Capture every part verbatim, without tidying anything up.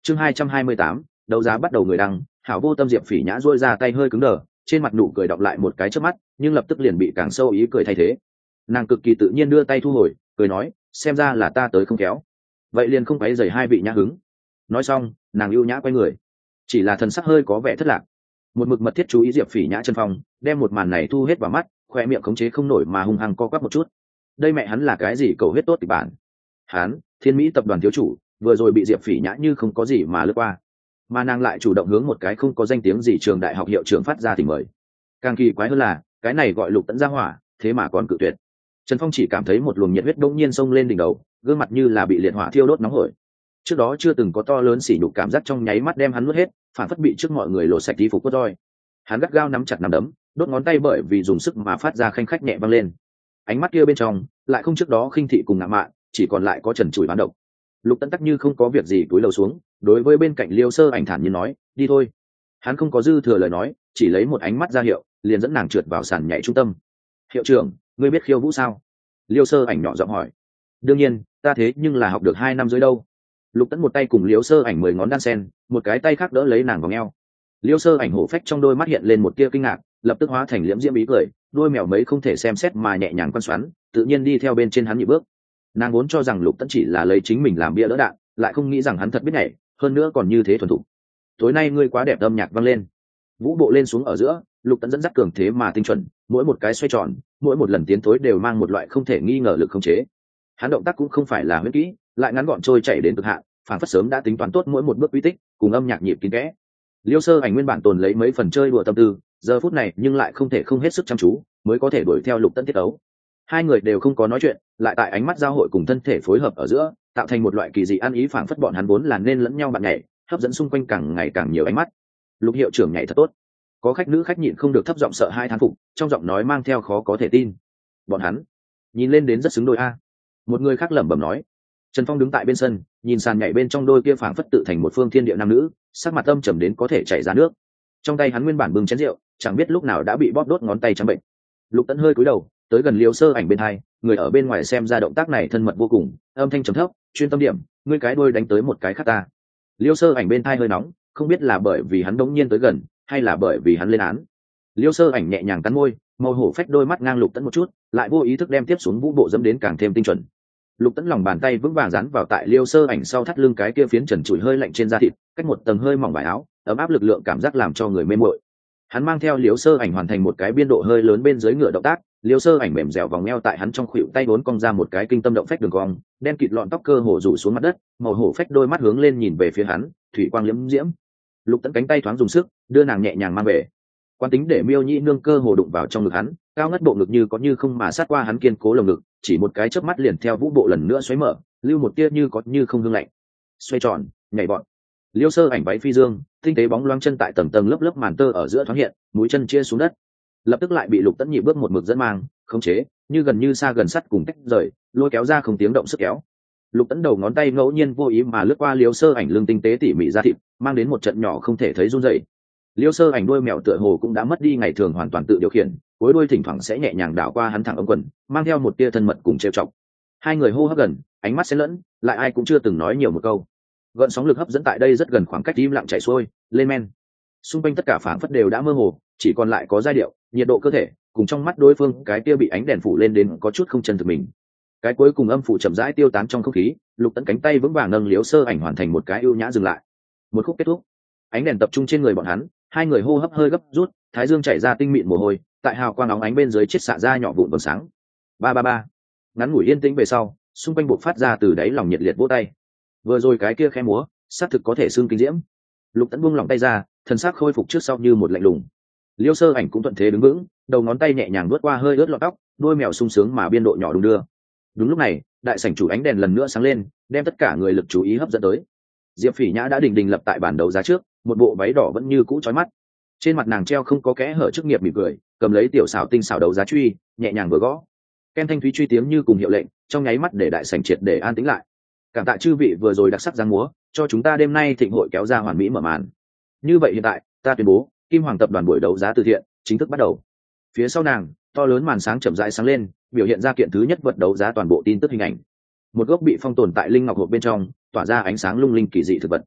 chương hai trăm hai mươi tám, đấu giá bắt đầu người đăng. Hảo vô tâm diệp phỉ nhã duỗi ra tay hơi cứng đờ, trên mặt nụ cười đọc lại một cái chớp mắt, nhưng lập tức liền bị càng sâu ý cười thay thế. Nàng cực kỳ tự nhiên đưa tay thu hồi, cười nói, xem ra là ta tới không kéo, vậy liền không quấy rầy hai vị nhã hứng. Nói xong, nàng ưu nhã quay người, chỉ là thần sắc hơi có vẻ thất lạc. Một mực mật thiết chú ý diệp phỉ nhã chân phong, đem một màn này thu hết vào mắt, khoe miệng khống chế không nổi mà hung hăng co quắp một chút. Đây mẹ hắn là cái gì cầu huyết tốt kịch bản? Hắn, Thiên Mỹ tập đoàn thiếu chủ, vừa rồi bị diệp phỉ nhã như không có gì mà lướt qua, mà nàng lại chủ động hướng một cái không có danh tiếng gì trường đại học hiệu trưởng phát ra thì mời. Càng kỳ quái hơn là cái này gọi Lục Tẫn ra hỏa, thế mà còn cự tuyệt. Trần Phong chỉ cảm thấy một luồng nhiệt huyết đột nhiên xông lên đỉnh đầu, gương mặt như là bị liệt hỏa thiêu đốt nóng hổi. Trước đó chưa từng có to lớn sỉ nhục cảm giác trong nháy mắt đem hắn nuốt hết, phản phất bị trước mọi người lột sạch đi phục cốt roi. Hắn gắt gao nắm chặt nắm đấm, đốt ngón tay bởi vì dùng sức mà phát ra khanh khách nhẹ vang lên. Ánh mắt kia bên trong lại không trước đó khinh thị cùng ngạo mạn, chỉ còn lại có trần trụi bán động. Lục Tẫn tắc như không có việc gì cúi đầu xuống, đối với bên cạnh Liêu Sơ Ảnh thản nhiên nói, đi thôi. Hắn không có dư thừa lời nói, chỉ lấy một ánh mắt ra hiệu, liền dẫn nàng trượt vào sàn nhảy trung tâm. Hiệu trưởng, ngươi biết khiêu vũ sao? Liêu Sơ Ảnh nhỏ giọng hỏi. Đương nhiên, ta thế nhưng là học được hai năm dưới đâu. Lục Tẫn một tay cùng Liêu Sơ Ảnh mười ngón đan sen, một cái tay khác đỡ lấy nàng vào eo. Liêu Sơ Ảnh hổ phách trong đôi mắt hiện lên một tia kinh ngạc, lập tức hóa thành liễm diễm ý cười, đôi mèo mấy không thể xem xét mà nhẹ nhàng quan xoắn, tự nhiên đi theo bên trên hắn nhị bước. Nàng vốn cho rằng Lục Tẫn chỉ là lấy chính mình làm bia đỡ đạn, lại không nghĩ rằng hắn thật biết nhảy, hơn nữa còn như thế thuần thục. Tối nay ngươi quá đẹp, âm nhạc vang lên, vũ bộ lên xuống ở giữa, Lục Tẫn dẫn dắt cường thế mà tinh chuẩn, mỗi một cái xoay tròn, mỗi một lần tiến thối đều mang một loại không thể nghi ngờ lực khống chế. Hắn động tác cũng không phải là huyễn kỹ, lại ngắn gọn trôi chảy đến cực hạn, phản phất sớm đã tính toán tốt mỗi một bước quy tích, cùng âm nhạc nhịp kín kẽ. Liêu Sơ Ảnh nguyên bản tồn lấy mấy phần chơi đùa tâm tư, giờ phút này nhưng lại không thể không hết sức chăm chú, mới có thể đuổi theo Lục Tẫn tiết ấu. Hai người đều không có nói chuyện, lại tại ánh mắt giao hội cùng thân thể phối hợp ở giữa, tạo thành một loại kỳ dị ăn ý, phảng phất bọn hắn vốn là nên lẫn nhau bạn nhảy, hấp dẫn xung quanh càng ngày càng nhiều ánh mắt. Lục hiệu trưởng nhảy thật tốt. Có khách nữ khách nhịn không được thấp giọng sợ hai thán phục, trong giọng nói mang theo khó có thể tin. Bọn hắn nhìn lên đến rất xứng đôi a. Một người khác lẩm bẩm nói. Trần Phong đứng tại bên sân, nhìn sàn nhảy bên trong đôi kia phảng phất tự thành một phương thiên địa nam nữ, sắc mặt âm trầm đến có thể chảy ra nước. Trong tay hắn nguyên bản bưng chén rượu, chẳng biết lúc nào đã bị bóp đốt ngón tay trắng bệnh. Lục Tẫn hơi cúi đầu, tới gần Liêu Sơ Ảnh bên hai, người ở bên ngoài xem ra động tác này thân mật vô cùng, âm thanh trầm thấp, chuyên tâm điểm, ngươi cái đuôi đánh tới một cái khác ta. Liêu Sơ Ảnh bên thai hơi nóng, không biết là bởi vì hắn đống nhiên tới gần, hay là bởi vì hắn lên án. Liêu Sơ Ảnh nhẹ nhàng cắn môi, màu hổ phách đôi mắt ngang Lục Tẫn một chút, lại vô ý thức đem tiếp xuống vũ bộ dẫm đến càng thêm tinh chuẩn. Lục Tẫn lòng bàn tay vững vàng dán vào tại Liêu Sơ Ảnh sau thắt lưng cái kia phiến trần trụi hơi lạnh trên da thịt, cách một tầng hơi mỏng vải áo, ấm áp lực lượng cảm giác làm cho người mê mội. Hắn mang theo Liêu Sơ Ảnh hoàn thành một cái biên độ hơi lớn bên dưới ngựa động tác, Liêu Sơ Ảnh mềm dẻo vòng eo tại hắn trong khuỷu tay vốn cong ra một cái kinh tâm động phách đường cong, đen kịt lọn tóc cơ hồ rủ xuống mặt đất, màu hổ phách đôi mắt hướng lên nhìn về phía hắn, thủy quang liễm diễm. Lục Tẫn cánh tay thoáng dùng sức, đưa nàng nhẹ nhàng mang về. Quan tính để Miêu Nhĩ nương cơ hồ đụng vào trong ngực hắn, cao ngất bộ ngực như có như không mà sát qua hắn kiên cố lồng ngực, chỉ một cái chớp mắt liền theo vũ bộ lần nữa xoáy mở, lưu một tia như có như không hương lạnh. Xoay tròn, nhảy vọt. Liêu Sơ Ảnh váy phi dương, tinh tế bóng loáng chân tại tầng tầng lớp lớp màn tơ ở giữa thoáng hiện, mũi chân chia xuống đất. Lập tức lại bị Lục Tẫn nhị bước một mực dẫn mang, khống chế, như gần như xa gần sắt cùng tách rời, lôi kéo ra không tiếng động sức kéo. Lục Tẫn đầu ngón tay ngẫu nhiên vô ý mà lướt qua Liêu Sơ Ảnh lưng tinh tế tỉ mỉ ra thịt, mang đến một trận nhỏ không thể thấy run rẩy. Liêu Sơ Ảnh đuôi mèo tựa hồ cũng đã mất đi ngày thường hoàn toàn tự điều khiển, cuối đuôi thỉnh thoảng sẽ nhẹ nhàng đảo qua hắn thẳng ống quần, mang theo một tia thân mật cùng trêu chọc. Hai người hô hấp gần, ánh mắt xen lẫn, lại ai cũng chưa từng nói nhiều một câu. Gợn sóng lực hấp dẫn tại đây rất gần khoảng cách im lặng chảy xuôi, lên men. Xung quanh tất cả phảng phất đều đã mơ hồ, chỉ còn lại có giai điệu, nhiệt độ cơ thể, cùng trong mắt đối phương cái kia bị ánh đèn phủ lên đến có chút không chân thực mình. Cái cuối cùng âm phủ chậm rãi tiêu tán trong không khí, Lục Tẫn cánh tay vững vàng nâng Liêu Sơ Ảnh hoàn thành một cái ưu nhã dừng lại. Một khúc kết thúc, ánh đèn tập trung trên người bọn hắn, hai người hô hấp hơi gấp rút, thái dương chảy ra tinh mịn mồ hôi, tại hào quang óng ánh bên dưới chiết xạ ra nhỏ vụn vầng sáng. Ba ba ba. Ngắn ngủi yên tĩnh về sau, xung quanh bộc phát ra từ đáy lòng nhiệt liệt vỗ tay. Vừa rồi cái kia khẽ múa, xác thực có thể xương kinh diễm. Lục Tẫn buông lòng tay ra, thân xác khôi phục trước sau như một lạnh lùng. Liêu Sơ Ảnh cũng thuận thế đứng vững, đầu ngón tay nhẹ nhàng vuốt qua hơi ướt lọn tóc, đuôi mèo sung sướng mà biên độ nhỏ đung đưa. Đúng lúc này, đại sảnh chủ ánh đèn lần nữa sáng lên, đem tất cả người lực chú ý hấp dẫn tới. Diệp Phỉ Nhã đã đình đình lập tại bàn đấu giá trước, một bộ váy đỏ vẫn như cũ chói mắt. Trên mặt nàng treo không có kẽ hở chức nghiệp mỉm cười, cầm lấy tiểu xảo tinh xảo đấu giá truy, nhẹ nhàng vừa gõ. Ken thanh thúy truy tiếng như cùng hiệu lệnh, trong nháy mắt để đại sảnh triệt để an tĩnh lại. Cảm tạ chư vị vừa rồi đặc sắc giang múa, cho chúng ta đêm nay thịnh hội kéo ra hoàn mỹ mở màn. Như vậy hiện tại, ta tuyên bố, Kim Hoàng tập đoàn buổi đấu giá từ thiện chính thức bắt đầu. Phía sau nàng, to lớn màn sáng chậm rãi sáng lên, biểu hiện ra kiện thứ nhất vật đấu giá toàn bộ tin tức hình ảnh. Một gốc bị phong tồn tại linh ngọc hộp bên trong, tỏa ra ánh sáng lung linh kỳ dị thực vật.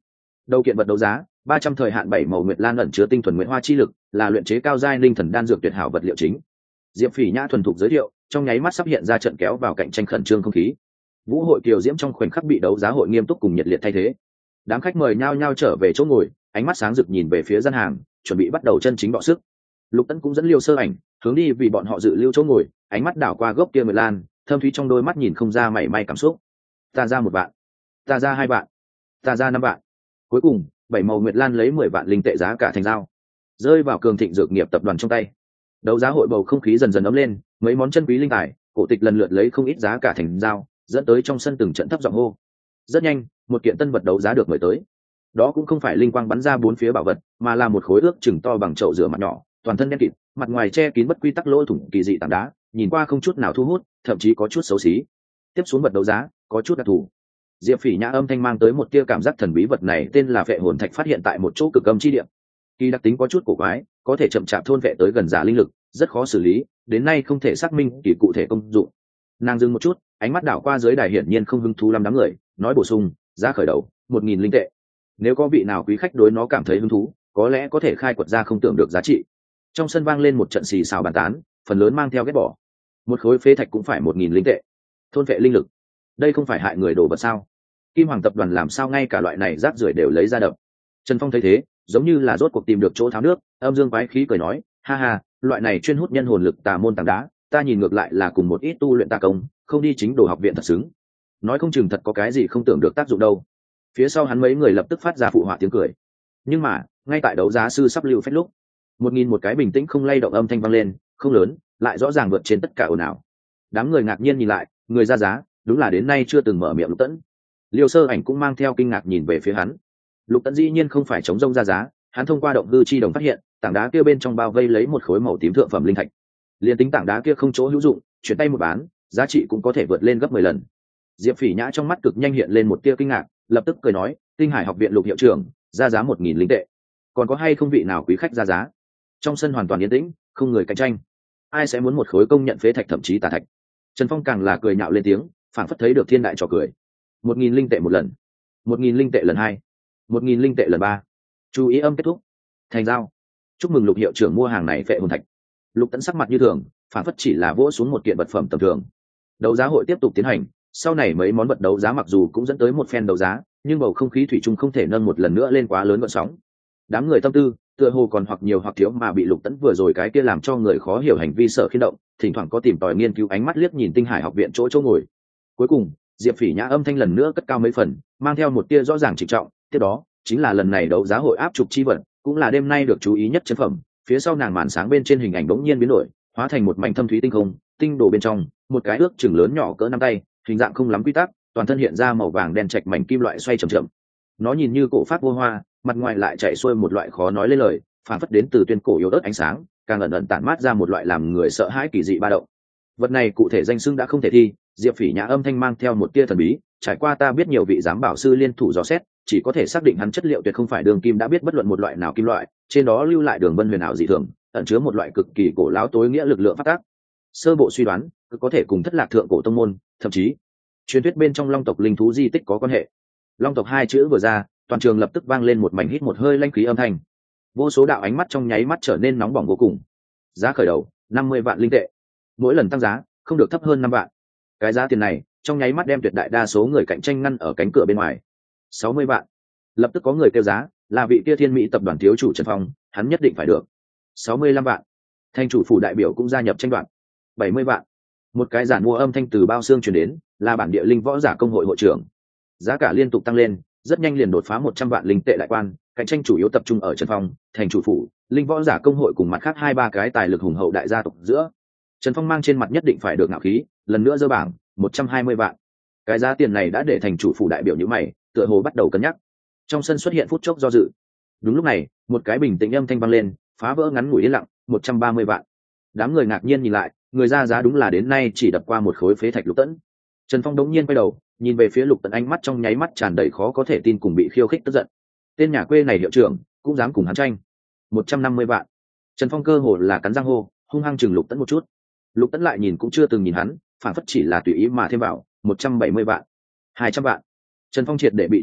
Đầu kiện vật đấu giá ba trăm thời hạn bảy màu nguyệt lan ẩn chứa tinh thuần nguyệt hoa chi lực, là luyện chế cao giai linh thần đan dược tuyệt hảo vật liệu chính. Diệp Phỉ Nhã thuần thục giới thiệu, trong nháy mắt sắp hiện ra trận kéo vào cạnh tranh khẩn trương không khí. Vũ hội kiều diễm trong khoảnh khắc bị đấu giá hội nghiêm túc cùng nhiệt liệt thay thế. Đám khách mời nhao nhao trở về chỗ ngồi, ánh mắt sáng rực nhìn về phía gian hàng, chuẩn bị bắt đầu chân chính bọ sức. Lục Tấn cũng dẫn Liêu Sơ Ảnh hướng đi vì bọn họ dự lưu chỗ ngồi, ánh mắt đảo qua gốc kia nguyệt lan, thâm thúy trong đôi mắt nhìn không ra mảy may cảm xúc. Ta ra một vạn, ta ra hai vạn, ta ra năm vạn. Cuối cùng bảy màu nguyệt lan lấy mười vạn linh tệ giá cả thành giao, rơi vào Cường Thịnh Dược Nghiệp tập đoàn trong tay. Đấu giá hội bầu không khí dần dần ấm lên, mấy món chân quý linh tài cổ tịch lần lượt lấy không ít giá cả thành giao, dẫn tới trong sân từng trận thấp giọng hô. Rất nhanh một kiện tân vật đấu giá được mời tới. Đó cũng không phải linh quang bắn ra bốn phía bảo vật, mà là một khối ước chừng to bằng chậu rửa mặt nhỏ, toàn thân đen kịt, mặt ngoài che kín bất quy tắc lỗ thủng kỳ dị tảng đá, nhìn qua không chút nào thu hút, thậm chí có chút xấu xí. Tiếp xuống vật đấu giá có chút đặc thù. Diệp Phỉ Nhã âm thanh mang tới một tia cảm giác thần bí, vật này tên là Vệ Hồn Thạch, phát hiện tại một chỗ cực âm chi địa. Kỳ đặc tính có chút cổ quái, có thể chậm chạp thôn vệ tới gần giả linh lực, rất khó xử lý, đến nay không thể xác minh kỳ cụ thể công dụng. Nàng dừng một chút, ánh mắt đảo qua dưới đài, hiển nhiên không hứng thú lắm đám người, nói bổ sung, giá khởi đầu một nghìn linh tệ. Nếu có vị nào quý khách đối nó cảm thấy hứng thú, có lẽ có thể khai quật ra không tưởng được giá trị. Trong sân vang lên một trận xì xào bàn tán, phần lớn mang theo ghét bỏ. Một khối phế thạch cũng phải một nghìn linh tệ, thôn vệ linh lực, đây không phải hại người đồ vật sao? Kim Hoàng tập đoàn làm sao ngay cả loại này rác rưởi đều lấy ra đập? Trần Phong thấy thế, giống như là rốt cuộc tìm được chỗ tháo nước, âm dương quái khí cười nói, ha ha, loại này chuyên hút nhân hồn lực tà môn tảng đá, ta nhìn ngược lại là cùng một ít tu luyện tà công, không đi chính đồ học viện thật xứng. Nói không chừng thật có cái gì không tưởng được tác dụng đâu. Phía sau hắn mấy người lập tức phát ra phụ họa tiếng cười. Nhưng mà ngay tại đấu giá sư sắp lưu phép lúc, một nghìn một cái bình tĩnh không lay động âm thanh vang lên, không lớn, lại rõ ràng vượt trên tất cả ồn ào. Đám người ngạc nhiên nhìn lại, người ra giá đúng là đến nay chưa từng mở miệng Lục Tẫn. Liêu Sơ Ảnh cũng mang theo kinh ngạc nhìn về phía hắn. Lục Tẫn dĩ nhiên không phải chống rông ra giá, hắn thông qua động hư chi đồng phát hiện tảng đá kia bên trong bao vây lấy một khối màu tím thượng phẩm linh thạch. Liên tính tảng đá kia không chỗ hữu dụng, chuyển tay một bán, giá trị cũng có thể vượt lên gấp mười lần. Diệp Phỉ Nhã trong mắt cực nhanh hiện lên một tia kinh ngạc, lập tức cười nói, Tinh Hải học viện Lục hiệu trưởng ra giá một nghìn linh tệ, còn có hay không vị nào quý khách ra giá? Trong sân hoàn toàn yên tĩnh, không người cạnh tranh. Ai sẽ muốn một khối công nhận phế thạch, thậm chí tà thạch? Trần Phong càng là cười nhạo lên tiếng, phảng phất thấy được thiên đại trò cười. Một nghìn linh tệ một lần, một nghìn linh tệ lần hai, một nghìn linh tệ lần ba. Chú ý âm kết thúc, thành giao. Chúc mừng Lục hiệu trưởng mua hàng này Vệ Hồn Thạch. Lục Tẫn sắc mặt như thường, phảng phất chỉ là vỗ xuống một kiện vật phẩm tầm thường. Đấu giá hội tiếp tục tiến hành, sau này mấy món vật đấu giá mặc dù cũng dẫn tới một phen đấu giá, nhưng bầu không khí thủy chung không thể nâng một lần nữa lên quá lớn gợn sóng. Đám người tâm tư tựa hồ còn hoặc nhiều hoặc thiếu mà bị Lục Tẫn vừa rồi cái kia làm cho người khó hiểu hành vi sợ khiên động, thỉnh thoảng có tìm tòi nghiên cứu ánh mắt liếc nhìn Tinh Hải học viện chỗ chỗ ngồi. Cuối cùng Diệp Phỉ Nhã âm thanh lần nữa cất cao mấy phần, mang theo một tia rõ ràng trịnh trọng, tiếp đó chính là lần này đấu giá hội áp trục chi vật, cũng là đêm nay được chú ý nhất chân phẩm. Phía sau nàng màn sáng bên trên hình ảnh bỗng nhiên biến đổi, hóa thành một mảnh thâm thúy tinh không, tinh đồ bên trong một cái ước chừng lớn nhỏ cỡ nắm tay, hình dạng không lắm quy tắc, toàn thân hiện ra màu vàng đen trạch mảnh kim loại xoay chậm chậm. Nó nhìn như cổ phát vô hoa, mặt ngoài lại chạy xuôi một loại khó nói lên lời, phản phất đến từ tuyên cổ yếu ớt ánh sáng, càng ẩn ẩn tản mát ra một loại làm người sợ hãi kỳ dị ba động. Vật này cụ thể danh xưng đã không thể thi, Diệp Phỉ Nhã âm thanh mang theo một tia thần bí, trải qua ta biết nhiều vị giám bảo sư liên thủ dò xét, chỉ có thể xác định hắn chất liệu tuyệt không phải đường kim đã biết bất luận một loại nào kim loại, trên đó lưu lại đường vân huyền ảo dị thường, ẩn chứa một loại cực kỳ cổ lão tối nghĩa lực lượng phát tác. Sơ bộ suy đoán, cứ có thể cùng thất lạc thượng cổ tông môn, thậm chí truyền thuyết bên trong long tộc linh thú di tích có quan hệ. Long tộc hai chữ vừa ra, toàn trường lập tức vang lên một mảnh hít một hơi lanh khí âm thanh. Vô số đạo ánh mắt trong nháy mắt trở nên nóng bỏng vô cùng. Giá khởi đầu năm mươi vạn linh tệ, mỗi lần tăng giá không được thấp hơn năm vạn. Cái giá tiền này trong nháy mắt đem tuyệt đại đa số người cạnh tranh ngăn ở cánh cửa bên ngoài. Sáu mươi vạn, lập tức có người kêu giá, là vị kia Thiên Mỹ tập đoàn thiếu chủ Trần Phong, hắn nhất định phải được. Sáu mươi lăm vạn, thành chủ phủ đại biểu cũng gia nhập tranh đoạt. Bảy mươi vạn, một cái giản mua âm thanh từ bao xương truyền đến, là bản địa linh võ giả công hội hội trưởng. Giá cả liên tục tăng lên, rất nhanh liền đột phá một trăm vạn linh tệ đại quan, cạnh tranh chủ yếu tập trung ở Trần Phong, thành chủ phủ, linh võ giả công hội cùng mặt khác hai ba cái tài lực hùng hậu đại gia tộc giữa. Trần Phong mang trên mặt nhất định phải được ngạo khí, lần nữa dơ bảng, một trăm hai mươi vạn. Cái giá tiền này đã để thành chủ phủ đại biểu như mày, tựa hồ bắt đầu cân nhắc. Trong sân xuất hiện phút chốc do dự. Đúng lúc này, một cái bình tĩnh âm thanh vang lên, phá vỡ ngắn ngủi yên lặng, một trăm ba mươi vạn. Đám người ngạc nhiên nhìn lại, người ra giá đúng là đến nay chỉ đập qua một khối phế thạch Lục Tẫn. Trần Phong đống nhiên quay đầu, nhìn về phía Lục Tẫn, ánh mắt trong nháy mắt tràn đầy khó có thể tin cùng bị khiêu khích tức giận. Tên nhà quê này hiệu trưởng cũng dám cùng hắn tranh? một trăm năm mươi vạn. Trần Phong cơ hồ là cắn răng hô, hung hăng chừng Lục Tẫn một chút. Lục Tẫn lại nhìn cũng chưa từng nhìn hắn, phản phất chỉ là tùy ý mà thêm vào, một trăm bảy mươi vạn, hai trăm vạn. Trần Phong triệt để bị chọc giận,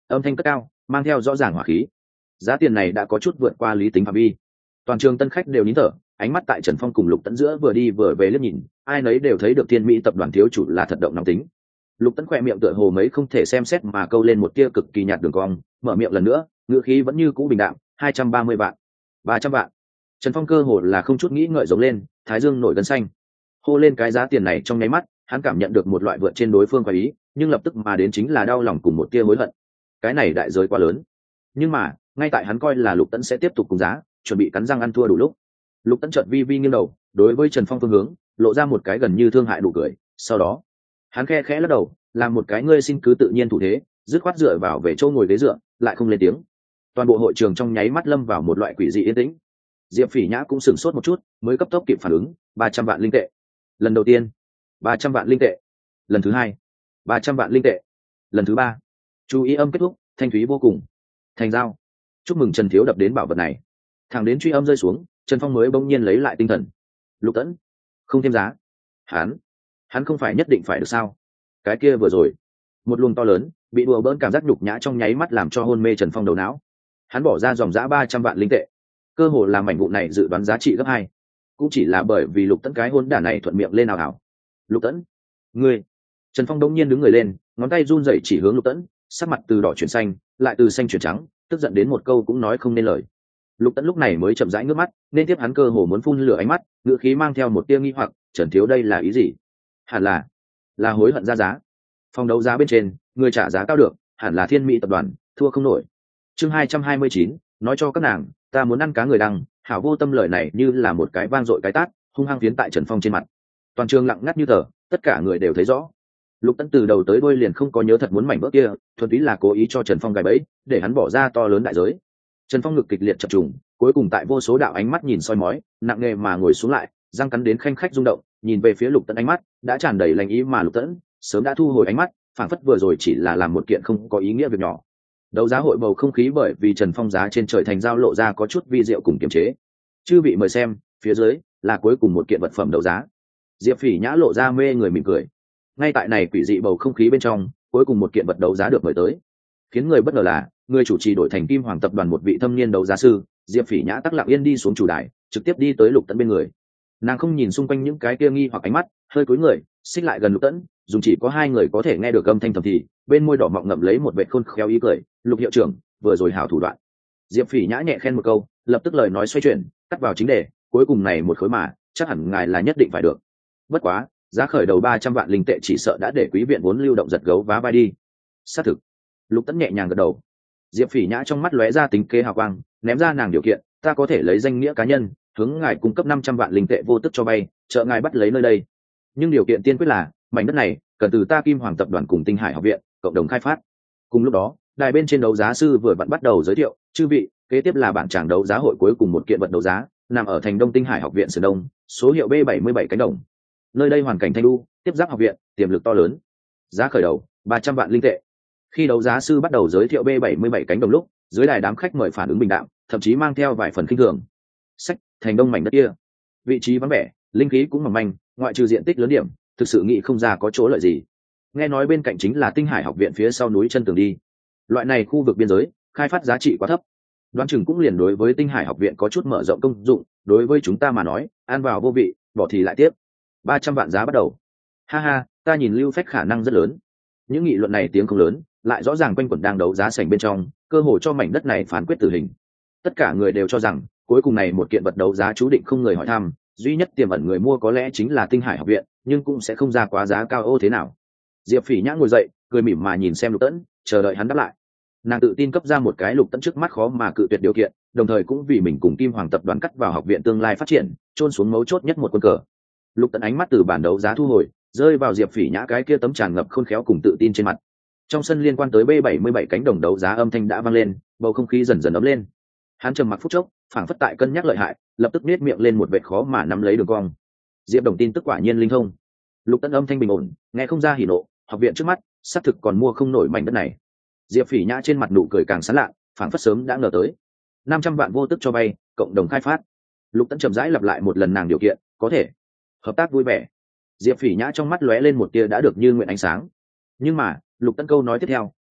âm thanh cất cao mang theo rõ ràng hỏa khí. Giá tiền này đã có chút vượt qua lý tính phạm vi. Toàn trường tân khách đều nín thở, ánh mắt tại Trần Phong cùng Lục Tẫn giữa vừa đi vừa về liếc nhìn, ai nấy đều thấy được Thiên Mỹ tập đoàn thiếu chủ là thật động nóng tính. Lục Tẫn khỏe miệng tựa hồ mấy không thể xem xét mà câu lên một tia cực kỳ nhạt đường cong, mở miệng lần nữa, ngữ khí vẫn như cũ bình đạm, hai trăm ba mươi vạn, ba trăm vạn. Trần Phong cơ hồ là không chút nghĩ ngợi giống lên, thái dương nổi gân xanh. Hô lên cái giá tiền này trong nháy mắt, hắn cảm nhận được một loại vượt trên đối phương quái ý, nhưng lập tức mà đến chính là đau lòng cùng một tia hối hận. Cái này đại giới quá lớn. Nhưng mà, ngay tại hắn coi là Lục Tẫn sẽ tiếp tục cùng giá, chuẩn bị cắn răng ăn thua đủ lúc, Lục Tẫn chợt vi vi nghiêng đầu, đối với Trần Phong phương hướng, lộ ra một cái gần như thương hại nụ cười, sau đó, hắn khe khẽ lắc đầu, làm một cái ngươi xin cứ tự nhiên thủ thế, dứt khoát dựa vào về chỗ ngồi ghế dựa, lại không lên tiếng. Toàn bộ hội trường trong nháy mắt lâm vào một loại quỷ dị yên tĩnh. Diệp Phỉ Nhã cũng sửng sốt một chút, mới cấp tốc kịp phản ứng, ba trăm vạn linh tệ. Lần đầu tiên, ba trăm vạn linh tệ. Lần thứ hai, ba trăm vạn linh tệ. Lần thứ ba. Chú ý âm kết thúc, thanh thúy vô cùng. Thành giao. Chúc mừng Trần thiếu đập đến bảo vật này. Thẳng đến truy âm rơi xuống, Trần Phong mới bỗng nhiên lấy lại tinh thần. Lục Tẫn, không thêm giá. Hắn, hắn không phải nhất định phải được sao? Cái kia vừa rồi, một luồng to lớn, bị đùa bỡn cảm giác nhục nhã trong nháy mắt làm cho hôn mê Trần Phong đầu não. Hắn bỏ ra dòng giá ba trăm vạn linh tệ, cơ hồ làm mảnh vụ này dự đoán giá trị gấp hai, cũng chỉ là bởi vì Lục Tẫn cái hôn đản này thuận miệng lên nào ảo. Lục Tẫn, ngươi. Trần Phong đống nhiên đứng người lên, ngón tay run rẩy chỉ hướng Lục Tẫn, sắc mặt từ đỏ chuyển xanh, lại từ xanh chuyển trắng, tức giận đến một câu cũng nói không nên lời. Lục Tẫn lúc này mới chậm rãi ngước mắt, nên tiếp hắn cơ hồ muốn phun lửa ánh mắt, ngữ khí mang theo một tia nghi hoặc, Trần thiếu đây là ý gì? Hẳn là là hối hận ra giá. Phòng đấu giá bên trên, người trả giá cao được, hẳn là Thiên Mỹ tập đoàn, thua không nổi. Chương hai trăm hai mươi chín, nói cho các nàng, ta muốn ăn cá người đăng, hảo vô tâm lời này như là một cái vang dội cái tát, hung hăng phiến tại Trần Phong trên mặt. Toàn trường lặng ngắt như tờ, tất cả người đều thấy rõ. Lục Tẫn từ đầu tới đuôi liền không có nhớ thật muốn mảnh vỡ kia, thuần túy là cố ý cho Trần Phong gài bẫy, để hắn bỏ ra to lớn đại giới. Trần Phong ngực kịch liệt chập trùng, cuối cùng tại vô số đạo ánh mắt nhìn soi mói, nặng nề mà ngồi xuống lại, răng cắn đến khanh khách rung động, nhìn về phía Lục Tẫn ánh mắt đã tràn đầy lành ý, mà Lục Tẫn sớm đã thu hồi ánh mắt, phảng phất vừa rồi chỉ là làm một kiện không có ý nghĩa việc nhỏ. Đấu giá hội bầu không khí bởi vì Trần Phong giá trên trời thành giao lộ ra có chút vi diệu cùng kiềm chế. Chư vị mời xem, phía dưới là cuối cùng một kiện vật phẩm đấu giá. Diệp Phỉ Nhã lộ ra mê người mỉm cười. Ngay tại này quỷ dị bầu không khí bên trong, cuối cùng một kiện vật đấu giá được mời tới. Khiến người bất ngờ là, người chủ trì đổi thành Kim Hoàng tập đoàn một vị thâm niên đấu giá sư, Diệp Phỉ Nhã tắc lặng yên đi xuống chủ đài, trực tiếp đi tới Lục Tẫn bên người. Nàng không nhìn xung quanh những cái kia nghi hoặc ánh mắt, hơi cúi người, xích lại gần Lục Tẫn, dùng chỉ có hai người có thể nghe được âm thanh thầm thì, bên môi đỏ mọng ngậm lấy một vệt khôn khéo ý cười, "Lục hiệu trưởng, vừa rồi hảo thủ đoạn." Diệp Phỉ Nhã nhẹ khen một câu, lập tức lời nói xoay chuyển, cắt vào chính đề, "Cuối cùng này một khối mà, chắc hẳn ngài là nhất định phải được. Bất quá, giá khởi đầu ba trăm vạn linh tệ chỉ sợ đã để quý viện vốn lưu động giật gấu vá vai đi." Xác thực. Lục Tẫn nhẹ nhàng gật đầu. Diệp Phỉ Nhã trong mắt lóe ra tính kế hào quang, ném ra nàng điều kiện, "Ta có thể lấy danh nghĩa cá nhân, hướng ngài cung cấp năm trăm vạn linh tệ vô tức cho bay, trợ ngài bắt lấy nơi đây. Nhưng điều kiện tiên quyết là, mảnh đất này cần từ ta Kim Hoàng tập đoàn cùng Tinh Hải học viện cộng đồng khai phát." Cùng lúc đó, đài bên trên đấu giá sư vừa vặn bắt đầu giới thiệu, "Chư vị, kế tiếp là bản tràng đấu giá hội cuối cùng một kiện vật đấu giá, nằm ở thành Đông Tinh Hải học viện Sườn Đông, số hiệu B bảy mươi bảy cánh đồng. Nơi đây hoàn cảnh thanh lưu, tiếp giáp học viện, tiềm lực to lớn. Giá khởi đầu ba trăm vạn linh tệ." Khi đấu giá sư bắt đầu giới thiệu B bảy mươi bảy cánh đồng lúc, dưới đài đám khách mời phản ứng bình đạm, thậm chí mang theo vài phần khinh thường. Sách, thành Đông mảnh đất kia, vị trí vắng vẻ, linh khí cũng mỏng manh, ngoại trừ diện tích lớn điểm, thực sự nghĩ không ra có chỗ lợi gì. Nghe nói bên cạnh chính là Tinh Hải học viện phía sau núi chân tường đi. Loại này khu vực biên giới, khai phát giá trị quá thấp. Đoán chừng cũng liền đối với Tinh Hải học viện có chút mở rộng công dụng, đối với chúng ta mà nói, ăn vào vô vị, bỏ thì lại tiếp. ba trăm vạn giá bắt đầu. Ha ha, ta nhìn Lưu Phách khả năng rất lớn. Những nghị luận này tiếng không lớn, lại rõ ràng quanh quẩn đang đấu giá sảnh bên trong, cơ hội cho mảnh đất này phán quyết tử hình. Tất cả người đều cho rằng, cuối cùng này một kiện vật đấu giá chú định không người hỏi thăm, duy nhất tiềm ẩn người mua có lẽ chính là Tinh Hải học viện, nhưng cũng sẽ không ra quá giá cao ô thế nào. Diệp Phỉ Nhã ngồi dậy, cười mỉm mà nhìn xem Lục Tẫn, chờ đợi hắn đáp lại. Nàng tự tin cấp ra một cái Lục Tẫn trước mắt khó mà cự tuyệt điều kiện, đồng thời cũng vì mình cùng Kim Hoàng tập đoàn cắt vào học viện tương lai phát triển, chôn xuống mấu chốt nhất một quân cờ. Lục Tẫn ánh mắt từ bản đấu giá thu hồi, rơi vào Diệp Phỉ Nhã cái kia tấm tràn ngập khôn khéo cùng tự tin trên mặt. Trong sân liên quan tới B bảy mươi bảy cánh đồng đấu giá âm thanh đã vang lên, bầu không khí dần dần ấm lên. Hắn trầm mặc phút chốc, phảng phất tại cân nhắc lợi hại, lập tức nết miệng lên một vệt khó mà nắm lấy đường cong. Diệp Đồng tin tức quả nhiên linh thông. Lục Tẫn âm thanh bình ổn, nghe không ra hỉ nộ, học viện trước mắt, xác thực còn mua không nổi mảnh đất này. Diệp Phỉ Nhã trên mặt nụ cười càng sán lạ, phảng phất sớm đã ngờ tới. năm trăm vạn vô tức cho vay, cộng đồng khai phát. Lục Tẫn chậm rãi lặp lại một lần nàng điều kiện, "Có thể." Hợp tác vui vẻ. Diệp Phỉ Nhã trong mắt lóe lên một tia đã được như nguyện ánh sáng. Nhưng mà, Lục Tẫn câu nói tiếp theo,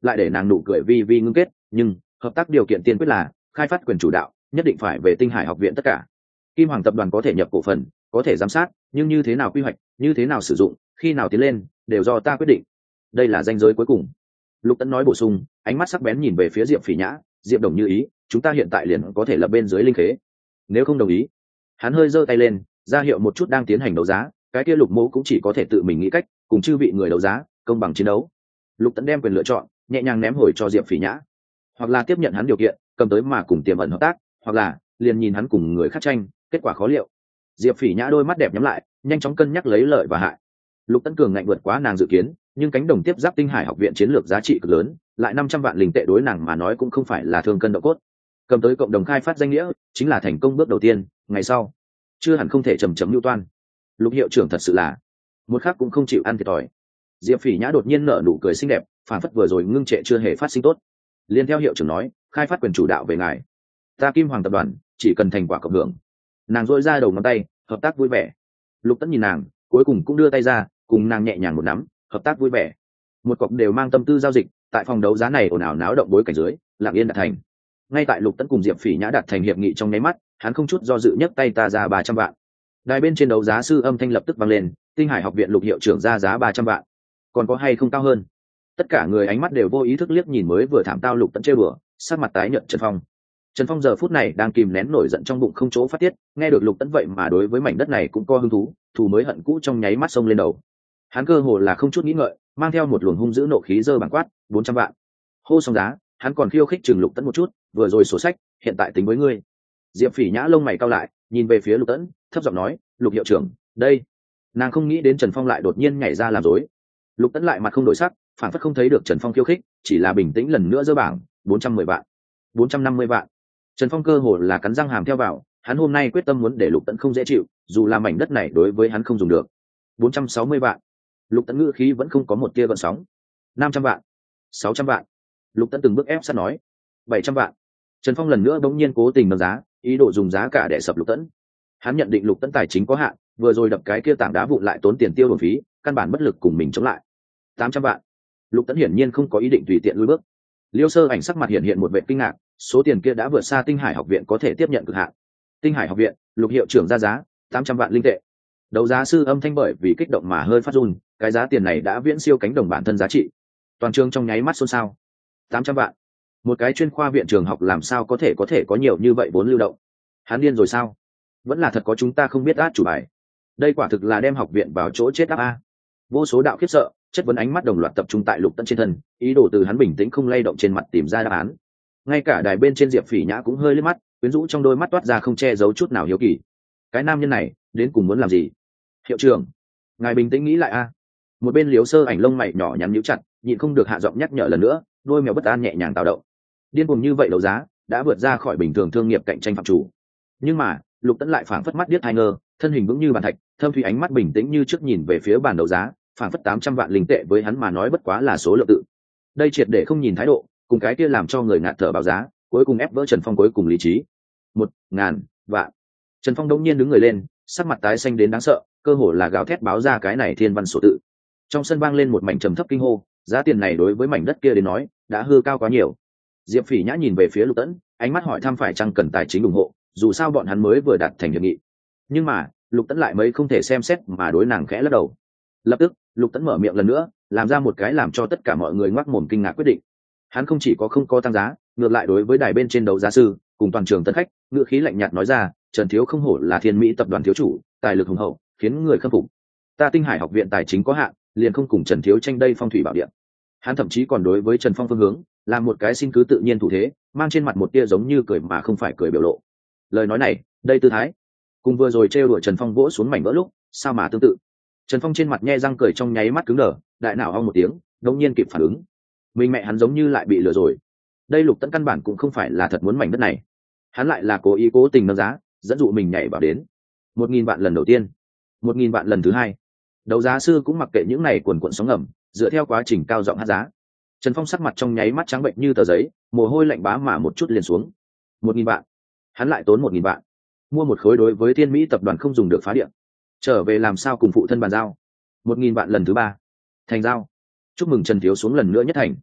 lại để nàng nụ cười vi vi ngưng kết, nhưng hợp tác điều kiện tiên quyết là khai phát quyền chủ đạo nhất định phải về Tinh Hải học viện tất cả. Kim Hoàng tập đoàn có thể nhập cổ phần, có thể giám sát, nhưng như thế nào quy hoạch, như thế nào sử dụng, khi nào tiến lên, đều do ta quyết định. Đây là ranh giới cuối cùng. Lục Tấn nói bổ sung, ánh mắt sắc bén nhìn về phía Diệp Phỉ Nhã. Diệp Đồng như ý, chúng ta hiện tại liền có thể lập bên dưới linh khế. Nếu không đồng ý, hắn hơi giơ tay lên, ra hiệu một chút đang tiến hành đấu giá. Cái kia Lục Mỗ cũng chỉ có thể tự mình nghĩ cách, cùng chư vị người đấu giá, công bằng chiến đấu. Lục Tấn đem quyền lựa chọn, nhẹ nhàng ném hồi cho Diệp Phỉ Nhã. Hoặc là tiếp nhận hắn điều kiện, cầm tới mà cùng tiềm ẩn hợp tác, hoặc là liền nhìn hắn cùng người khác tranh, kết quả khó liệu. Diệp Phỉ Nhã đôi mắt đẹp nhắm lại, nhanh chóng cân nhắc lấy lợi và hại. Lục Tấn cường ngạnh vượt quá nàng dự kiến, nhưng cánh đồng tiếp giáp Tinh Hải học viện chiến lược giá trị cực lớn, lại năm trăm vạn linh tệ đối nàng mà nói cũng không phải là thương cân độ cốt. Cầm tới cộng đồng khai phát danh nghĩa, chính là thành công bước đầu tiên, ngày sau chưa hẳn không thể chầm chậm lưu toan. Lục hiệu trưởng thật sự là một khắc cũng không chịu ăn thiệt thòi. Diệp Phỉ Nhã đột nhiên nở nụ cười xinh đẹp, phản phất vừa rồi ngưng trệ chưa hề phát sinh tốt. Liên theo hiệu trưởng nói, khai phát quyền chủ đạo về ngài, ta Kim Hoàng tập đoàn chỉ cần thành quả cộng hưởng. Nàng dội ra đầu ngón tay, hợp tác vui vẻ. Lục Tấn nhìn nàng, cuối cùng cũng đưa tay ra, cùng nàng nhẹ nhàng một nắm, hợp tác vui vẻ. Một cọc đều mang tâm tư giao dịch, tại phòng đấu giá này ồn ào náo động bối cảnh dưới, lặng yên đạt thành. Ngay tại Lục Tấn cùng Diệp Phỉ Nhã đạt thành hiệp nghị trong nháy mắt, hắn không chút do dự nhấc tay ta ra ba trăm vạn. Đài bên trên đấu giá sư âm thanh lập tức vang lên, Tinh Hải học viện Lục hiệu trưởng ra giá ba trăm vạn. Còn có hay không cao hơn? Tất cả người ánh mắt đều vô ý thức liếc nhìn mới vừa thảm tao Lục Tấn chơi bừa, sắc mặt tái nhợt Trần Phong. Trần Phong giờ phút này đang kìm nén nổi giận trong bụng không chỗ phát tiết, nghe được Lục Tấn vậy mà đối với mảnh đất này cũng có hứng thú, thù mới hận cũ trong nháy mắt xông lên đầu. Hắn cơ hồ là không chút nghĩ ngợi, mang theo một luồng hung dữ nộ khí giơ bảng quát, bốn trăm vạn. Hô xong giá, hắn còn khiêu khích chừng Lục Tấn một chút, vừa rồi sổ sách, hiện tại tính với ngươi. Diệp Phỉ Nhã lông mày cau lại, nhìn về phía Lục Tấn, thấp giọng nói, Lục hiệu trưởng, đây. Nàng không nghĩ đến Trần Phong lại đột nhiên nhảy ra làm rối. Lục Tấn lại mặt không đổi sắc, phản phất không thấy được Trần Phong khiêu khích, chỉ là bình tĩnh lần nữa giơ bảng, bốn trăm mười vạn, bốn trăm năm mươi vạn. Trần Phong cơ hồ là cắn răng hàm theo vào, hắn hôm nay quyết tâm muốn để Lục Tấn không dễ chịu, dù là mảnh đất này đối với hắn không dùng được. bốn trăm sáu mươi vạn. Lục Tấn ngữ khí vẫn không có một tia gợn sóng. năm trăm vạn, sáu trăm vạn. Lục Tấn từng bước ép sát nói, bảy trăm vạn. Trần Phong lần nữa bỗng nhiên cố tình nâng giá, ý đồ dùng giá cả để sập Lục Tấn. Hắn nhận định Lục Tấn tài chính có hạn, vừa rồi đập cái kia tảng đá vụn lại tốn tiền tiêu bổng phí, căn bản bất lực cùng mình chống lại. tám trăm vạn. Lục Tấn hiển nhiên không có ý định tùy tiện lùi bước. Liêu Sơ Ảnh sắc mặt hiện hiện một vẻ kinh ngạc, số tiền kia đã vượt xa Tinh Hải học viện có thể tiếp nhận cực hạn. Tinh Hải học viện, Lục hiệu trưởng ra giá tám trăm vạn linh tệ. Đấu giá sư âm thanh bởi vì kích động mà hơi phát run, cái giá tiền này đã viễn siêu cánh đồng bản thân giá trị. Toàn trường trong nháy mắt xôn xao. tám trăm vạn. Một cái chuyên khoa viện trường học làm sao có thể có thể có nhiều như vậy vốn lưu động? Hắn điên rồi sao? Vẫn là thật có chúng ta không biết át chủ bài. Đây quả thực là đem học viện vào chỗ chết áp a. Vô số đạo khiếp sợ, chất vấn ánh mắt đồng loạt tập trung tại Lục Tấn trên thân, ý đồ từ hắn bình tĩnh không lay động trên mặt tìm ra đáp án. Ngay cả đài bên trên Diệp Phỉ Nhã cũng hơi liếc mắt, quyến rũ trong đôi mắt toát ra không che giấu chút nào hiếu kỳ. Cái nam nhân này đến cùng muốn làm gì? Hiệu trưởng, ngài bình tĩnh nghĩ lại a. Một bên Liếu Sơ Ảnh lông mày nhỏ nhắn nhíu chặt, nhịn không được hạ giọng nhắc nhở lần nữa, đôi mèo bất an nhẹ nhàng tạo động. Điên cuồng như vậy đấu giá đã vượt ra khỏi bình thường thương nghiệp cạnh tranh phạm chủ. Nhưng mà Lục Tấn lại phảng phất mắt điếc tai ngơ, thân hình vững như bàn thạch, thâm thủy ánh mắt bình tĩnh như trước nhìn về phía bàn đấu giá, phảng phất tám trăm vạn linh tệ với hắn mà nói bất quá là số lượng tự. Đây triệt để không nhìn thái độ, cùng cái kia làm cho người ngạt thở báo giá, cuối cùng ép vỡ Trần Phong cuối cùng lý trí. Một ngàn vạn. Trần Phong đống nhiên đứng người lên, sắc mặt tái xanh đến đáng sợ, cơ hồ là gào thét báo ra cái này thiên văn số tự. Trong sân vang lên một mảnh trầm thấp kinh hô, giá tiền này đối với mảnh đất kia đến nói đã hư cao quá nhiều. Diệp Phỉ Nhã nhìn về phía Lục Tấn, ánh mắt hỏi thăm phải chăng cần tài chính ủng hộ, dù sao bọn hắn mới vừa đạt thành hiệp nghị. Nhưng mà Lục Tấn lại mấy không thể xem xét mà đối nàng khẽ lắc đầu. Lập tức Lục Tấn mở miệng lần nữa, làm ra một cái làm cho tất cả mọi người ngoác mồm kinh ngạc quyết định. Hắn không chỉ có không có tăng giá, ngược lại đối với đài bên trên đấu giá sư cùng toàn trường tân khách, ngữ khí lạnh nhạt nói ra, Trần thiếu không hổ là Thiên Mỹ tập đoàn thiếu chủ, tài lực hùng hậu, khiến người khâm phục. Ta Tinh Hải học viện tài chính có hạn, liền không cùng Trần thiếu tranh đây phong thủy bảo địa. Hắn thậm chí còn đối với Trần Phong phương hướng làm một cái xin cứ tự nhiên thủ thế, mang trên mặt một tia giống như cười mà không phải cười biểu lộ. Lời nói này, đây tư thái, cùng vừa rồi trêu đùa Trần Phong vỗ xuống mảnh vỡ lúc, sao mà tương tự. Trần Phong trên mặt nhe răng cười trong nháy mắt cứng đờ, đại não ong một tiếng, đột nhiên kịp phản ứng. Mình mẹ hắn giống như lại bị lừa rồi. Đây Lục Tấn căn bản cũng không phải là thật muốn mảnh đất này, hắn lại là cố ý cố tình nâng giá, dẫn dụ mình nhảy vào đến. Một nghìn vạn lần đầu tiên, một nghìn vạn lần thứ hai. Đấu giá sư cũng mặc kệ những này quần quần sóng ngầm, dựa theo quá trình cao giọng hát giá. Trần Phong sắc mặt trong nháy mắt trắng bệnh như tờ giấy, mồ hôi lạnh bá mà một chút liền xuống. Một nghìn vạn, hắn lại tốn một nghìn vạn, mua một khối đối với Thiên Mỹ tập đoàn không dùng được phá điện, trở về làm sao cùng phụ thân bàn giao. Một nghìn vạn lần thứ ba, thành giao. Chúc mừng Trần thiếu xuống lần nữa nhất thành.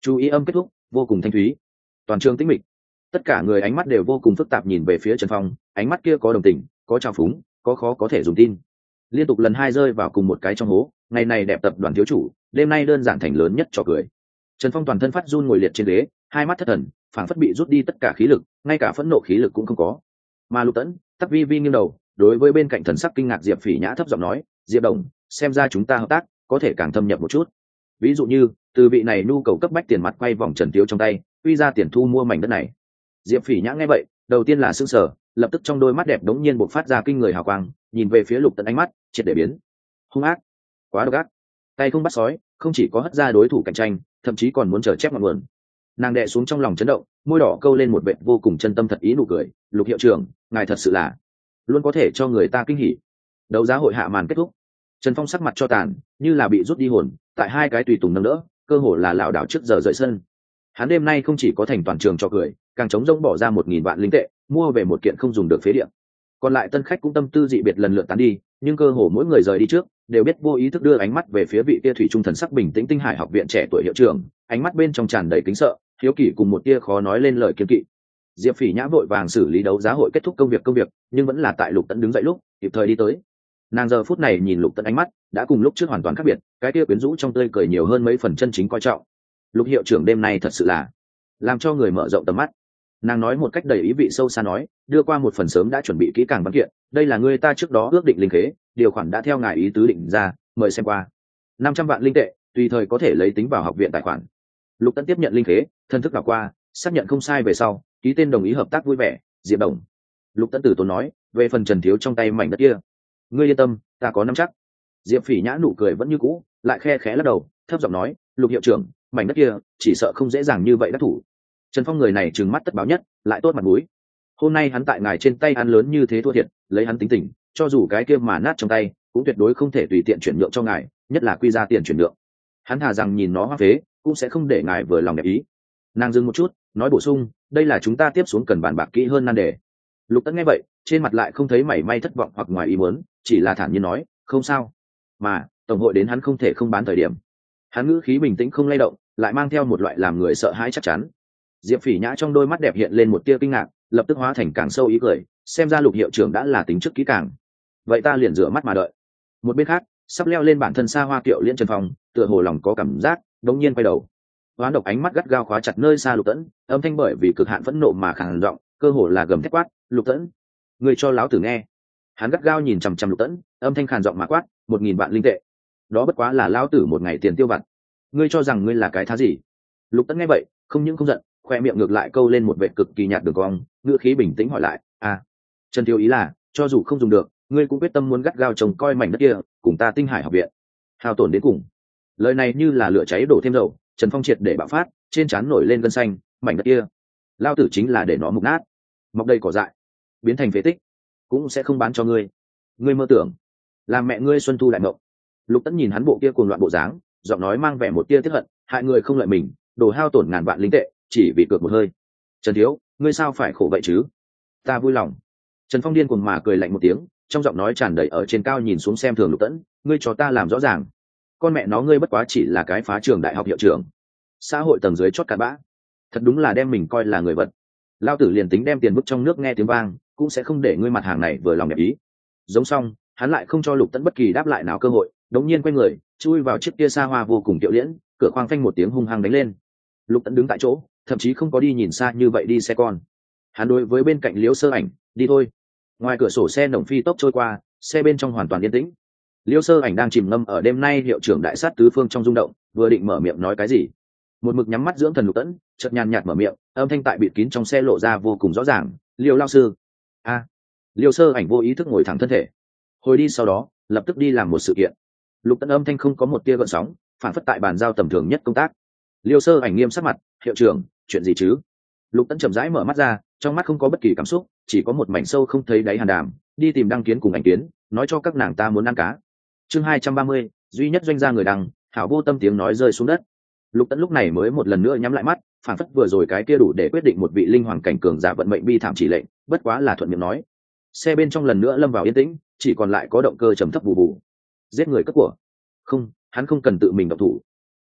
chú ý âm kết thúc vô cùng thanh thúy, toàn trường tĩnh mịch, tất cả người ánh mắt đều vô cùng phức tạp nhìn về phía Trần Phong, ánh mắt kia có đồng tình, có trào phúng, có khó có thể dùng tin, liên tục lần hai rơi vào cùng một cái trong hố. Ngày này đẹp tập đoàn thiếu chủ, đêm nay đơn giản thành lớn nhất trò cười. Trần Phong toàn thân phát run ngồi liệt trên ghế, hai mắt thất thần, phảng phất bị rút đi tất cả khí lực, ngay cả phẫn nộ khí lực cũng không có. Mà Lục Tẫn tắc vi vi nghiêng đầu, đối với bên cạnh thần sắc kinh ngạc Diệp Phỉ Nhã thấp giọng nói, Diệp Đồng, xem ra chúng ta hợp tác có thể càng thâm nhập một chút. Ví dụ như từ vị này nhu cầu cấp bách tiền mặt quay vòng Trần Tiếu trong tay quy ra tiền thu mua mảnh đất này. Diệp Phỉ Nhã nghe vậy, đầu tiên là sững sờ, lập tức trong đôi mắt đẹp đống nhiên bộc phát ra kinh người hào quang, nhìn về phía Lục Tẫn, ánh mắt triệt để biến hung ác, quá độc ác, tay không bắt sói, không chỉ có hất ra đối thủ cạnh tranh, thậm chí còn muốn chờ chép ngọn nguồn. Nàng đè xuống trong lòng chấn động, môi đỏ câu lên một vệt vô cùng chân tâm thật ý nụ cười, Lục hiệu trưởng, ngài thật sự là luôn có thể cho người ta kinh hỉ. Đấu giá hội hạ màn kết thúc, Trần Phong sắc mặt cho tàn, như là bị rút đi hồn, tại hai cái tùy tùng nâng đỡ, cơ hồ là lảo đảo trước giờ rời sân. Hắn đêm nay không chỉ có thành toàn trường cho cười, càng chống rông bỏ ra một nghìn vạn linh tệ, mua về một kiện không dùng được phế điện. Còn lại tân khách cũng tâm tư dị biệt lần lượt tán đi, nhưng cơ hồ mỗi người rời đi trước, đều biết vô ý thức đưa ánh mắt về phía vị kia thủy trung thần sắc bình tĩnh Tinh Hải học viện trẻ tuổi hiệu trưởng, ánh mắt bên trong tràn đầy kính sợ, hiếu kỳ cùng một tia khó nói lên lời kiêng kỵ. Diệp Phỉ Nhã vội vàng xử lý đấu giá hội kết thúc công việc công việc, nhưng vẫn là tại Lục Tẫn đứng dậy lúc, kịp thời đi tới. Nàng giờ phút này nhìn Lục Tẫn ánh mắt, đã cùng lúc trước hoàn toàn khác biệt, cái tia quyến rũ trong tươi cười nhiều hơn mấy phần chân chính coi trọng. Lục hiệu trưởng đêm nay thật sự là làm cho người mở rộng tầm mắt. Nàng nói một cách đầy ý vị sâu xa nói, đưa qua một phần sớm đã chuẩn bị kỹ càng văn kiện, đây là người ta trước đó ước định linh khế, điều khoản đã theo ngài ý tứ định ra, mời xem qua. Năm trăm vạn linh tệ, tùy thời có thể lấy tính vào học viện tài khoản. Lục Tẫn tiếp nhận linh khế, thân thức đảo qua, xác nhận không sai về sau, ký tên đồng ý hợp tác vui vẻ. Diệp Đồng, Lục Tẫn tử tốn nói, về phần Trần Thiếu trong tay mảnh đất kia, ngươi yên tâm, ta có nắm chắc. Diệp Phỉ Nhã nụ cười vẫn như cũ, lại khe khẽ lắc đầu, thấp giọng nói, Lục hiệu trưởng, mảnh đất kia chỉ sợ không dễ dàng như vậy đắc thủ. Trần Phong người này trừng mắt tất báo nhất, lại tốt mặt mũi. Hôm nay hắn tại ngài trên tay ăn lớn như thế thua thiệt, lấy hắn tính tình, cho dù cái kia mà nát trong tay, cũng tuyệt đối không thể tùy tiện chuyển nhượng cho ngài, nhất là quy ra tiền chuyển nhượng. Hắn thà rằng nhìn nó hoang phế, cũng sẽ không để ngài vừa lòng đẹp ý. Nàng dừng một chút, nói bổ sung, đây là chúng ta tiếp xuống cần bàn bạc kỹ hơn nan đề. Lục Tẫn nghe vậy, trên mặt lại không thấy mảy may thất vọng hoặc ngoài ý muốn, chỉ là thản nhiên nói, không sao. Mà tổng hội đến hắn không thể không bán thời điểm. Hắn ngữ khí bình tĩnh không lay động, lại mang theo một loại làm người sợ hãi chắc chắn. Diệp Phỉ Nhã trong đôi mắt đẹp hiện lên một tia kinh ngạc, lập tức hóa thành càng sâu ý cười, xem ra Lục hiệu trưởng đã là tính trước kỹ càng. Vậy ta liền rửa mắt mà đợi. Một bên khác, sắp leo lên bản thân xa hoa kiệu liễn Trần Phong, tựa hồ lòng có cảm giác, đống nhiên quay đầu. Hoán độc ánh mắt gắt gao khóa chặt nơi xa Lục Tẫn, âm thanh bởi vì cực hạn phẫn nộ mà khàn giọng, cơ hồ là gầm thét quát, Lục Tẫn, ngươi cho láo tử nghe. Hắn gắt gao nhìn chằm chằm Lục Tẫn, âm thanh khàn giọng mà quát, một nghìn vạn linh tệ, đó bất quá là lão tử một ngày tiền tiêu vặt, ngươi cho rằng ngươi là cái thá gì? Lục Tẫn nghe vậy, không những không giận, khoe miệng ngược lại câu lên một vẻ cực kỳ nhạt đường cong, ngữ khí bình tĩnh hỏi lại, à, Trần Thiếu ý là, cho dù không dùng được, ngươi cũng quyết tâm muốn gắt gao trông coi mảnh đất kia, cùng ta Tinh Hải học viện hao tổn đến cùng. Lời này như là lửa cháy đổ thêm dầu, Trần Phong triệt để bạo phát, trên trán nổi lên gân xanh, mảnh đất kia, lao tử chính là để nó mục nát, mọc đầy cỏ dại, biến thành phế tích, cũng sẽ không bán cho ngươi. Ngươi mơ tưởng làm mẹ ngươi xuân thu đại mộng. Lục Tẫn nhìn hắn bộ kia cuồng loạn bộ dáng, giọng nói mang vẻ một tia tiếc hận, hại người không lợi mình, đồ hao tổn ngàn vạn linh tệ, chỉ vì cược một hơi. Trần Thiếu, ngươi sao phải khổ vậy chứ? Ta vui lòng. Trần Phong điên cuồng mà cười lạnh một tiếng, trong giọng nói tràn đầy ở trên cao nhìn xuống xem thường Lục Tẫn, ngươi cho ta làm rõ ràng, con mẹ nó ngươi bất quá chỉ là cái phá trường đại học hiệu trưởng, xã hội tầng dưới chót cặn bã, thật đúng là đem mình coi là người vật. Lao tử liền tính đem tiền vứt trong nước nghe tiếng vang, cũng sẽ không để ngươi mặt hàng này vừa lòng đẹp ý. Giống xong, hắn lại không cho Lục Tẫn bất kỳ đáp lại nào cơ hội, đống nhiên quay người, chui vào chiếc kia xa hoa vô cùng kiệu liễn, cửa khoang phanh một tiếng hung hăng đánh lên. Lục Tẫn đứng tại chỗ, thậm chí không có đi nhìn xa như vậy đi xe con. Hắn đối với bên cạnh Liễu Sơ Ảnh, đi thôi. Ngoài cửa sổ xe nồng phi tốc trôi qua, xe bên trong hoàn toàn yên tĩnh. Liễu Sơ Ảnh đang chìm ngâm ở đêm nay hiệu trưởng đại sát tứ phương trong rung động, vừa định mở miệng nói cái gì, một mực nhắm mắt dưỡng thần Lục Tẫn chợt nhàn nhạt mở miệng, âm thanh tại bịt kín trong xe lộ ra vô cùng rõ ràng, Liễu lão sư. A. À. Liễu Sơ Ảnh vô ý thức ngồi thẳng thân thể, hồi đi sau đó lập tức đi làm một sự kiện. Lục Tẫn âm thanh không có một tia gợn sóng, phản phất tại bàn giao tầm thường nhất công tác. Liêu Sơ Ảnh nghiêm sắc mặt, hiệu trưởng, chuyện gì chứ? Lục Tẫn chậm rãi mở mắt ra, trong mắt không có bất kỳ cảm xúc, chỉ có một mảnh sâu không thấy đáy hàn đàm, đi tìm Đăng Kiến cùng Ảnh Kiến, nói cho các nàng ta muốn ăn cá. Chương hai trăm ba mươi, duy nhất doanh gia người đăng, hảo vô tâm tiếng nói rơi xuống đất. Lục Tẫn lúc này mới một lần nữa nhắm lại mắt, phản phất vừa rồi cái kia đủ để quyết định một vị linh hoàng cảnh cường giả vận mệnh bi thảm chỉ lệnh, bất quá là thuận miệng nói. Xe bên trong lần nữa lâm vào yên tĩnh, chỉ còn lại có động cơ trầm thấp bù bù. Giết người cất của. Không, hắn không cần tự mình động thủ.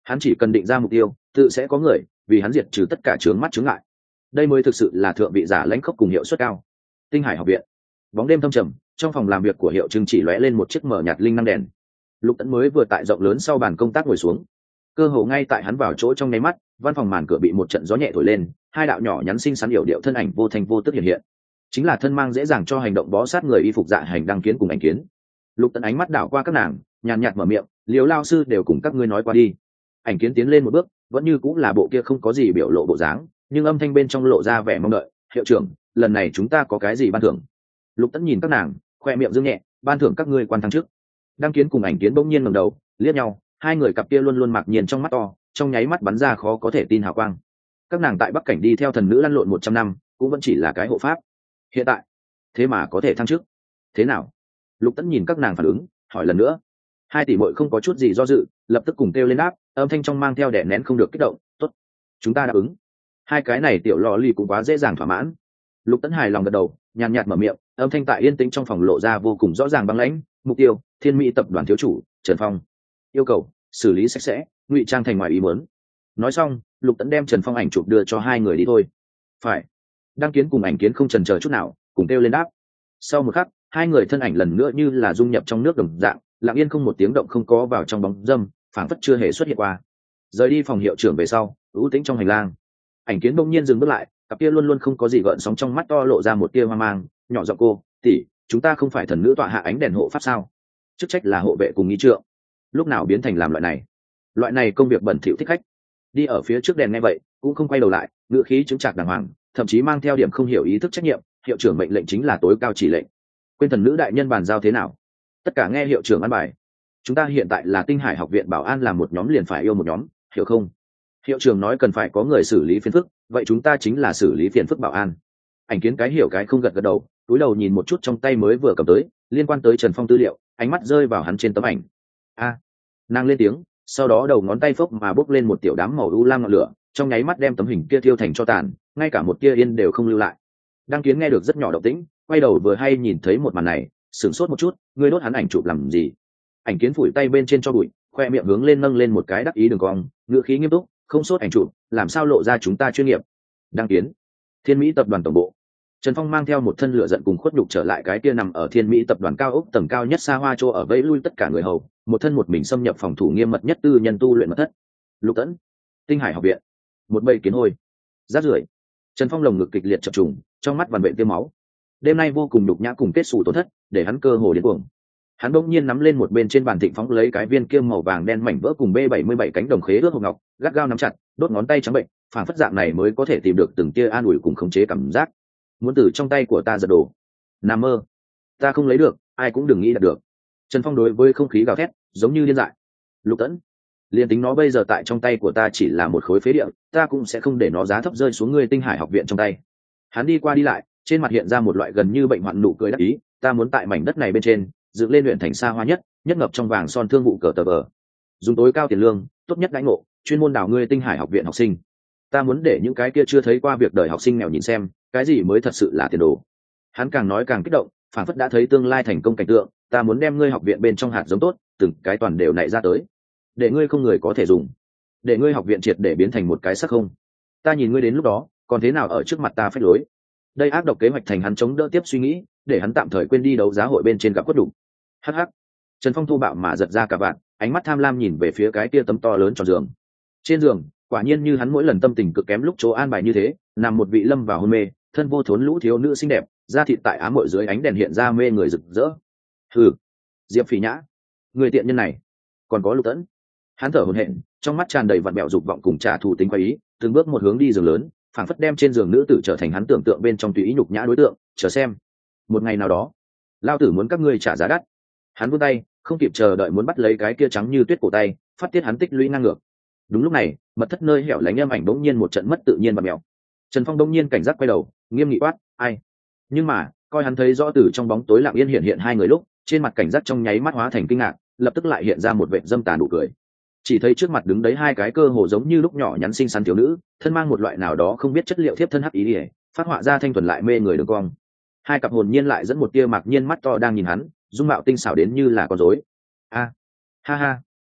Hắn chỉ cần định ra mục tiêu, tự sẽ có người vì hắn diệt trừ tất cả chướng mắt chướng ngại. Đây mới thực sự là thượng vị giả lãnh khốc cùng hiệu suất cao. Tinh Hải học viện, bóng đêm thâm trầm, trong phòng làm việc của Hiệu Trừng chỉ lóe lên một chiếc mở nhạt linh năng đèn. Lục Tẫn mới vừa tại rộng lớn sau bàn công tác ngồi xuống, cơ hồ ngay tại hắn vào chỗ trong nháy mắt, văn phòng màn cửa bị một trận gió nhẹ thổi lên, hai đạo nhỏ nhắn xinh xắn yểu điệu thân ảnh vô thành vô tức hiện hiện, chính là thân mang dễ dàng cho hành động bó sát người y phục dạ hành Đăng Kiến cùng Ảnh Kiến. Lục Tẫn ánh mắt đảo qua các nàng, nhàn nhạt mở miệng, Liễu lao sư đều cùng các ngươi nói qua đi. Ảnh Kiến tiến lên một bước, vẫn như cũng là bộ kia không có gì biểu lộ bộ dáng, nhưng âm thanh bên trong lộ ra vẻ mong đợi. Hiệu trưởng, lần này chúng ta có cái gì ban thưởng? Lục Tẫn nhìn các nàng, khoe miệng dương nhẹ, ban thưởng các ngươi quan thăng trước. Đăng Kiến cùng Ảnh Kiến bỗng nhiên ngẩng đầu, liếc nhau, hai người cặp kia luôn luôn mặc nhiên trong mắt to, trong nháy mắt bắn ra khó có thể tin hào quang. Các nàng tại Bắc Cảnh đi theo thần nữ lăn lộn một trăm năm, cũng vẫn chỉ là cái hộ pháp. Hiện tại, thế mà có thể thăng chức. Thế nào? Lục Tẫn nhìn các nàng phản ứng, hỏi lần nữa. Hai tỷ muội không có chút gì do dự, lập tức cùng kêu lên đáp, âm thanh trong mang theo đè nén không được kích động, "Tốt, chúng ta đáp ứng." Hai cái này tiểu lò lì cũng quá dễ dàng thỏa mãn. Lục Tẫn hài lòng gật đầu, nhàn nhạt mở miệng, âm thanh tại yên tĩnh trong phòng lộ ra vô cùng rõ ràng băng lãnh, "Mục tiêu, Thiên Mỹ tập đoàn thiếu chủ, Trần Phong. Yêu cầu, xử lý sạch sẽ, ngụy trang thành ngoài ý muốn." Nói xong, Lục Tẫn đem Trần Phong ảnh chụp đưa cho hai người đi thôi. "Phải." Đăng Kiến cùng Ảnh Kiến không chần chờ chút nào, cùng kêu lên đáp. Sau một khắc, hai người thân ảnh lần nữa như là dung nhập trong nước đồng dạng, lặng yên không một tiếng động không có vào trong bóng dâm, phảng phất chưa hề xuất hiện qua. Rời đi phòng hiệu trưởng về sau, ưu tĩnh trong hành lang, Ảnh Kiến bỗng nhiên dừng bước lại, cặp kia luôn luôn không có gì gợn sóng trong mắt to lộ ra một tia hoang mang, nhỏ giọng, "Cô tỷ, chúng ta không phải thần nữ tọa hạ ánh đèn hộ pháp sao? Chức trách là hộ vệ cùng nghi trượng, lúc nào biến thành làm loại này loại này công việc bẩn thỉu thích khách?" Đi ở phía trước đèn nghe vậy, cũng không quay đầu lại, ngữ khí chứng trạc đàng hoàng, thậm chí mang theo điểm không hiểu ý thức trách nhiệm, "Hiệu trưởng mệnh lệnh chính là tối cao chỉ lệnh. Quên thần nữ đại nhân bàn giao thế nào? Tất cả nghe hiệu trưởng an bài. Chúng ta hiện tại là Tinh Hải học viện bảo an, làm một nhóm liền phải yêu một nhóm, hiểu không? Hiệu trưởng nói cần phải có người xử lý phiền phức, vậy chúng ta chính là xử lý phiền phức bảo an." Ảnh Kiến cái hiểu cái không gật gật đầu, túi đầu nhìn một chút trong tay mới vừa cầm tới liên quan tới Trần Phong tư liệu, ánh mắt rơi vào hắn trên tấm ảnh. "A." Nàng lên tiếng, sau đó đầu ngón tay phốc mà bốc lên một tiểu đám màu u lam ngọn lửa, trong nháy mắt đem tấm hình kia thiêu thành tro tàn, ngay cả một tia yên đều không lưu lại. Đăng Kiến nghe được rất nhỏ động tĩnh, quay đầu vừa hay nhìn thấy một màn này, sửng sốt một chút, "Ngươi đốt hắn ảnh chụp làm gì?" Ảnh Kiến phủi tay bên trên cho bụi, khoe miệng hướng lên nâng lên một cái đắc ý đường cong, ngữ khí nghiêm túc, "Không sốt ảnh chụp, làm sao lộ ra chúng ta chuyên nghiệp?" Đăng Kiến, Thiên Mỹ tập đoàn tổng bộ. Trần Phong mang theo một thân lửa giận cùng khuất nhục trở lại cái kia nằm ở Thiên Mỹ tập đoàn cao ốc tầng cao nhất xa hoa chỗ ở vẫy lui tất cả người hầu, một thân một mình xâm nhập phòng thủ nghiêm mật nhất tư nhân tu luyện mật thất. Lục Tẫn, Tinh Hải học viện, một bầy kiến hôi, rát rưởi. Trần Phong lồng ngực kịch liệt chập trùng, trong mắt vằn vện tiêm máu. Đêm nay vô cùng nhục nhã cùng kết xù tổn thất, để hắn cơ hồ điên cuồng. Hắn bỗng nhiên nắm lên một bên trên bàn thịnh phóng lấy cái viên kia màu vàng đen mảnh vỡ cùng B bảy mươi bảy cánh đồng khế ướt hộp ngọc, gắt gao nắm chặt, đốt ngón tay trắng bệnh, phản phất dạng này mới có thể tìm được từng tia an ủi cùng khống chế cảm giác. Muốn từ trong tay của ta giật đồ, nằm mơ, ta không lấy được, ai cũng đừng nghĩ đạt được. Trần Phong đối với không khí gào thét, giống như điên dại. Lục Tẫn, liền tính nó bây giờ tại trong tay của ta chỉ là một khối phế địa, ta cũng sẽ không để nó giá thấp rơi xuống ngươi Tinh Hải học viện trong tay. Hắn đi qua đi lại, trên mặt hiện ra một loại gần như bệnh hoạn nụ cười đắc ý, ta muốn tại mảnh đất này bên trên dựng lên luyện thành xa hoa nhất, nhất ngập trong vàng son thương vụ cờ tờ vờ, dùng tối cao tiền lương, tốt nhất đãi ngộ, chuyên môn đào ngươi Tinh Hải học viện học sinh. Ta muốn để những cái kia chưa thấy qua việc đời học sinh nghèo nhìn xem, cái gì mới thật sự là tiền đồ. Hắn càng nói càng kích động, phản phất đã thấy tương lai thành công cảnh tượng, ta muốn đem ngươi học viện bên trong hạt giống tốt, từng cái toàn đều nảy ra tới, để ngươi không người có thể dùng, để ngươi học viện triệt để biến thành một cái sắc không. Ta nhìn ngươi đến lúc đó, còn thế nào ở trước mặt ta phách lối. Đây ác độc kế hoạch thành hắn chống đỡ tiếp suy nghĩ, để hắn tạm thời quên đi đấu giá hội bên trên gặp quất đủ. Hắc hắc. Trần Phong thu bạo mà giật ra cả vạn, ánh mắt tham lam nhìn về phía cái kia tấm to lớn tròn giường. Trên giường, quả nhiên như hắn mỗi lần tâm tình cực kém lúc chỗ an bài như thế, nằm một vị lâm vào hôn mê, thân vô thốn lũ thiếu nữ xinh đẹp, da thịt tại ám muội dưới ánh đèn hiện ra mê người rực rỡ. Hừ, Diệp Phỉ Nhã, người tiện nhân này. Còn có Lục Tẫn. Hắn thở hổn hển, trong mắt tràn đầy vặn bẹo dục vọng cùng trả thù tính quái ý, từng bước một hướng đi giường lớn, phảng phất đem trên giường nữ tử trở thành hắn tưởng tượng bên trong tùy ý nhục nhã đối tượng. Chờ xem, một ngày nào đó, lao tử muốn các ngươi trả giá đắt. Hắn vươn tay, không kịp chờ đợi muốn bắt lấy cái kia trắng như tuyết cổ tay, phát tiết hắn tích lũy ngang ngược. Đúng lúc này, mật thất nơi hẻo lánh âm ảnh bỗng nhiên một trận mất tự nhiên và mèo. Trần Phong bỗng nhiên cảnh giác quay đầu, nghiêm nghị quát, ai? Nhưng mà, coi hắn thấy rõ từ trong bóng tối lặng yên hiện hiện hai người lúc, trên mặt cảnh giác trong nháy mắt hóa thành kinh ngạc, lập tức lại hiện ra một vẻ dâm tà nụ cười. Chỉ thấy trước mặt đứng đấy hai cái cơ hồ giống như lúc nhỏ nhắn xinh xắn thiếu nữ, thân mang một loại nào đó không biết chất liệu thiếp thân hắc ý ỉa, phát họa ra thanh thuần lại mê người đường cong. Hai cặp hồn nhiên lại dẫn một tia mạc nhiên mắt to đang nhìn hắn, dung mạo tinh xảo đến như là con rối. A, ha ha.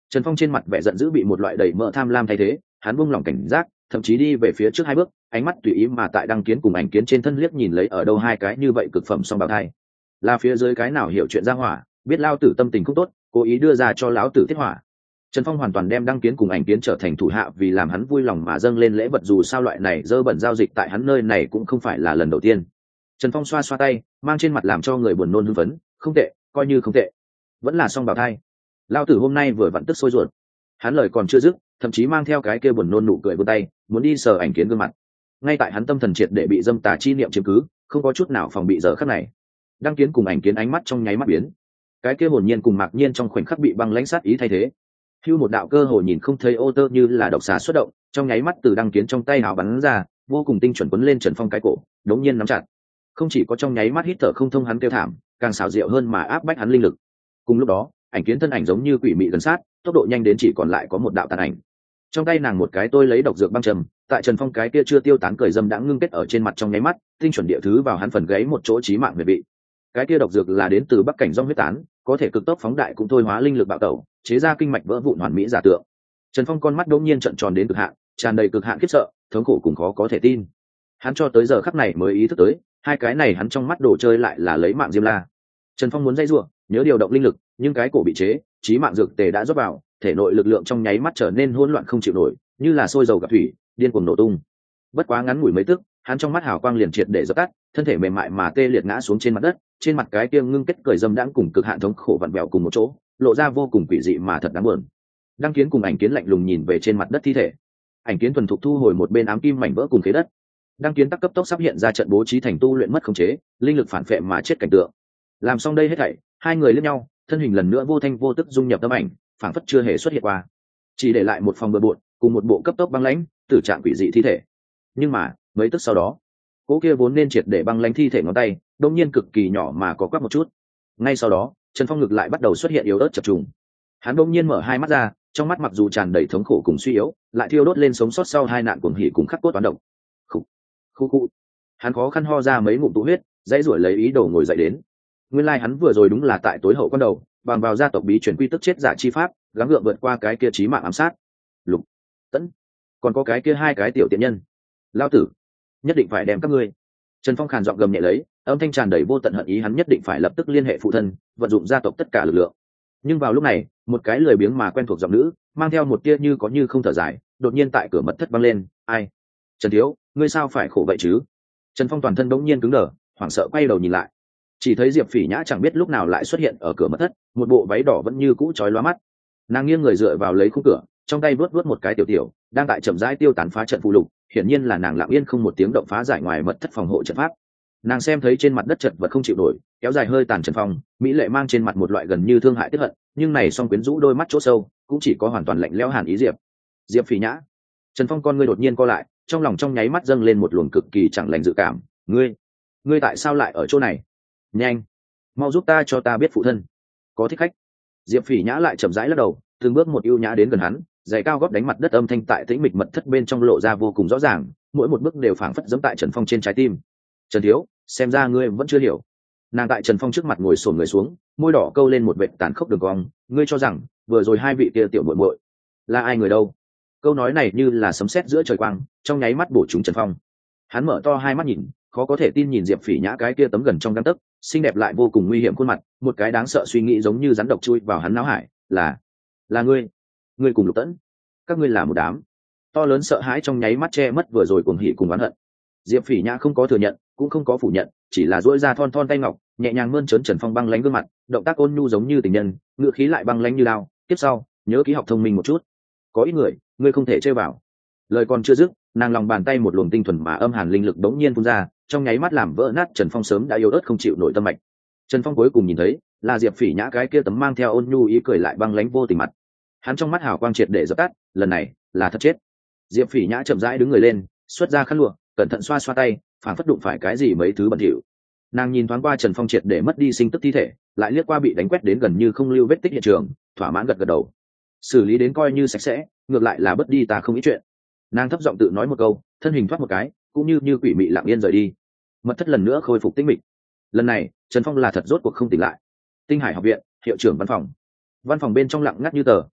Trần Phong trên mặt vẻ giận dữ bị một loại đầy mỡ tham lam thay thế, hắn buông lỏng cảnh giác, thậm chí đi về phía trước hai bước, ánh mắt tùy ý mà tại đăng kiến cùng ảnh kiến trên thân liếc nhìn lấy ở đâu hai cái như vậy cực phẩm song bào thai. Là phía dưới cái nào hiểu chuyện ra hỏa, biết lao tử tâm tình không tốt, cố ý đưa ra cho lão tử tiết hỏa. Trần Phong hoàn toàn đem đăng kiến cùng ảnh kiến trở thành thủ hạ vì làm hắn vui lòng mà dâng lên lễ vật, dù sao loại này dơ bẩn giao dịch tại hắn nơi này cũng không phải là lần đầu tiên. Trần Phong xoa xoa tay, mang trên mặt làm cho người buồn nôn hưng phấn, không tệ, coi như không tệ. Vẫn là song bào thai. Lao tử hôm nay vừa vặn tức sôi ruột. Hắn lời còn chưa dứt, thậm chí mang theo cái kia buồn nôn nụ cười vươn tay, muốn đi sờ ảnh kiến gương mặt. Ngay tại hắn tâm thần triệt để bị dâm tà chi niệm chiếm cứ, không có chút nào phòng bị giờ khắc này. Đăng kiến cùng ảnh kiến ánh mắt trong nháy mắt biến. Cái kia hồn nhiên cùng mạc nhiên trong khoảnh khắc bị băng lãnh sát ý thay thế. Hưu một đạo cơ hồ nhìn không thấy ô tơ như là độc xà xuất động, trong nháy mắt từ đăng kiến trong tay hào bắn ra, vô cùng tinh chuẩn quấn lên Trần Phong cái cổ, đống nhiên nắm chặt. Không chỉ có trong nháy mắt hít thở không thông hắn kêu thảm, càng xảo diệu hơn mà áp bách hắn linh lực. Cùng lúc đó, ảnh kiến thân ảnh giống như quỷ mị gần sát, tốc độ nhanh đến chỉ còn lại có một đạo tàn ảnh. Trong tay nàng một cái tôi lấy độc dược băng trầm, tại Trần Phong cái kia chưa tiêu tán cười dâm đã ngưng kết ở trên mặt trong nháy mắt, tinh chuẩn địa thứ vào hắn phần gáy một chỗ chí mạng huyệt vị. Cái kia độc dược là đến từ Bắc Cảnh Dòng huyết tán, có thể cực tốc phóng đại cũng thôi hóa linh lực bạo tẩu, chế ra kinh mạch vỡ vụn hoàn mỹ giả tượng. Trần Phong con mắt đột nhiên trợn tròn đến cực hạn, tràn đầy cực hạn khiếp sợ, thống khổ cùng khó có thể tin. Hắn cho tới giờ khắc này mới ý thức tới, hai cái này hắn trong mắt đồ chơi lại là lấy mạng Diêm La. Trần Phong muốn dây rủa, nhớ điều động linh lực, nhưng cái cổ bị chế, chí mạng dược tề đã rót vào, thể nội lực lượng trong nháy mắt trở nên hỗn loạn không chịu nổi, như là sôi dầu gặp thủy, điên cuồng nổ tung. Bất quá ngắn ngủi mấy tức, hắn trong mắt hào quang liền triệt để dập tắt, thân thể mềm mại mà tê liệt ngã xuống trên mặt đất, trên mặt cái kia ngưng kết cười dâm đãng cùng cực hạn thống khổ vặn vẹo cùng một chỗ, lộ ra vô cùng quỷ dị mà thật đáng buồn. Đăng kiến cùng ảnh kiến lạnh lùng nhìn về trên mặt đất thi thể. Ảnh kiến thuần thục thu hồi một bên ám kim mảnh vỡ cùng khế đất. Đăng kiến tắc cấp tốc sắp hiện ra trận bố trí thành tu luyện mất khống chế, linh lực phản phệ mà chết cảnh tượng. Làm xong đây hết thảy, hai người liếc nhau, thân hình lần nữa vô thanh vô tức dung nhập tấm ảnh, phảng phất chưa hề xuất hiện qua, chỉ để lại một phòng bừa bộn cùng một bộ cấp tốc băng lãnh, tử trạng quỷ dị thi thể. Nhưng mà mấy tức sau đó, cỗ kia vốn nên triệt để băng lãnh thi thể ngón tay, đột nhiên cực kỳ nhỏ mà có quắc một chút. Ngay sau đó, Trần Phong ngực lại bắt đầu xuất hiện yếu ớt chập trùng. Hắn đột nhiên mở hai mắt ra, trong mắt mặc dù tràn đầy thống khổ cùng suy yếu, lại thiêu đốt lên sống sót sau hai nạn cuồng hỉ cùng khắc cốt toán động. Khụ, khu khu. Hắn khó khăn ho ra mấy ngụm tụ huyết, dãy rủi lấy ý đồ ngồi dậy đến. Nguyên lai like hắn vừa rồi đúng là tại tối hậu quan đầu, bằng vào gia tộc bí truyền quy tức chết giả chi pháp, gắng gượng vượt qua cái kia chí mạng ám sát. Lục, Tẫn, còn có cái kia hai cái tiểu tiện nhân. Lao tử, nhất định phải đem các ngươi. Trần Phong khàn giọng gầm nhẹ lấy, âm thanh tràn đầy vô tận hận ý, hắn nhất định phải lập tức liên hệ phụ thân, vận dụng gia tộc tất cả lực lượng. Nhưng vào lúc này, một cái lười biếng mà quen thuộc giọng nữ, mang theo một tia như có như không thở dài, đột nhiên tại cửa mật thất vang lên, "Ai? Trần thiếu, ngươi sao phải khổ vậy chứ?" Trần Phong toàn thân bỗng nhiên cứng đờ, hoảng sợ quay đầu nhìn lại. Chỉ thấy Diệp Phỉ Nhã chẳng biết lúc nào lại xuất hiện ở cửa mật thất, một bộ váy đỏ vẫn như cũ chói lóa mắt. Nàng nghiêng người dựa vào lấy khung cửa, trong tay vớt vớt một cái tiểu tiểu, đang tại chậm rãi tiêu tán phá trận phù lục, hiển nhiên là nàng lặng yên không một tiếng động phá giải ngoài mật thất phòng hộ trận pháp. Nàng xem thấy trên mặt đất chật vật không chịu nổi, kéo dài hơi tàn Trần Phong, mỹ lệ mang trên mặt một loại gần như thương hại tức hận, nhưng này song quyến rũ đôi mắt chỗ sâu, cũng chỉ có hoàn toàn lạnh lẽo hàn ý Diệp. Diệp Phỉ Nhã. Trần Phong con ngươi đột nhiên co lại, trong lòng trong nháy mắt dâng lên một luồng cực kỳ chẳng lành dự cảm, ngươi, ngươi tại sao lại ở chỗ này? Nhanh, mau giúp ta cho ta biết phụ thân có thích khách. Diệp Phỉ Nhã lại chậm rãi lắc đầu, từng bước một ưu nhã đến gần hắn, giày cao gót đánh mặt đất, âm thanh tại tĩnh mịch mật thất bên trong lộ ra vô cùng rõ ràng, mỗi một bước đều phảng phất giẫm tại Trần Phong trên trái tim. Trần thiếu, xem ra ngươi vẫn chưa hiểu. Nàng tại Trần Phong trước mặt ngồi xổm người xuống, môi đỏ câu lên một vệt tàn khốc đường cong, ngươi cho rằng vừa rồi hai vị kia tiểu muội muội là ai người đâu? Câu nói này như là sấm sét giữa trời quang, trong nháy mắt bổ trúng Trần Phong. Hắn mở to hai mắt nhìn, khó có thể tin nhìn Diệp Phỉ Nhã cái kia tấm gần trong gang tấc, xinh đẹp lại vô cùng nguy hiểm khuôn mặt, một cái đáng sợ suy nghĩ giống như rắn độc chui vào hắn não hải, là là ngươi, ngươi cùng Lục Tẫn, các ngươi là một đám. To lớn sợ hãi trong nháy mắt che mất vừa rồi cuồng hỉ cùng oán hận. Diệp Phỉ Nhã không có thừa nhận, cũng không có phủ nhận, chỉ là duỗi ra thon thon tay ngọc, nhẹ nhàng mơn trớn Trần Phong băng lãnh gương mặt, động tác ôn nhu giống như tình nhân, ngựa khí lại băng lãnh như lao. Tiếp sau, nhớ ký học thông minh một chút, có ít người, ngươi không thể chơi vào. Lời còn chưa dứt, nàng lòng bàn tay một luồng tinh thuần mà âm hàn linh lực đống nhiên phun ra, trong nháy mắt làm vỡ nát Trần Phong sớm đã yếu ớt không chịu nổi tâm mạch. Trần Phong cuối cùng nhìn thấy là Diệp Phỉ Nhã cái kia tấm mang theo ôn nhu ý cười lại băng lãnh vô tình mặt. Hắn trong mắt hào quang triệt để dập tắt, lần này là thật chết. Diệp Phỉ Nhã chậm rãi đứng người lên, xuất ra khăn lụa, cẩn thận xoa xoa tay, phản phất đụng phải cái gì mấy thứ bẩn thỉu. Nàng nhìn thoáng qua Trần Phong triệt để mất đi sinh tức thi thể, lại liếc qua bị đánh quét đến gần như không lưu vết tích hiện trường, thỏa mãn gật gật đầu. Xử lý đến coi như sạch sẽ, ngược lại là bất đi ta không ít chuyện. Nàng thấp giọng tự nói một câu, thân hình thoát một cái, cũng như như quỷ mị lặng yên rời đi. Mật thất lần nữa khôi phục tĩnh mịch. Lần này Trần Phong là thật rốt cuộc không tỉnh lại. Tinh Hải học viện, hiệu trưởng văn phòng. Văn phòng bên trong lặng ngắt như tờ,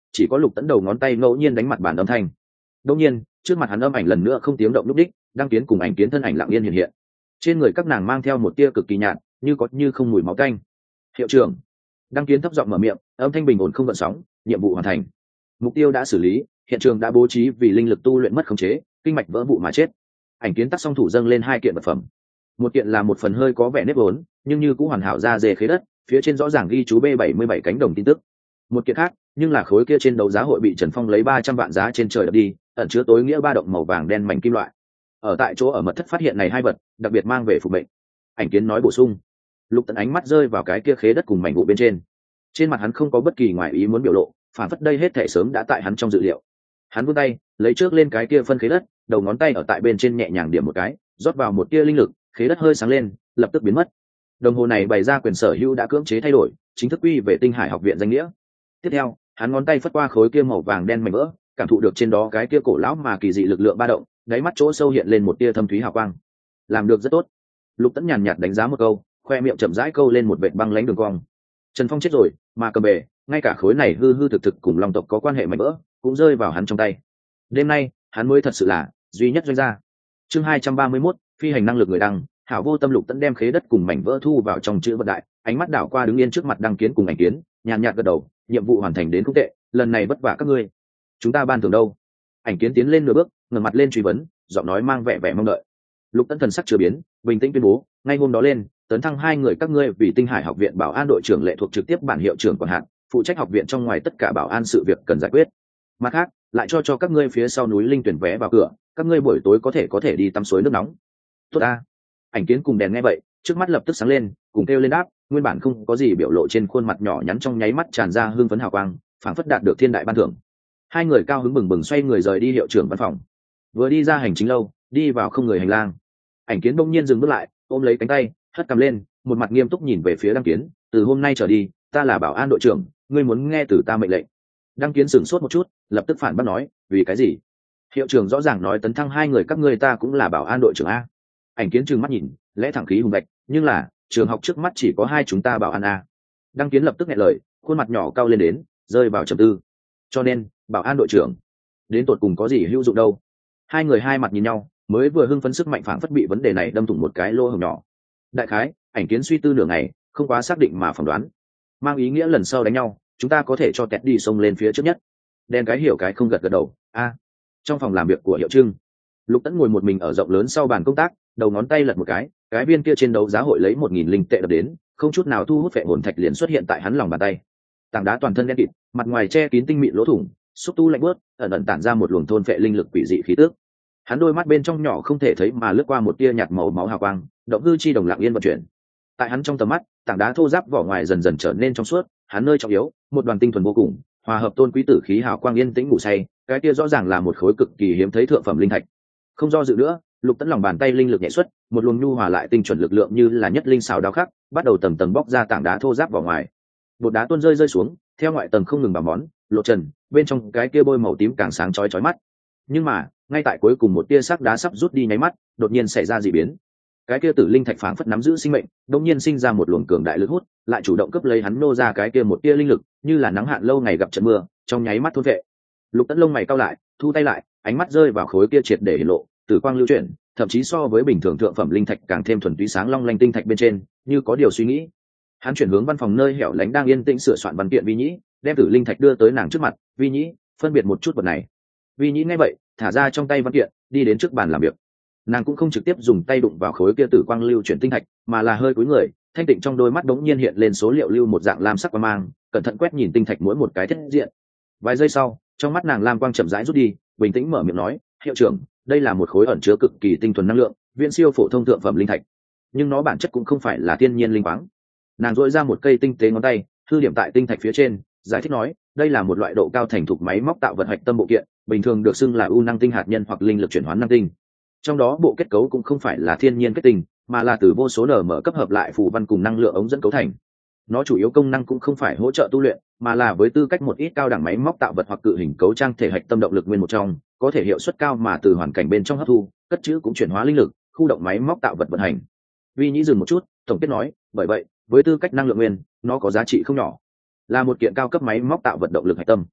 chỉ có Lục Tẫn đầu ngón tay ngẫu nhiên đánh mặt bàn âm thanh. Đột nhiên, trước mặt hắn âm ảnh lần nữa không tiếng động lúc đích, Đăng Kiến cùng Ảnh Kiến thân ảnh lặng yên hiện hiện. Trên người các nàng mang theo một tia cực kỳ nhạt, như có như không mùi máu tanh. Hiệu trưởng. Đăng Kiến thấp giọng mở miệng, âm thanh bình ổn không gợn sóng, nhiệm vụ hoàn thành. Mục tiêu đã xử lý, hiện trường đã bố trí vì linh lực tu luyện mất khống chế, kinh mạch vỡ vụ mà chết. Ảnh Kiến tắc song thủ dâng lên hai kiện vật phẩm. Một kiện là một phần hơi có vẻ nếp vốn, nhưng như cũng hoàn hảo ra dề khế đất, phía trên rõ ràng ghi chú B bảy mươi bảy cánh đồng tin tức. Một kiện khác, nhưng là khối kia trên đấu giá hội bị Trần Phong lấy ba trăm vạn giá trên trời đập đi, ẩn chứa tối nghĩa ba động màu vàng đen mảnh kim loại. Ở tại chỗ ở mật thất phát hiện này hai vật, đặc biệt mang về phục mệnh. Ảnh Kiến nói bổ sung. Lục Tẫn ánh mắt rơi vào cái kia khế đất cùng mảnh vụ bên trên. Trên mặt hắn không có bất kỳ ngoại ý muốn biểu lộ, phản phất đây hết thể sớm đã tại hắn trong dự liệu. Hắn vươn tay, lấy trước lên cái kia phân khế đất, đầu ngón tay ở tại bên trên nhẹ nhàng điểm một cái, rót vào một tia linh lực, khế đất hơi sáng lên, lập tức biến mất. Đồng hồ này bày ra quyền sở hữu đã cưỡng chế thay đổi, chính thức quy về Tinh Hải học viện danh nghĩa. Tiếp theo, hắn ngón tay phất qua khối kia màu vàng đen mảnh vỡ, cảm thụ được trên đó cái kia cổ lão mà kỳ dị lực lượng ba động, đáy mắt chỗ sâu hiện lên một tia thâm thúy hào quang. Làm được rất tốt. Lục Tẫn nhàn nhạt đánh giá một câu, khoe miệng chậm rãi câu lên một vệt băng lãnh đường cong. Trần Phong chết rồi, mà cầm bể, ngay cả khối này hư hư thực thực cùng Long tộc có quan hệ mảnh vỡ, cũng rơi vào hắn trong tay. Đêm nay, hắn mới thật sự là duy nhất doanh gia. Chương hai trăm ba mươi mốt, phi hành năng lực người đăng, hảo vô tâm. Lục Tẫn đem khế đất cùng mảnh vỡ thu vào trong chữ vật đại, ánh mắt đảo qua đứng yên trước mặt Đăng Kiến cùng Ảnh Kiến, nhàn nhạt gật đầu, nhiệm vụ hoàn thành đến không tệ, lần này vất vả các ngươi. Chúng ta ban thưởng đâu? Ảnh Kiến tiến lên nửa bước, ngẩng mặt lên truy vấn, giọng nói mang vẻ vẻ mong đợi. Lục Tẫn thần sắc chưa biến, bình tĩnh tuyên bố, ngay hôm đó lên, tấn thăng hai người các ngươi vì Tinh Hải học viện bảo an đội trưởng lệ thuộc trực tiếp bản hiệu trưởng quản hạt, phụ trách học viện trong ngoài tất cả bảo an sự việc cần giải quyết. Mặt khác, lại cho cho các ngươi phía sau núi linh tuyển vé vào cửa, các ngươi buổi tối có thể có thể đi tắm suối nước nóng. Tốt a. Ảnh Kiến cùng đèn nghe vậy, trước mắt lập tức sáng lên, cùng kêu lên đáp, nguyên bản không có gì biểu lộ trên khuôn mặt nhỏ nhắn trong nháy mắt tràn ra hưng phấn hào quang, phảng phất đạt được thiên đại ban thưởng. Hai người cao hứng bừng bừng xoay người rời đi hiệu trưởng văn phòng. Vừa đi ra hành chính lâu, đi vào không người hành lang. Ảnh Kiến bỗng nhiên dừng bước lại, ôm lấy cánh tay, hất cằm lên, một mặt nghiêm túc nhìn về phía Đăng Kiến, từ hôm nay trở đi, ta là bảo an đội trưởng, ngươi muốn nghe từ ta mệnh lệnh. Đăng Kiến sửng sốt một chút, lập tức phản bác nói, vì cái gì? Hiệu trưởng rõ ràng nói tấn thăng hai người các ngươi ta cũng là bảo an đội trưởng a. Ảnh Kiến trừng mắt nhìn, lẽ thẳng khí hùng bạch, nhưng là trường học trước mắt chỉ có hai chúng ta bảo an a. Đăng Kiến lập tức nghe lời, khuôn mặt nhỏ cao lên đến, rơi vào trầm tư. Cho nên, bảo an đội trưởng, đến tột cùng có gì hữu dụng đâu? Hai người hai mặt nhìn nhau, mới vừa hưng phấn sức mạnh phản phất bị vấn đề này đâm thủng một cái lỗ hổng nhỏ. Đại khái, Ảnh Kiến suy tư nửa ngày, không quá xác định mà phỏng đoán, mang ý nghĩa lần sau đánh nhau, chúng ta có thể cho tẹt đi xông lên phía trước nhất. Đen cái hiểu cái không gật gật đầu. A. Trong phòng làm việc của hiệu trưng, Lục Tẫn ngồi một mình ở rộng lớn sau bàn công tác, đầu ngón tay lật một cái, cái viên kia trên đấu giá hội lấy một nghìn linh tệ đập đến, không chút nào thu hút phệ hồn thạch liền xuất hiện tại hắn lòng bàn tay. Tảng đá toàn thân đen kịt, mặt ngoài che kín tinh mịn lỗ thủng, xúc tu lạnh bớt, ẩn ẩn tản ra một luồng thôn phệ linh lực quỷ dị khí tức. Hắn đôi mắt bên trong nhỏ không thể thấy mà lướt qua một tia nhạt màu máu hào quang, động hư chi đồng lặng yên vận chuyển. Tại hắn trong tầm mắt, tảng đá thô ráp vỏ ngoài dần dần trở nên trong suốt, hắn nơi trọng yếu, một đoàn tinh thuần vô cùng, hòa hợp tôn quý tử khí hào quang yên tĩnh ngủ say, cái kia rõ ràng là một khối cực kỳ hiếm thấy thượng phẩm linh thạch. Không do dự nữa, Lục Tẫn lòng bàn tay linh lực nhẹ xuất, một luồng nhu hòa lại tinh chuẩn lực lượng như là nhất linh xào đao khắc, bắt đầu tầng tầng bóc ra tảng đá thô ráp vỏ ngoài. Bột đá tuôn rơi rơi xuống, theo ngoại tầng không ngừng bào món, lộ trần, bên trong cái kia bôi màu tím càng sáng chói chói mắt. Nhưng mà, ngay tại cuối cùng một tia sắc đá sắp rút đi nháy mắt, đột nhiên xảy ra dị biến. Cái kia tử linh thạch phảng phất nắm giữ sinh mệnh, đột nhiên sinh ra một luồng cường đại lực hút, lại chủ động cướp lấy hắn nô ra cái kia một tia linh lực, như là nắng hạn lâu ngày gặp trận mưa, trong nháy mắt thôn vệ. Lục Tẫn lông mày cau lại, thu tay lại, ánh mắt rơi vào khối kia triệt để hiển lộ, tử quang lưu chuyển, thậm chí so với bình thường thượng phẩm linh thạch càng thêm thuần túy sáng long lanh tinh thạch bên trên, như có điều suy nghĩ. Hắn chuyển hướng văn phòng nơi hẻo lánh đang yên tĩnh sửa soạn văn kiện Vi Nhĩ, đem tử linh thạch đưa tới nàng trước mặt. Vi Nhĩ, phân biệt một chút vật này. Vi Nhĩ nghe vậy, thả ra trong tay văn kiện, đi đến trước bàn làm việc. Nàng cũng không trực tiếp dùng tay đụng vào khối kia tử quang lưu chuyển tinh thạch, mà là hơi cúi người, thanh tịnh trong đôi mắt đống nhiên hiện lên số liệu lưu một dạng lam sắc quang mang, cẩn thận quét nhìn tinh thạch mỗi một cái thiết diện. Vài giây sau, trong mắt nàng lam quang chậm rãi rút đi, bình tĩnh mở miệng nói, hiệu trưởng, đây là một khối ẩn chứa cực kỳ tinh thuần năng lượng, viễn siêu phổ thông thượng phẩm linh thạch, nhưng nó bản chất cũng không phải là thiên nhiên linh khoáng. Nàng dội ra một cây tinh tế ngón tay, thư điểm tại tinh thạch phía trên, giải thích nói, đây là một loại độ cao thành thục máy móc tạo vật hạch tâm bộ kiện, bình thường được xưng là u năng tinh hạt nhân hoặc linh lực chuyển hóa năng tinh. Trong đó bộ kết cấu cũng không phải là thiên nhiên kết tinh, mà là từ vô số nở mở cấp hợp lại phù văn cùng năng lượng ống dẫn cấu thành. Nó chủ yếu công năng cũng không phải hỗ trợ tu luyện, mà là với tư cách một ít cao đẳng máy móc tạo vật hoặc cự hình cấu trang thể hạch tâm động lực nguyên một trong, có thể hiệu suất cao mà từ hoàn cảnh bên trong hấp thu, cất trữ cũng chuyển hóa linh lực, khu động máy móc tạo vật vận hành. Vi Nhĩ dừng một chút, tổng kết nói, bởi vậy, với tư cách năng lượng nguyên, nó có giá trị không nhỏ, là một kiện cao cấp máy móc tạo vật động lực hạch tâm.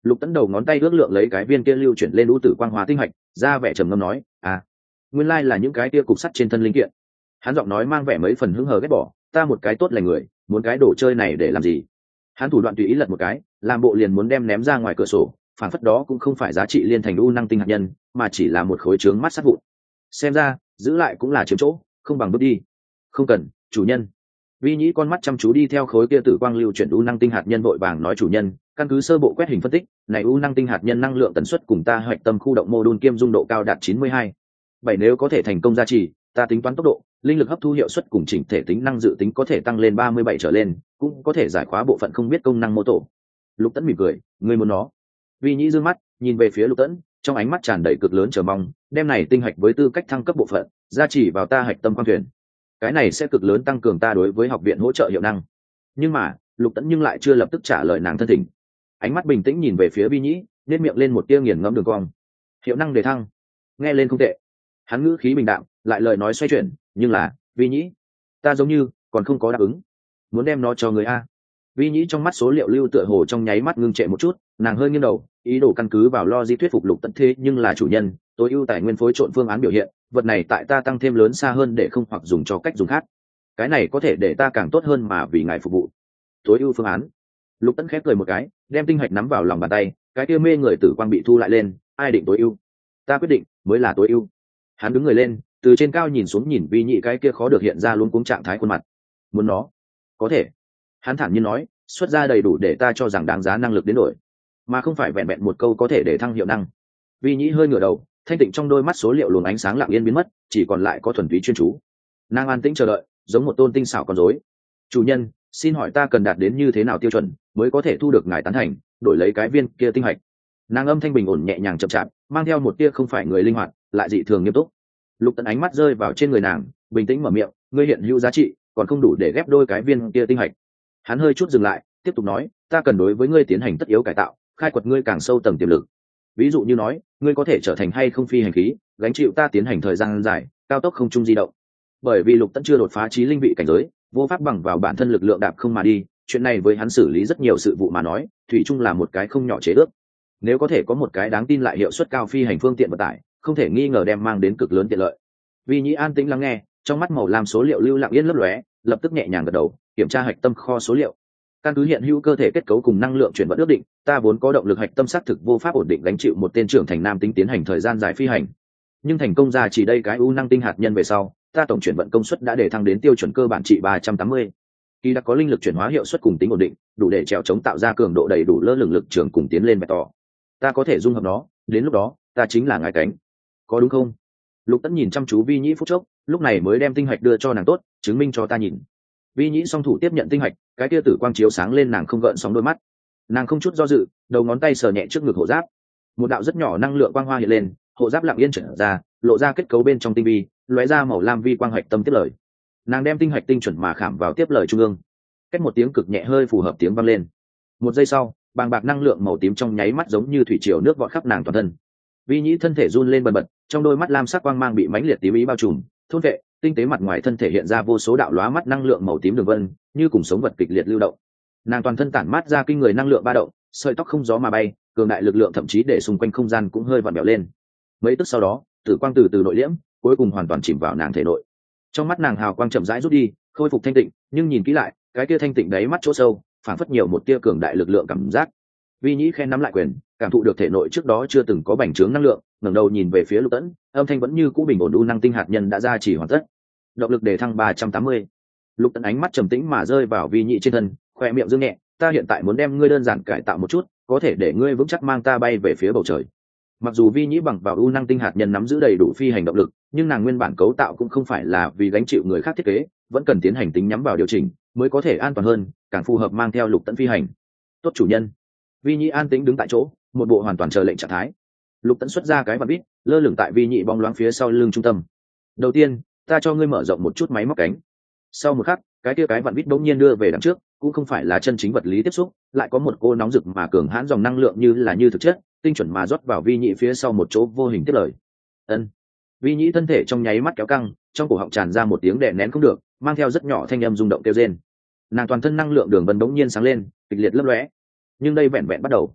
Lục Tẫn đầu ngón tay ước lượng lấy cái viên kia lưu chuyển lên u tử quang hóa tinh hạch, ra vẻ trầm ngâm nói, à, nguyên lai là những cái kia cục sắt trên thân linh kiện. Hắn giọng nói mang vẻ mấy phần hứng hờ ghét bỏ, ta một cái tốt lành người, muốn cái đồ chơi này để làm gì? Hắn thủ đoạn tùy ý lật một cái, làm bộ liền muốn đem ném ra ngoài cửa sổ, phản phất đó cũng không phải giá trị liên thành u năng tinh hạt nhân, mà chỉ là một khối trướng mắt sắt vụn. Xem ra, giữ lại cũng là chiếm chỗ, không bằng bước đi. Không cần, chủ nhân. Vi Nhĩ con mắt chăm chú đi theo khối kia tử quang lưu chuyển u năng tinh hạt nhân vội vàng nói chủ nhân, căn cứ sơ bộ quét hình phân tích, này u năng tinh hạt nhân năng lượng tần suất cùng ta hoạch tâm khu động mô đun kiêm dung độ cao đạt chín mươi hai. Bảy nếu có thể thành công gia trì, ta tính toán tốc độ, linh lực hấp thu hiệu suất cùng chỉnh thể tính năng dự tính có thể tăng lên ba mươi bảy trở lên, cũng có thể giải khóa bộ phận không biết công năng mô tổ. Lục Tẫn mỉm cười, ngươi muốn nó? Vi Nhĩ dương mắt, nhìn về phía Lục Tẫn, trong ánh mắt tràn đầy cực lớn chờ mong, đem này tinh hạch với tư cách thăng cấp bộ phận, gia trì vào ta hạch tâm quan thuyền. Cái này sẽ cực lớn tăng cường ta đối với học viện hỗ trợ hiệu năng. Nhưng mà, Lục Tẫn nhưng lại chưa lập tức trả lời nàng thân thỉnh. Ánh mắt bình tĩnh nhìn về phía Vi Nhĩ, nét miệng lên một tia nghiền ngẫm đường cong. Hiệu năng đề thăng, nghe lên không tệ. Hắn ngữ khí bình đạm, lại lời nói xoay chuyển, nhưng là, Vi Nhĩ, ta giống như còn không có đáp ứng, muốn đem nó cho người a. Vi Nhĩ trong mắt số liệu lưu tựa hồ trong nháy mắt ngưng trệ một chút, nàng hơi nghiêng đầu, ý đồ căn cứ vào logic thuyết phục Lục Tẫn thế nhưng là chủ nhân, tối ưu tài nguyên phối trộn phương án biểu hiện, vật này tại ta tăng thêm lớn xa hơn để không hoặc dùng cho cách dùng khác. Cái này có thể để ta càng tốt hơn mà vì ngài phục vụ. Tối ưu phương án. Lục Tẫn khép cười một cái, đem tinh hạch nắm vào lòng bàn tay, cái kia mê người tử quang bị thu lại lên, ai định tối ưu? Ta quyết định, mới là tối ưu. Hắn đứng người lên, từ trên cao nhìn xuống nhìn Vi Nhĩ cái kia khó được hiện ra luôn cuống trạng thái khuôn mặt. Muốn nó? Có thể. Hắn thản nhiên nói, xuất ra đầy đủ để ta cho rằng đáng giá năng lực đến đổi, mà không phải vẹn vẹn một câu có thể để thăng hiệu năng. Vi Nhĩ hơi ngửa đầu, thanh tịnh trong đôi mắt số liệu luồng ánh sáng lặng yên biến mất, chỉ còn lại có thuần túy chuyên chú. Nàng an tĩnh chờ đợi, giống một tôn tinh xảo con rối. Chủ nhân, xin hỏi ta cần đạt đến như thế nào tiêu chuẩn mới có thể thu được ngài tán thành, đổi lấy cái viên kia tinh hạch? Nàng âm thanh bình ổn nhẹ nhàng chậm chạp, mang theo một tia không phải người linh hoạt, lại dị thường nghiêm túc. Lục Tẫn ánh mắt rơi vào trên người nàng, bình tĩnh mở miệng, ngươi hiện hữu giá trị còn không đủ để ghép đôi cái viên kia tinh hạch. Hắn hơi chút dừng lại, tiếp tục nói, ta cần đối với ngươi tiến hành tất yếu cải tạo, khai quật ngươi càng sâu tầng tiềm lực. Ví dụ như nói, ngươi có thể trở thành hay không phi hành khí, gánh chịu ta tiến hành thời gian dài, cao tốc không trung di động. Bởi vì Lục Tẫn chưa đột phá chí linh vị cảnh giới, vô pháp bằng vào bản thân lực lượng đạp không mà đi, chuyện này với hắn xử lý rất nhiều sự vụ mà nói, thủy chung là một cái không nhỏ chế ước. Nếu có thể có một cái đáng tin lại hiệu suất cao phi hành phương tiện vận tải, không thể nghi ngờ đem mang đến cực lớn tiện lợi. Vi Nhĩ an tĩnh lắng nghe, trong mắt màu lam số liệu lưu lặng yên lấp lóe, lập tức nhẹ nhàng gật đầu, kiểm tra hạch tâm kho số liệu. Căn cứ hiện hữu cơ thể kết cấu cùng năng lượng chuyển vận ước định, ta vốn có động lực hạch tâm xác thực vô pháp ổn định gánh chịu một tên trưởng thành nam tính tiến hành thời gian dài phi hành. Nhưng thành công ra chỉ đây cái u năng tinh hạt nhân về sau, ta tổng chuyển vận công suất đã để thăng đến tiêu chuẩn cơ bản trị ba trăm tám mươi. Kỳ đã có linh lực chuyển hóa hiệu suất cùng tính ổn định, đủ để trèo chống tạo ra cường độ đầy đủ lơ lửng lực trường cùng tiến lên bày tỏ. Ta có thể dung hợp nó, đến lúc đó, ta chính là ngài cánh. Có đúng không? Lục Tẫn nhìn chăm chú Vi Nhĩ phút chốc, lúc này mới đem tinh hạch đưa cho nàng tốt, chứng minh cho ta nhìn. Vi Nhĩ song thủ tiếp nhận tinh hạch, cái tia tử quang chiếu sáng lên nàng không gợn sóng đôi mắt. Nàng không chút do dự, đầu ngón tay sờ nhẹ trước ngực hộ giáp. Một đạo rất nhỏ năng lượng quang hoa hiện lên, hộ giáp lặng yên trở ra, lộ ra kết cấu bên trong tinh vi, lóe ra màu lam vi quang hạch tâm tiếp lời. Nàng đem tinh hạch tinh chuẩn mà khảm vào tiếp lời trung ương. Cách một tiếng cực nhẹ hơi phù hợp tiếng vang lên. Một giây sau, bàng bạc năng lượng màu tím trong nháy mắt giống như thủy triều nước vọt khắp nàng toàn thân. Vi Nhĩ thân thể run lên bần bật, trong đôi mắt lam sắc quang mang bị mãnh liệt tím ý bao trùm, thôn vệ, tinh tế mặt ngoài thân thể hiện ra vô số đạo lóa mắt năng lượng màu tím đường vân, như cùng sống vật kịch liệt lưu động. Nàng toàn thân tản mát ra kinh người năng lượng ba động, sợi tóc không gió mà bay, cường đại lực lượng thậm chí để xung quanh không gian cũng hơi vặn vẹo lên. Mấy tức sau đó, tử quang từ từ nội liễm, cuối cùng hoàn toàn chìm vào nàng thể nội. Trong mắt nàng hào quang chậm rãi rút đi, khôi phục thanh tịnh, nhưng nhìn kỹ lại, cái kia thanh tịnh đáy mắt chỗ sâu, phản phất nhiều một tia cường đại lực lượng cảm giác. Vi Nhĩ khen nắm lại quyền, cảm thụ được thể nội trước đó chưa từng có bành trướng năng lượng, ngẩng đầu nhìn về phía Lục Tẫn, âm thanh vẫn như cũ bình ổn, u năng tinh hạt nhân đã ra chỉ hoàn tất. Động lực đề thăng ba trăm tám mươi. Lục Tẫn ánh mắt trầm tĩnh mà rơi vào Vi Nhĩ trên thân, khóe miệng dương nhẹ, ta hiện tại muốn đem ngươi đơn giản cải tạo một chút, có thể để ngươi vững chắc mang ta bay về phía bầu trời. Mặc dù Vi Nhĩ bằng vào u năng tinh hạt nhân nắm giữ đầy đủ phi hành động lực, nhưng nàng nguyên bản cấu tạo cũng không phải là vì gánh chịu người khác thiết kế, vẫn cần tiến hành tính nhắm vào điều chỉnh, mới có thể an toàn hơn, càng phù hợp mang theo Lục Tẫn phi hành. Tốt chủ nhân. Vi Nhĩ an tĩnh đứng tại chỗ, một bộ hoàn toàn chờ lệnh trạng thái. Lục Tẫn xuất ra cái vặn vít, lơ lửng tại Vi Nhĩ bóng loáng phía sau lưng trung tâm. Đầu tiên, ta cho ngươi mở rộng một chút máy móc cánh. Sau một khắc, cái kia cái vặn vít bỗng nhiên đưa về đằng trước, cũng không phải là chân chính vật lý tiếp xúc, lại có một cô nóng rực mà cường hãn dòng năng lượng như là như thực chất, tinh chuẩn mà rót vào Vi Nhĩ phía sau một chỗ vô hình tiếp lời. Ân. Vi Nhĩ thân thể trong nháy mắt kéo căng, trong cổ họng tràn ra một tiếng đè nén không được, mang theo rất nhỏ thanh âm rung động kêu rên. Nàng toàn thân năng lượng đường vân bỗng nhiên sáng lên, kịch liệt lấp lóe. Nhưng đây vẹn vẹn bắt đầu.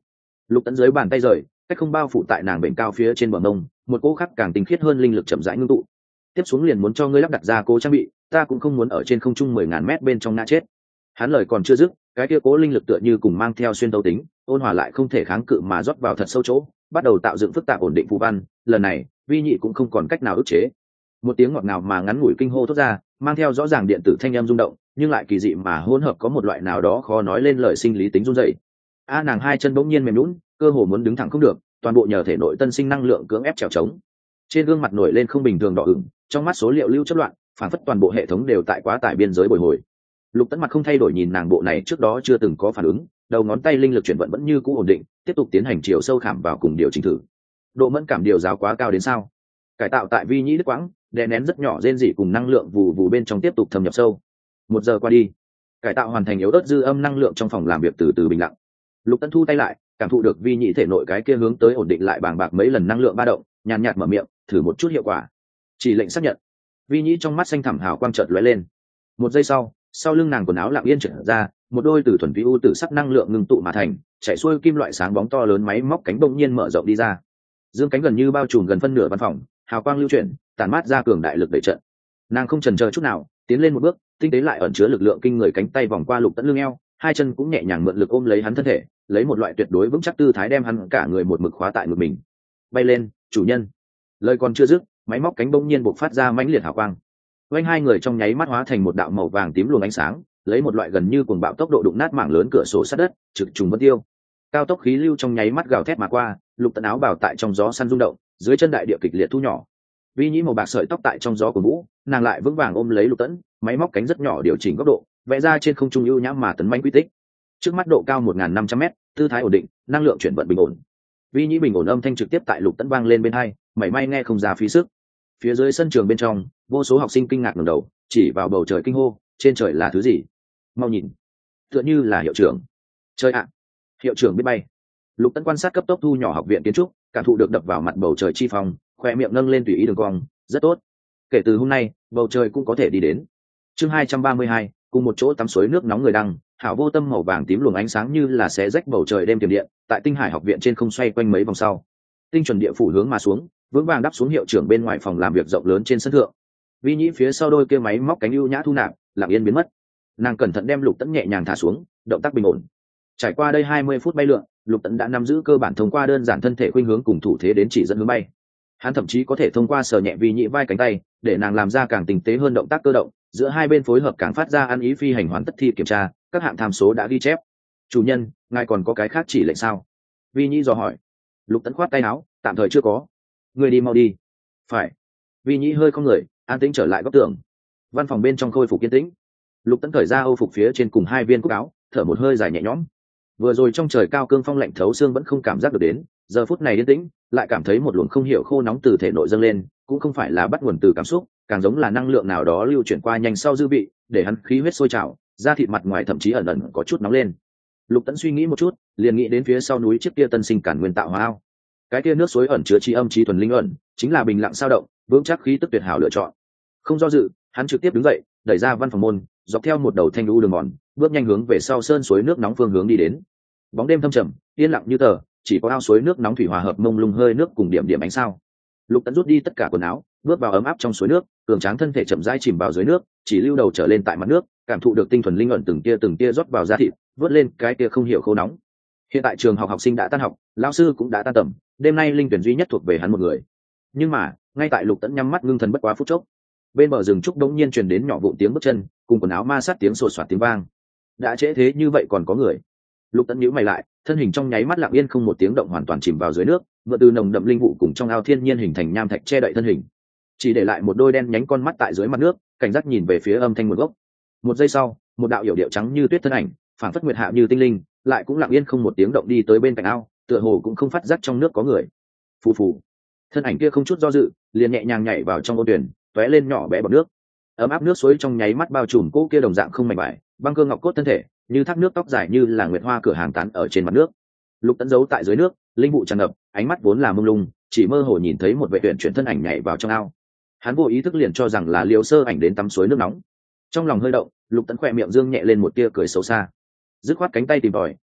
Lục Tẫn dưới bàn tay rời, cách không bao phủ tại nàng bệnh cao phía trên bờ mông, một cỗ khác càng tinh khiết hơn linh lực chậm rãi ngưng tụ. Tiếp xuống liền muốn cho ngươi lắp đặt ra cố trang bị, ta cũng không muốn ở trên không trung mười ngàn mét bên trong ngã chết. Hắn lời còn chưa dứt, cái kia cố linh lực tựa như cùng mang theo xuyên tấu tính, ôn hòa lại không thể kháng cự mà rót vào thật sâu chỗ, bắt đầu tạo dựng phức tạp ổn định phù văn. Lần này, Vi Nhị cũng không còn cách nào ức chế. Một tiếng ngọt ngào mà ngắn ngủi kinh hô thốt ra, mang theo rõ ràng điện tử thanh âm rung động, nhưng lại kỳ dị mà hỗn hợp có một loại nào đó khó nói lên lời sinh lý tính run rẩy. A nàng hai chân bỗng nhiên mềm nhũn, cơ hồ muốn đứng thẳng không được, toàn bộ nhờ thể nội tân sinh năng lượng cưỡng ép trèo trống. Trên gương mặt nổi lên không bình thường đỏ ửng, trong mắt số liệu lưu chất loạn, phản phất toàn bộ hệ thống đều tại quá tải biên giới bồi hồi. Lục Tẫn mặt không thay đổi nhìn nàng bộ này trước đó chưa từng có phản ứng, đầu ngón tay linh lực chuyển vận vẫn như cũ ổn định, tiếp tục tiến hành chiều sâu khảm vào cùng điều chỉnh thử. Độ mẫn cảm điều giáo quá cao đến sao? Cải tạo tại Vi Nhĩ đứt quãng, đè nén rất nhỏ rên rỉ cùng năng lượng vù vù bên trong tiếp tục thâm nhập sâu. Một giờ qua đi, cải tạo hoàn thành, yếu ớt dư âm năng lượng trong phòng làm việc từ từ bình lặng. Lục Tẫn thu tay lại, cảm thụ được Vi Nhĩ thể nội cái kia hướng tới ổn định lại bàng bạc mấy lần năng lượng ba động, nhàn nhạt mở miệng, thử một chút hiệu quả. Chỉ lệnh xác nhận. Vi Nhĩ trong mắt xanh thẳm hào quang chợt lóe lên. Một giây sau, sau lưng nàng quần áo lặng yên trở ra, một đôi từ thuần vi u tử sắc năng lượng ngưng tụ mà thành, chạy xuôi kim loại sáng bóng to lớn máy móc cánh bỗng nhiên mở rộng đi ra. Dương cánh gần như bao trùm gần phân nửa văn phòng, hào quang lưu chuyển, tản mát ra cường đại lực đẩy trận. Nàng không chần chờ chút nào, tiến lên một bước, tinh tế lại ẩn chứa lực lượng kinh người cánh tay vòng qua Lục Tẫn lưng eo, hai chân cũng nhẹ nhàng mượn lực ôm lấy hắn thân thể, lấy một loại tuyệt đối vững chắc tư thái đem hắn cả người một mực khóa tại ngực mình. Bay lên, chủ nhân. Lời còn chưa dứt, máy móc cánh bỗng nhiên bộc phát ra mãnh liệt hào quang. Quanh hai người trong nháy mắt hóa thành một đạo màu vàng tím luồng ánh sáng, lấy một loại gần như cuồng bạo tốc độ đụng nát mảng lớn cửa sổ sắt đất, trực trùng vân tiêu. Cao tốc khí lưu trong nháy mắt gào thét mà qua, Lục Tẫn áo bào tại trong gió săn rung động, dưới chân đại địa kịch liệt thu nhỏ. Vi Nhĩ màu bạc sợi tóc tại trong gió của vũ, nàng lại vững vàng ôm lấy Lục Tẫn, máy móc cánh rất nhỏ điều chỉnh góc độ, vẽ ra trên không trung ưu nhãm mà tấn mãnh quy tích. Trước mắt độ cao một nghìn năm trăm mét, tư thái ổn định, năng lượng chuyển vận bình ổn. Vi Nhĩ bình ổn âm thanh trực tiếp tại Lục Tẫn vang lên bên hai, mảy may nghe không ra phí sức. Phía dưới sân trường bên trong, vô số học sinh kinh ngạc ngẩng đầu, chỉ vào bầu trời kinh hô, trên trời là thứ gì? Mau nhìn, tựa như là hiệu trưởng. Trời ạ, hiệu trưởng biết bay. Lục Tẫn quan sát cấp tốc thu nhỏ học viện kiến trúc, cảm thụ được đập vào mặt bầu trời chi phong, khoe miệng nâng lên tùy ý đường cong, rất tốt. Kể từ hôm nay, bầu trời cũng có thể đi đến. Chương hai trăm ba mươi hai, cùng một chỗ tắm suối nước nóng người đăng, hảo vô tâm màu vàng tím luồng ánh sáng như là xé rách bầu trời đêm tiềm điện, tại Tinh Hải học viện trên không xoay quanh mấy vòng sau. Tinh chuẩn địa phủ hướng mà xuống, vững vàng đáp xuống hiệu trưởng bên ngoài phòng làm việc rộng lớn trên sân thượng. Vi Nhĩ phía sau đôi kia máy móc cánh ưu nhã thu nạp, lặng yên biến mất. Nàng cẩn thận đem Lục Tẫn nhẹ nhàng thả xuống, động tác bình ổn. Trải qua đây hai mươi phút bay lượn, Lục Tẫn đã nắm giữ cơ bản thông qua đơn giản thân thể khuynh hướng cùng thủ thế đến chỉ dẫn hướng bay. Hắn thậm chí có thể thông qua sờ nhẹ Vi Nhĩ vai cánh tay, để nàng làm ra càng tinh tế hơn động tác cơ động, giữa hai bên phối hợp càng phát ra ăn ý. Phi hành hoàn tất thi kiểm tra, các hạng tham số đã ghi chép. Chủ nhân, ngài còn có cái khác chỉ lệnh sao? Vi Nhĩ dò hỏi. Lục Tẫn khoát tay áo, tạm thời chưa có. Người đi mau đi. Phải. Vi Nhĩ hơi không người, an tĩnh trở lại góc tường. Văn phòng bên trong khôi phục yên tĩnh. Lục Tẫn cởi ra âu phục phía trên cùng hai viên cúc áo, thở một hơi dài nhẹ nhõm. Vừa rồi trong trời cao cương phong lạnh thấu xương vẫn không cảm giác được đến, giờ phút này yên tĩnh, lại cảm thấy một luồng không hiểu khô nóng từ thể nội dâng lên, cũng không phải là bắt nguồn từ cảm xúc, càng giống là năng lượng nào đó lưu chuyển qua nhanh sau dư vị, để hắn khí huyết sôi trào, da thịt mặt ngoài thậm chí ẩn ẩn có chút nóng lên. Lục Tẫn suy nghĩ một chút, liền nghĩ đến phía sau núi chiếc kia tân sinh cản nguyên tạo hóa ao. Cái kia nước suối ẩn chứa chi âm chi thuần linh ẩn, chính là bình lặng sao động, vững chắc khí tức tuyệt hảo lựa chọn. Không do dự, hắn trực tiếp đứng dậy, đẩy ra văn phòng môn, dọc theo một đầu thanh lưu đường mòn, bước nhanh hướng về sau sơn suối nước nóng phương hướng đi đến. Bóng đêm thâm trầm, yên lặng như tờ, chỉ có ao suối nước nóng thủy hòa hợp mông lung hơi nước cùng điểm điểm ánh sao. Lục Tẫn rút đi tất cả quần áo, bước vào ấm áp trong suối nước, cường tráng thân thể chậm rãi chìm vào dưới nước, chỉ lưu đầu trở lên tại mặt nước, cảm thụ được tinh thuần linh ẩn từng tia từng tia rót vào da thịt, vớt lên cái tia không hiểu khô nóng. Hiện tại trường học học sinh đã tan học, lão sư cũng đã tan tầm, đêm nay linh tuyển duy nhất thuộc về hắn một người. Nhưng mà, ngay tại Lục Tẫn nhắm mắt ngưng thần bất quá phút chốc, bên bờ rừng trúc đống nhiên truyền đến nhỏ vụn tiếng bước chân, cùng quần áo ma sát tiếng sột soạt tiếng vang. Đã trễ thế như vậy còn có người. Lục Tẫn nhíu mày lại, thân hình trong nháy mắt lặng yên không một tiếng động hoàn toàn chìm vào dưới nước, mượn từ nồng đậm linh vụ cùng trong ao thiên nhiên hình thành nham thạch che đậy thân hình, chỉ để lại một đôi đen nhánh con mắt tại dưới mặt nước, cảnh giác nhìn về phía âm thanh nguồn gốc. Một giây sau, một đạo yểu điệu trắng như tuyết thân ảnh, phảng phất nguyệt hạ như tinh linh, lại cũng lặng yên không một tiếng động đi tới bên cạnh ao, tựa hồ cũng không phát giác trong nước có người. Phù phù, thân ảnh kia không chút do dự, liền nhẹ nhàng nhảy vào trong ô tuyển, tóe lên nhỏ bé bọt nước. Ấm áp nước suối trong nháy mắt bao trùm cỗ kia đồng dạng không mảnh vải, băng cơ ngọc cốt thân thể, như thác nước tóc dài như là nguyệt hoa cửa hàng tán ở trên mặt nước. Lục Tẫn giấu tại dưới nước, linh vụ tràn ngập, ánh mắt vốn là mông lung, chỉ mơ hồ nhìn thấy một vệ tuyển chuyển thân ảnh nhảy vào trong ao. Hắn vô ý thức liền cho rằng là Liêu Sơ Ảnh đến tắm suối nước nóng. Trong lòng hơi động, Lục Tẫn khỏe miệng dương nhẹ lên một tia cười xấu xa, dứt khoát cánh tay tìm tòi,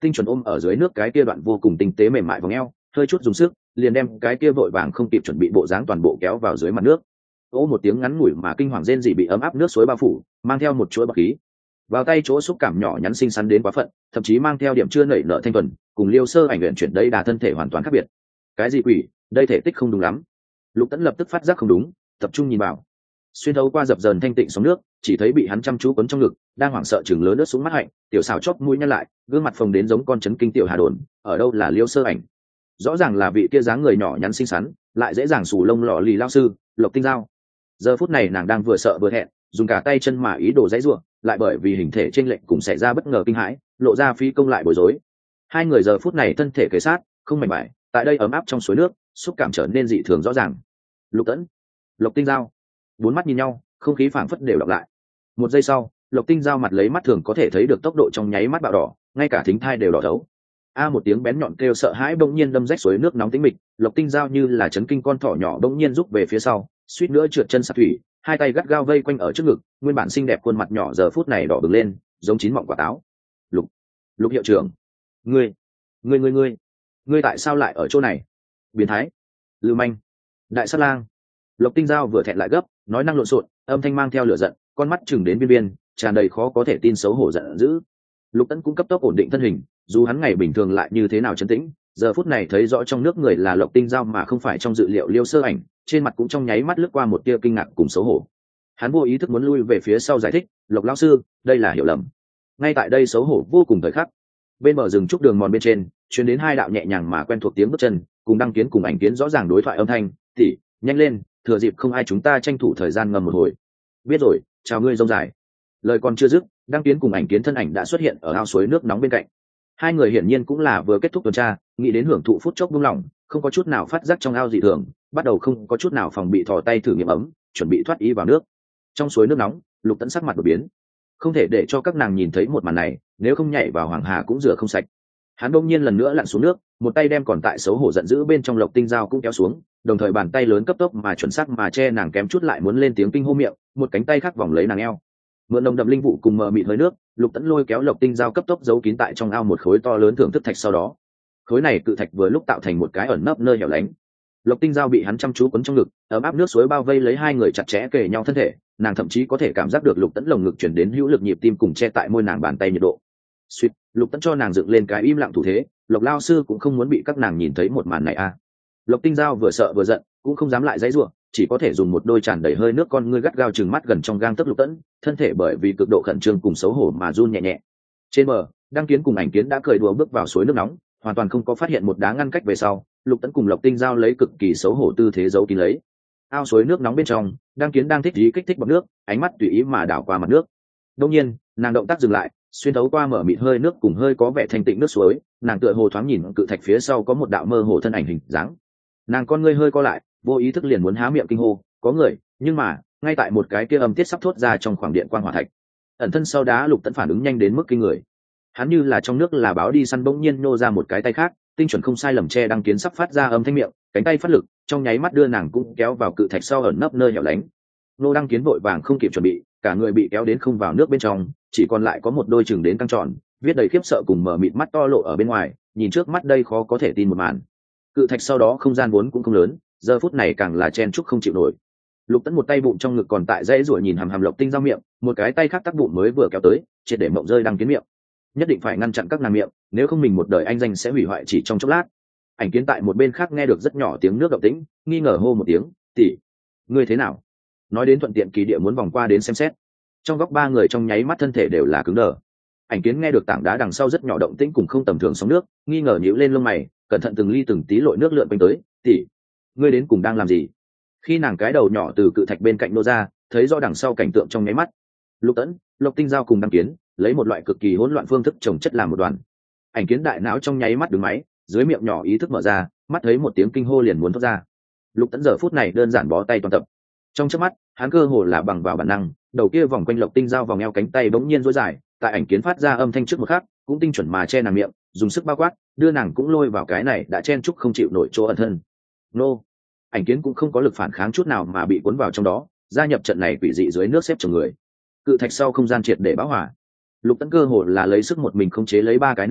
tinh chuẩn ôm ở dưới nước cái kia đoạn vô cùng tinh tế mềm mại vòng eo, hơi chút dùng sức liền đem cái kia vội vàng không kịp chuẩn bị bộ dáng toàn bộ kéo vào dưới mặt nước. Ô một tiếng ngắn ngủi mà kinh hoàng rên rỉ bị ấm áp nước suối bao phủ, mang theo một chuỗi bọt khí. Vào tay chỗ xúc cảm nhỏ nhắn xinh xắn đến quá phận, thậm chí mang theo điểm chưa nảy nở thanh thuần, cùng Liêu Sơ Ảnh luyện chuyển đây đà thân thể hoàn toàn khác biệt. Cái gì quỷ, đây thể tích không đúng lắm. Lục Tẫn lập tức phát giác không đúng, tập trung nhìn vào. Xuyên thấu qua dập dờn thanh tịnh sóng nước, chỉ thấy bị hắn chăm chú quấn trong ngực, đang hoảng sợ chừng lớn nước xuống mắt hạnh, tiểu xảo chóp mũi nhăn lại, gương mặt phồng đến giống con chấn kinh tiểu hà đồn, ở đâu là Liêu Sơ Ảnh? Rõ ràng là vị kia dáng người nhỏ nhắn xinh xắn, lại dễ dàng xù lông lọ lì lao sư, Lộc Tinh Giao. Giờ phút này nàng đang vừa sợ vừa thẹn, dùng cả tay chân mà ý đồ dãy rủa, lại bởi vì hình thể chênh lệch cùng xảy ra bất ngờ kinh hãi, lộ ra phi công lại bối rối. Hai người giờ phút này thân thể kề sát, không mảnh bại, tại đây ấm áp trong suối nước, xúc cảm trở nên dị thường rõ ràng. Lục Tẫn, Lộc Tinh Giao, bốn mắt nhìn nhau, không khí phảng phất đều đọc lại. Một giây sau, Lộc Tinh Giao mặt lấy mắt thường có thể thấy được tốc độ trong nháy mắt bạo đỏ, ngay cả thính thai đều đỏ thấu. A một tiếng bén nhọn kêu sợ hãi bỗng nhiên đâm rách suối nước nóng tĩnh mịch, Lộc Tinh Giao như là chấn kinh con thỏ nhỏ bỗng nhiên rút về phía sau, suýt nữa trượt chân sạt thủy, hai tay gắt gao vây quanh ở trước ngực, nguyên bản xinh đẹp khuôn mặt nhỏ giờ phút này đỏ bừng lên, giống chín mọng quả táo. Lục, Lục hiệu trưởng, ngươi, ngươi ngươi ngươi, ngươi tại sao lại ở chỗ này? Biến thái, lưu manh, đại sát lang. Lộc Tinh Giao vừa thẹn lại gấp, nói năng lộn xộn, âm thanh mang theo lửa giận, con mắt chừng đến biên biên, tràn đầy khó có thể tin xấu hổ giận dữ. Lục Tẫn cũng cấp tốc ổn định thân hình, dù hắn ngày bình thường lại như thế nào trấn tĩnh, giờ phút này thấy rõ trong nước người là Lộc Tinh Giao mà không phải trong dự liệu Liêu Sơ Ảnh, trên mặt cũng trong nháy mắt lướt qua một tia kinh ngạc cùng xấu hổ. Hắn vô ý thức muốn lui về phía sau giải thích, Lộc lão sư, đây là hiểu lầm. Ngay tại đây xấu hổ vô cùng thời khắc, bên bờ rừng trúc đường mòn bên trên truyền đến hai đạo nhẹ nhàng mà quen thuộc tiếng bước chân, cùng Đăng Kiến cùng Ảnh Kiến rõ ràng đối thoại âm thanh, "Tỷ, nhanh lên, thừa dịp không ai chúng ta tranh thủ thời gian ngầm một hồi." "Biết rồi, chào ngươi rông dài." Lời còn chưa dứt, Đăng Kiến cùng Ảnh Kiến thân ảnh đã xuất hiện ở ao suối nước nóng bên cạnh. Hai người hiển nhiên cũng là vừa kết thúc tuần tra, nghĩ đến hưởng thụ phút chốc buông lỏng, không có chút nào phát giác trong ao dị thường, bắt đầu không có chút nào phòng bị thò tay thử nghiệm ấm, chuẩn bị thoát ý vào nước. Trong suối nước nóng, Lục Tẫn sắc mặt đột biến, không thể để cho các nàng nhìn thấy một màn này, nếu không nhảy vào hoàng hà cũng rửa không sạch. Hắn bỗng nhiên lần nữa lặn xuống nước, một tay đem còn tại xấu hổ giận dữ bên trong Lộc Tinh Giao cũng kéo xuống, đồng thời bàn tay lớn cấp tốc mà chuẩn xác mà che nàng kém chút lại muốn lên tiếng kinh hô miệng, một cánh tay khác vòng lấy nàng eo. Mượn nồng đậm linh vụ cùng mờ mịt hơi nước, Lục Tẫn lôi kéo Lộc Tinh Giao cấp tốc giấu kín tại trong ao một khối to lớn thưởng thức thạch, sau đó khối này cự thạch vừa lúc tạo thành một cái ẩn nấp nơi hẻo lánh. Lộc Tinh Giao bị hắn chăm chú quấn trong ngực, ấm áp nước suối bao vây lấy hai người chặt chẽ kề nhau thân thể, nàng thậm chí có thể cảm giác được Lục Tẫn lồng ngực chuyển đến hữu lực nhịp tim cùng che tại môi nàng bàn tay nhiệt độ. Suýt, Lục Tẫn cho nàng dựng lên cái im lặng thủ thế, Lộc lao sư cũng không muốn bị các nàng nhìn thấy một màn này à. Lộc Tinh Giao vừa sợ vừa giận, cũng không dám lại giãy giụa, chỉ có thể dùng một đôi tràn đầy hơi nước con ngươi gắt gao chừng mắt gần trong gang tấc Lục Tẫn, thân thể bởi vì cực độ khẩn trương cùng xấu hổ mà run nhẹ nhẹ. Trên bờ, Đăng Kiến cùng Ảnh Kiến đã cười đùa bước vào suối nước nóng, hoàn toàn không có phát hiện một đá ngăn cách về sau, Lục Tẫn cùng Lộc Tinh Giao lấy cực kỳ xấu hổ tư thế giấu kín lấy. Ao suối nước nóng bên trong, Đăng Kiến đang thích ý kích thích bọt nước, ánh mắt tùy ý mà đảo qua mặt nước. Đột nhiên, nàng động tác dừng lại, xuyên thấu qua mở mịt hơi nước cùng hơi có vẻ thanh tịnh nước suối, nàng tựa hồ thoáng nhìn cự thạch phía sau có một đạo mơ hồ thân ảnh hình dáng. Nàng con ngươi hơi co lại, vô ý thức liền muốn há miệng kinh hô, có người, nhưng mà ngay tại một cái kia âm tiết sắp thốt ra trong khoảng điện quang hỏa thạch, ẩn thân sau đá Lục Tẫn phản ứng nhanh đến mức kinh người. Hắn như là trong nước là báo đi săn bỗng nhiên nô ra một cái tay khác, tinh chuẩn không sai lầm che Đăng Kiến sắp phát ra âm thanh miệng, cánh tay phát lực, trong nháy mắt đưa nàng cũng kéo vào cự thạch sau ẩn nấp nơi hẻo lánh. Nô Đăng Kiến vội vàng không kịp chuẩn bị, cả người bị kéo đến không vào nước bên trong, chỉ còn lại có một đôi chừng đến căng tròn, viết đầy khiếp sợ cùng mở mịt mắt to lộ ở bên ngoài, nhìn trước mắt đây khó có thể tin một màn. Cự thạch sau đó không gian vốn cũng không lớn, giờ phút này càng là chen chúc không chịu nổi. Lục Tẫn một tay bụng trong ngực còn tại dãy ruổi nhìn hàm hàm Lộc Tinh Giao miệng, một cái tay khác tắc bụng mới vừa kéo tới, triệt để mộng rơi Đăng Kiến miệng. Nhất định phải ngăn chặn các nàng miệng, nếu không mình một đời anh danh sẽ hủy hoại chỉ trong chốc lát. Ảnh Kiến tại một bên khác nghe được rất nhỏ tiếng nước động tĩnh, nghi ngờ hô một tiếng, "Tỷ, ngươi thế nào?" Nói đến thuận tiện kỳ địa muốn vòng qua đến xem xét. Trong góc ba người trong nháy mắt thân thể đều là cứng đờ. Ảnh Kiến nghe được tảng đá đằng sau rất nhỏ động tĩnh cùng không tầm thường sóng nước, nghi ngờ nhíu lên lông mày, cẩn thận từng ly từng tí lội nước lượn quanh tới, "Tỷ, ngươi đến cùng đang làm gì?" Khi nàng cái đầu nhỏ từ cự thạch bên cạnh nô ra, thấy rõ đằng sau cảnh tượng trong nháy mắt, Lục Tẫn, Lộc Tinh Giao cùng Đăng Kiến lấy một loại cực kỳ hỗn loạn phương thức chồng chất làm một đoàn. Ảnh Kiến đại não trong nháy mắt đứng máy, dưới miệng nhỏ ý thức mở ra, mắt thấy một tiếng kinh hô liền muốn thoát ra. Lục Tẫn giờ phút này đơn giản bó tay toàn tập. Trong chớp mắt, hắn cơ hồ là bằng vào bản năng, đầu kia vòng quanh Lộc Tinh Giao vòng eo cánh tay bỗng nhiên duỗi dài, tại Ảnh Kiến phát ra âm thanh trước một khắc, cũng tinh chuẩn mà che nàng miệng, dùng sức bao quát, đưa nàng cũng lôi vào cái này đã chen chúc không chịu nổi chỗ ẩn thân. Nô, Ảnh Kiến cũng không có lực phản kháng chút nào mà bị cuốn vào trong đó, gia nhập trận này quỷ dị dưới nước xếp chồng người. Cự thạch sau không gian triệt để bão hỏa. Lục Tẫn cơ hồ là lấy sức một mình khống chế lấy ba cái nữ hải,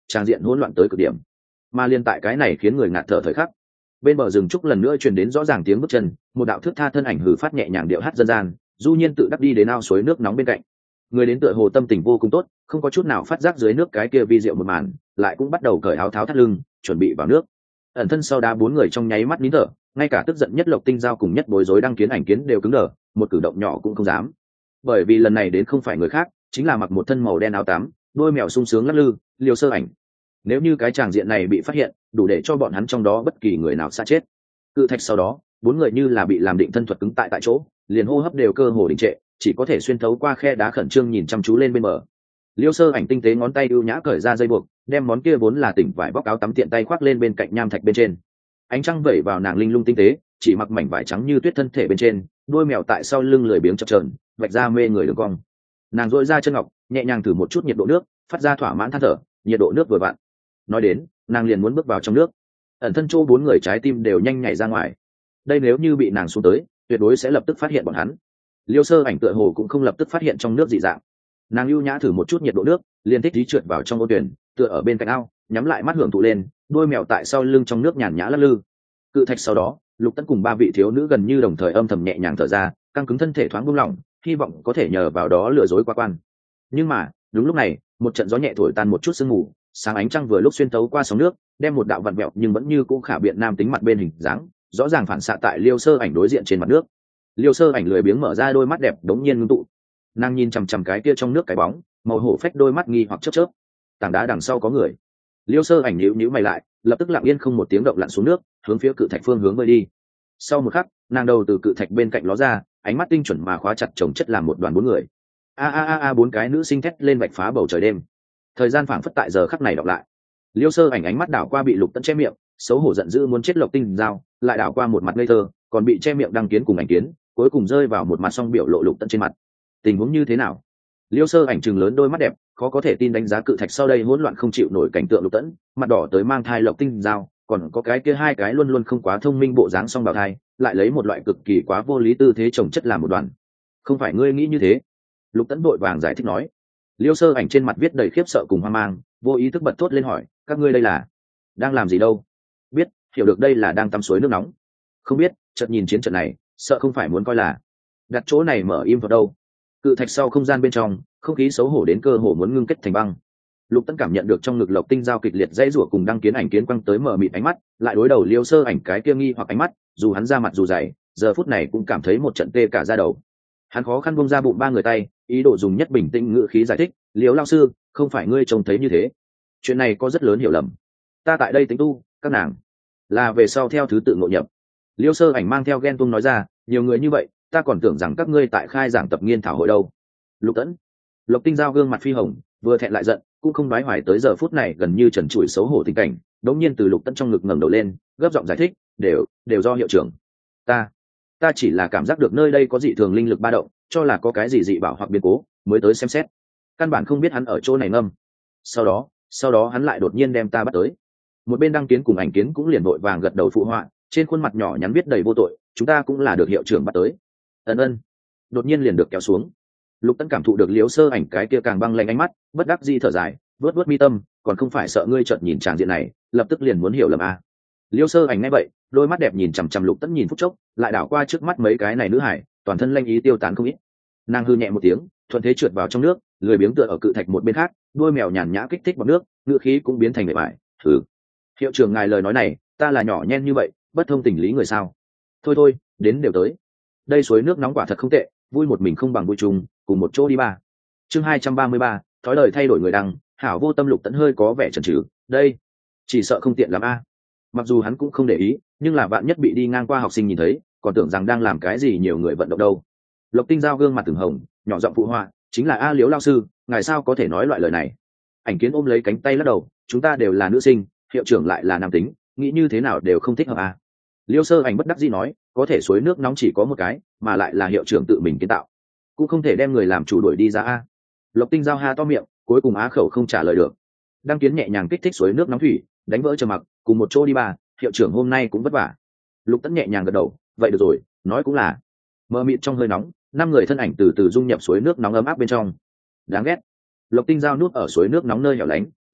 trang diện hỗn loạn tới cực điểm. Mà liên tại cái này khiến người ngạt thở thời khắc, bên bờ rừng trúc lần nữa truyền đến rõ ràng tiếng bước chân, một đạo thước tha thân ảnh hử phát nhẹ nhàng điệu hát dân gian, du nhiên tự đắc đi đến ao suối nước nóng bên cạnh. Người đến tựa hồ tâm tình vô cùng tốt, không có chút nào phát giác dưới nước cái kia vi diệu một màn, lại cũng bắt đầu cởi áo tháo thắt lưng, chuẩn bị vào nước. Ẩn thân sau đá bốn người trong nháy mắt nín thở, ngay cả tức giận nhất Lộc Tinh Giao cùng nhất bối rối Đăng Kiến Ảnh Kiến đều cứng đờ, một cử động nhỏ cũng không dám. Bởi vì lần này đến không phải người khác, chính là mặc một thân màu đen áo tắm, đôi mèo sung sướng lắc lư, Liêu Sơ Ảnh. Nếu như cái tràng diện này bị phát hiện, đủ để cho bọn hắn trong đó bất kỳ người nào xa chết. Cự thạch sau đó, bốn người như là bị làm định thân thuật cứng tại tại chỗ, liền hô hấp đều cơ hồ đình trệ, chỉ có thể xuyên thấu qua khe đá khẩn trương nhìn chăm chú lên bên bờ. Liêu Sơ Ảnh tinh tế ngón tay ưu nhã cởi ra dây buộc, đem món kia vốn là tỉnh vải bóc áo tắm tiện tay khoác lên bên cạnh nham thạch bên trên. Ánh trăng vẩy vào nàng linh lung tinh tế, chỉ mặc mảnh vải trắng như tuyết thân thể bên trên, đôi mèo tại sau lưng lười biếng chập chờn, vạch ra mê người đường cong. Nàng duỗi ra chân ngọc, nhẹ nhàng thử một chút nhiệt độ nước, phát ra thỏa mãn than thở, nhiệt độ nước vừa vặn. Nói đến, nàng liền muốn bước vào trong nước. Ẩn thân chỗ bốn người trái tim đều nhanh nhảy ra ngoài. Đây nếu như bị nàng xuống tới, tuyệt đối sẽ lập tức phát hiện bọn hắn. Liêu Sơ Ảnh tựa hồ cũng không lập tức phát hiện trong nước dị dạng. Nàng ưu nhã thử một chút nhiệt độ nước, liền thích tí trượt vào trong ô tuyển, tựa ở bên cạnh ao, nhắm lại mắt hưởng thụ lên, đôi mèo tại sau lưng trong nước nhàn nhã lắc lư. Cự thạch sau đó, Lục Tấn cùng ba vị thiếu nữ gần như đồng thời âm thầm nhẹ nhàng thở ra, căng cứng thân thể thoáng buông lỏng, hy vọng có thể nhờ vào đó lừa dối qua quan. Nhưng mà, đúng lúc này, một trận gió nhẹ thổi tan một chút sương mù, sáng ánh trăng vừa lúc xuyên tấu qua sóng nước, đem một đạo vặn vẹo nhưng vẫn như cũ khả biện nam tính mặt bên hình dáng, rõ ràng phản xạ tại Liêu Sơ Ảnh đối diện trên mặt nước. Liêu Sơ Ảnh lười biếng mở ra đôi mắt đẹp đống nhiên ngưng tụ. Nàng nhìn chằm chằm cái kia trong nước cái bóng, màu hổ phách đôi mắt nghi hoặc chớp chớp. Tảng đá đằng sau có người. Liêu Sơ Ảnh nhíu nhíu mày lại, lập tức lặng yên không một tiếng động lặn xuống nước, hướng phía cự thạch phương hướng bơi đi. Sau một khắc, nàng đầu từ cự thạch bên cạnh ló ra, ánh mắt tinh chuẩn mà khóa chặt chồng chất làm một đoàn bốn người. A a a a bốn cái nữ sinh thét lên vạch phá bầu trời đêm. Thời gian phảng phất tại giờ khắc này đọc lại. Liêu Sơ Ảnh ánh mắt đảo qua bị Lục Tấn che miệng, xấu hổ giận dữ muốn chết Lộc Tinh Giao, lại đảo qua một mặt ngây thơ, còn bị che miệng Đăng Kiến cùng Ảnh Kiến, cuối cùng rơi vào một mặt song biểu lộ Lục Tấn trên mặt. Tình huống như thế nào? Liêu Sơ Ảnh trừng lớn đôi mắt đẹp, khó có thể tin đánh giá cự thạch sau đây hỗn loạn không chịu nổi cảnh tượng Lục Tấn, mặt đỏ tới mang thai Lộc Tinh Giao, còn có cái kia hai cái luôn luôn không quá thông minh bộ dáng song bào thai, lại lấy một loại cực kỳ quá vô lý tư thế chồng chất làm một đoàn. Không phải ngươi nghĩ như thế. Lục Tấn vội vàng giải thích nói. Liêu Sơ Ảnh trên mặt viết đầy khiếp sợ cùng hoang mang, vô ý thức bật thốt lên hỏi, các ngươi đây là đang làm gì đâu? Biết, hiểu được đây là đang tắm suối nước nóng. Không biết, chợt nhìn chiến trận này, sợ không phải muốn coi là đặt chỗ này mở im vào đâu. Cự thạch sau không gian bên trong, không khí xấu hổ đến cơ hồ muốn ngưng kết thành băng. Lục Tấn cảm nhận được trong ngực Lộc Tinh Giao kịch liệt dãy rủa cùng Đăng Kiến Ảnh Kiến quăng tới mở mịt ánh mắt, lại đối đầu Liêu Sơ Ảnh cái kia nghi hoặc ánh mắt, dù hắn ra mặt dù dày, giờ phút này cũng cảm thấy một trận tê cả da đầu. Hắn khó khăn buông ra bụng ba người tay, ý đồ dùng nhất bình tĩnh ngữ khí giải thích, Liêu lão sư, không phải ngươi trông thấy như thế, chuyện này có rất lớn hiểu lầm. Ta tại đây tính tu, các nàng là về sau theo thứ tự ngộ nhập. Liêu Sơ Ảnh mang theo ghen tuông nói ra, nhiều người như vậy, ta còn tưởng rằng các ngươi tại khai giảng tập nghiên thảo hội đâu. Lục Tấn, Lộc Tinh Giao gương mặt phi hồng, vừa thẹn lại giận, cũng không đoái hoài tới giờ phút này gần như trần trụi xấu hổ tình cảnh, đống nhiên từ Lục Tấn trong ngực ngẩng đầu lên, gấp giọng giải thích, đều đều do hiệu trưởng. Ta, ta chỉ là cảm giác được nơi đây có dị thường linh lực ba động, cho là có cái gì dị bảo hoặc biến cố, mới tới xem xét. Căn bản không biết hắn ở chỗ này ngâm. Sau đó, sau đó hắn lại đột nhiên đem ta bắt tới. Một bên Đăng Kiến cùng Ảnh Kiến cũng liền vội vàng gật đầu phụ họa, trên khuôn mặt nhỏ nhắn viết đầy vô tội, chúng ta cũng là được hiệu trưởng bắt tới. Ân ân. Đột nhiên liền được kéo xuống. Lục Tấn cảm thụ được Liêu Sơ Ảnh cái kia càng băng lạnh ánh mắt, bất đắc dĩ thở dài, vớt vớt mi tâm, còn không phải sợ ngươi chợt nhìn tràng diện này, lập tức liền muốn hiểu lầm à. Liêu Sơ Ảnh nghe vậy, đôi mắt đẹp nhìn chằm chằm Lục Tấn nhìn phút chốc, lại đảo qua trước mắt mấy cái này nữ hải, toàn thân lanh ý tiêu tán không ít. Nàng hư nhẹ một tiếng, thuận thế trượt vào trong nước, lười biếng tựa ở cự thạch một bên khác, đôi mèo nhàn nhã kích thích bọt nước, ngựa khí cũng biến thành mệt mỏi. Thử, hiệu trưởng ngài lời nói này, ta là nhỏ nhen như vậy, bất thông tình lý người sao? Thôi thôi, đến đều tới. Đây suối nước nóng quả thật không tệ, vui một mình không bằng vui chung, cùng một chỗ đi ba. Chương hai trăm ba mươi ba, thói đời thay đổi người đăng, hảo vô tâm Lục Tấn hơi có vẻ chần chừ, đây, chỉ sợ không tiện lắm a. Mặc dù hắn cũng không để ý, nhưng là vạn nhất bị đi ngang qua học sinh nhìn thấy, còn tưởng rằng đang làm cái gì nhiều người vận động đâu. Lộc Tinh Giao gương mặt từng hồng, nhỏ giọng phụ họa, chính là a Liếu lão sư, ngài sao có thể nói loại lời này? Ảnh Kiến ôm lấy cánh tay lắc đầu, chúng ta đều là nữ sinh, hiệu trưởng lại là nam tính, nghĩ như thế nào đều không thích hợp a. Liêu Sơ Ảnh bất đắc dĩ nói, có thể suối nước nóng chỉ có một cái, mà lại là hiệu trưởng tự mình kiến tạo, cũng không thể đem người làm chủ đuổi đi ra a. Lộc Tinh Giao ha to miệng, cuối cùng á khẩu không trả lời được. Đăng Kiến nhẹ nhàng kích thích suối nước nóng thủy, đánh vỡ trầm mặc, cùng một chỗ đi ba, hiệu trưởng hôm nay cũng vất vả. Lục Tấn nhẹ nhàng gật đầu, vậy được rồi, nói cũng là. Mờ mịt trong hơi nóng, năm người thân ảnh từ từ dung nhập suối nước nóng ấm áp bên trong. Đáng ghét. Lộc Tinh Giao nuốt ở suối nước nóng nơi hẻo lánh,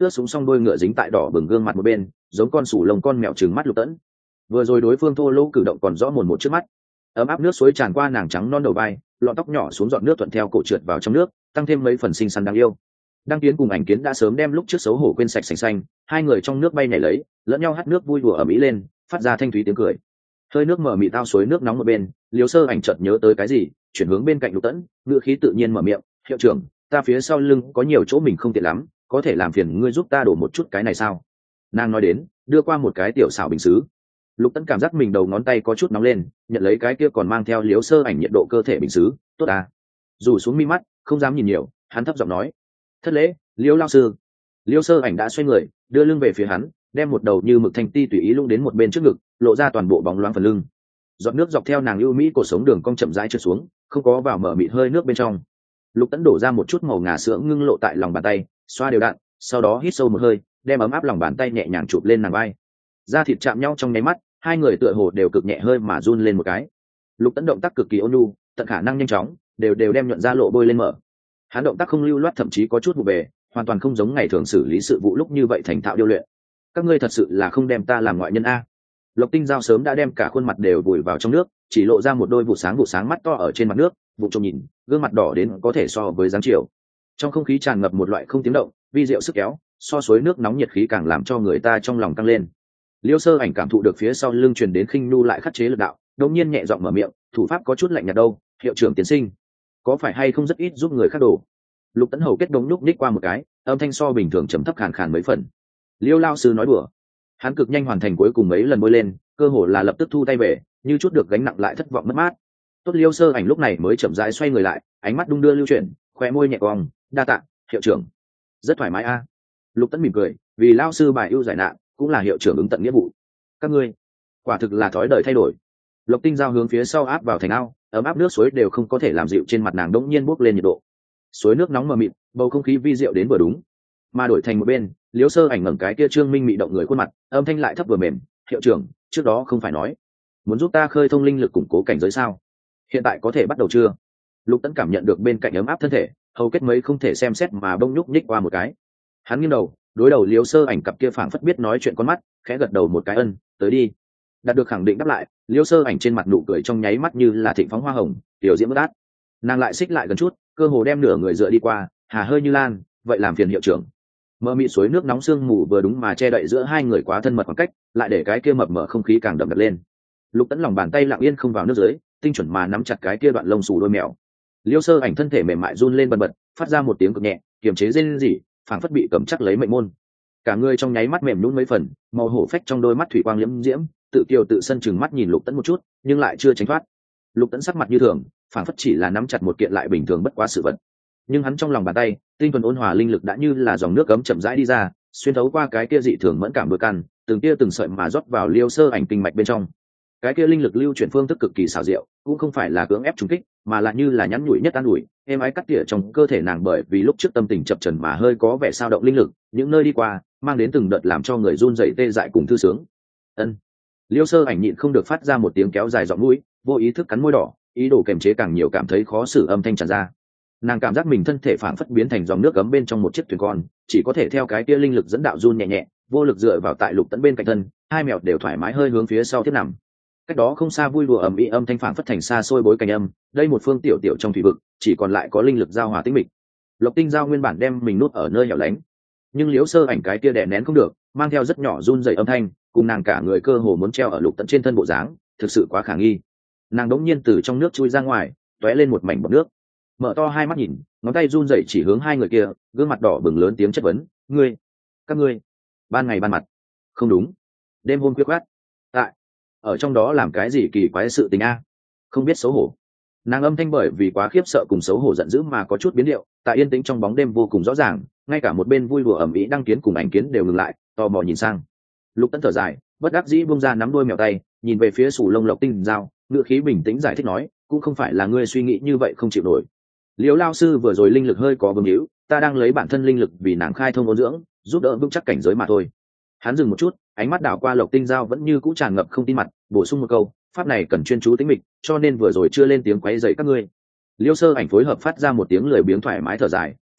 ướt súng xong đôi ngựa dính tại đỏ bừng gương mặt một bên, giống con sủ lông con mèo trừng mắt Lục Tẫn. Vừa rồi đối phương thô lỗ cử động còn rõ mồn một trước mắt. Ấm áp nước suối tràn qua nàng trắng non đầu vai, lọn tóc nhỏ xuống giọt nước thuận theo cổ trượt vào trong nước, tăng thêm mấy phần xinh xắn đáng yêu. Đăng Kiến cùng Ảnh Kiến đã sớm đem lúc trước xấu hổ quên sạch sành xanh, hai người trong nước bay nhảy lấy, lẫn nhau hắt nước vui đùa ở mỹ lên, phát ra thanh thúy tiếng cười. Hơi nước mở mị tao suối nước nóng một bên, Liêu Sơ Ảnh chợt nhớ tới cái gì, chuyển hướng bên cạnh Lục Tẫn, ngữ khí tự nhiên mở miệng, "Hiệu trưởng, ta phía sau lưng có nhiều chỗ mình không tiện lắm, có thể làm phiền ngươi giúp ta đổ một chút cái này sao?" Nàng nói đến, đưa qua một cái tiểu xảo bình sứ. Lục Tẫn cảm giác mình đầu ngón tay có chút nóng lên, nhận lấy cái kia còn mang theo Liêu Sơ Ảnh nhiệt độ cơ thể bình sứ, "Tốt à?" Dù xuống mi mắt, không dám nhìn nhiều, hắn thấp giọng nói, "Thất lễ, Liêu lão sư." Liêu Sơ Ảnh đã xoay người, đưa lưng về phía hắn, đem một đầu như mực thanh ti tùy ý lung đến một bên trước ngực, lộ ra toàn bộ bóng loáng phần lưng. Giọt nước dọc theo nàng ưu mỹ cổ sống đường cong chậm rãi trượt xuống, không có vào mở mịt hơi nước bên trong. Lục Tẫn đổ ra một chút màu ngà sữa ngưng lộ tại lòng bàn tay, xoa đều đặn, sau đó hít sâu một hơi, đem ấm áp lòng bàn tay nhẹ nhàng chụp lên nàng vai. Da thịt chạm nhau trong nháy mắt, hai người tựa hồ đều cực nhẹ hơi mà run lên một cái. Lục Tẫn động tác cực kỳ ôn nhu, tận khả năng nhanh chóng, đều đều đem nhuận da lộ bôi lên mở. Hắn động tác không lưu loát, thậm chí có chút vụ về, hoàn toàn không giống ngày thường xử lý sự vụ lúc như vậy thành thạo điêu luyện. Các ngươi thật sự là không đem ta làm ngoại nhân a. Lộc Tinh Giao sớm đã đem cả khuôn mặt đều vùi vào trong nước, chỉ lộ ra một đôi vụ sáng vụ sáng mắt to ở trên mặt nước, vụ trông nhìn, gương mặt đỏ đến có thể so với dáng chiều. Trong không khí tràn ngập một loại không tiếng động, vi diệu sức kéo, so suối nước nóng nhiệt khí càng làm cho người ta trong lòng tăng lên. Liêu Sơ Ảnh cảm thụ được phía sau lưng truyền đến khinh nu lại khắc chế lực đạo, đột nhiên nhẹ giọng mở miệng, "Thủ pháp có chút lạnh nhạt đâu, hiệu trưởng tiến sinh, có phải hay không rất ít giúp người khác đổ?" Lục Tẫn hầu kết đống lúc ních qua một cái, âm thanh so bình thường trầm thấp khàn khàn mấy phần. Liêu lao sư nói đùa. Hắn cực nhanh hoàn thành cuối cùng mấy lần bôi lên, cơ hồ là lập tức thu tay về, như chút được gánh nặng lại thất vọng mất mát. Tốt. Liêu Sơ Ảnh lúc này mới chậm rãi xoay người lại, ánh mắt đung đưa lưu chuyển, khóe môi nhẹ cong, "Đa tạ, hiệu trưởng." Rất thoải mái a. Lục Tẫn mỉm cười, vì lao sư bài ưu giải nạn, cũng là hiệu trưởng ứng tận nghĩa vụ. Các ngươi, quả thực là thói đời thay đổi. Lộc Tinh Giao hướng phía sau áp vào thành ao, ấm áp nước suối đều không có thể làm dịu trên mặt nàng đống nhiên bốc lên nhiệt độ. Suối nước nóng mờ mịt, bầu không khí vi diệu đến vừa đúng. Mà đổi thành một bên, Liêu Sơ Ảnh ngẩng cái kia trương minh mị động người khuôn mặt, âm thanh lại thấp vừa mềm, "Hiệu trưởng, trước đó không phải nói muốn giúp ta khơi thông linh lực củng cố cảnh giới sao? Hiện tại có thể bắt đầu chưa?" Lục Tẫn cảm nhận được bên cạnh ấm áp thân thể, hầu kết mấy không thể xem xét mà bông nhúc nhích qua một cái. Hắn nghiêng đầu, đối đầu Liêu Sơ Ảnh cặp kia phảng phất biết nói chuyện con mắt, khẽ gật đầu một cái, "Ân, tới đi." Đạt được khẳng định đáp lại, Liêu Sơ Ảnh trên mặt nụ cười trong nháy mắt như là thịnh phóng hoa hồng, tiểu diễm bất át. Nàng lại xích lại gần chút, cơ hồ đem nửa người dựa đi qua, hà hơi như lan, "Vậy làm phiền hiệu trưởng." Mơ mị suối nước nóng sương mù vừa đúng mà che đậy giữa hai người quá thân mật khoảng cách, lại để cái kia mập mờ không khí càng đậm đặc lên. Lục Tẫn lòng bàn tay lặng yên không vào nước dưới, tinh chuẩn mà nắm chặt cái kia đoạn lông xù đôi mèo. Liêu Sơ Ảnh thân thể mềm mại run lên bần bật, phát ra một tiếng cực nhẹ, kiềm chế rên rỉ, phảng phất bị cầm chắc lấy mệnh môn. Cả người trong nháy mắt mềm nhũn mấy phần, màu hổ phách trong đôi mắt thủy quang liễm diễm, tự kiều tự sân chừng mắt nhìn Lục Tẫn một chút, nhưng lại chưa tránh thoát. Lục Tẫn sắc mặt như thường, phảng phất chỉ là nắm chặt một kiện lại bình thường bất quá sự vật. Nhưng hắn trong lòng bàn tay, tinh thuần ôn hòa linh lực đã như là dòng nước cấm chậm rãi đi ra, xuyên thấu qua cái kia dị thường mẫn cảm đôi căn, từng tia từng sợi mà rót vào Liêu Sơ Ảnh kinh mạch bên trong. Cái kia linh lực lưu chuyển phương thức cực kỳ xảo diệu, cũng không phải là cưỡng ép trùng kích, mà là như là nhắn nhủi nhất an ủi, êm ái cắt tỉa trong cơ thể nàng, bởi vì lúc trước tâm tình chập chờn mà hơi có vẻ sao động linh lực, những nơi đi qua, mang đến từng đợt làm cho người run rẩy tê dại cùng thư sướng. Ân. Liêu Sơ Ảnh nhịn không được phát ra một tiếng kéo dài giọng mũi, vô ý thức cắn môi đỏ, ý đồ kiềm chế càng nhiều cảm thấy khó xử âm thanh tràn ra. Nàng cảm giác mình thân thể phảng phất biến thành dòng nước cấm bên trong một chiếc thuyền con, chỉ có thể theo cái kia linh lực dẫn đạo run nhẹ nhẹ, vô lực dựa vào tại Lục Tẫn bên cạnh thân, hai mèo đều thoải mái hơi hướng phía sau tiếp nằm. Cách đó không xa vui đùa ầm ĩ âm thanh phảng phất thành xa xôi bối cảnh âm, đây một phương tiểu tiểu trong thủy vực, chỉ còn lại có linh lực giao hòa tĩnh mịch. Lộc Tinh Giao nguyên bản đem mình nuốt ở nơi hẻo lánh, nhưng Liễu Sơ Ảnh cái kia đè nén không được, mang theo rất nhỏ run rẩy âm thanh, cùng nàng cả người cơ hồ muốn treo ở Lục Tẫn trên thân bộ dáng, thực sự quá khả nghi. Nàng đống nhiên từ trong nước chui ra ngoài, tóe lên một mảnh bọt nước, mở to hai mắt nhìn, ngón tay run rẩy chỉ hướng hai người kia, gương mặt đỏ bừng lớn tiếng chất vấn, "Ngươi, các ngươi, ban ngày ban mặt, không đúng, đêm hôm khuya khoắt, tại ở trong đó làm cái gì kỳ quái sự tình a? Không biết xấu hổ." Nàng âm thanh bởi vì quá khiếp sợ cùng xấu hổ giận dữ mà có chút biến điệu, tại yên tĩnh trong bóng đêm vô cùng rõ ràng, ngay cả một bên vui đùa ầm ĩ Đăng Kiến cùng Ảnh Kiến đều ngừng lại, tò mò nhìn sang. Lục Tẫn thở dài, bất đắc dĩ buông ra nắm đuôi mèo tay, nhìn về phía Sủ Lông Lộc Tinh Giao, ngữ khí bình tĩnh giải thích nói, "Cũng không phải là ngươi suy nghĩ như vậy không chịu nổi. Liễu lao sư vừa rồi linh lực hơi có vương hữu, ta đang lấy bản thân linh lực vì nàng khai thông ôn dưỡng, giúp đỡ vững chắc cảnh giới mà thôi." Hắn dừng một chút, ánh mắt đảo qua Lộc Tinh Giao vẫn như cũ tràn ngập không tin mặt, bổ sung một câu, "Pháp này cần chuyên chú tĩnh mịch, cho nên vừa rồi chưa lên tiếng quấy rầy các ngươi." Liêu Sơ Ảnh phối hợp phát ra một tiếng lười biếng thoải mái thở dài,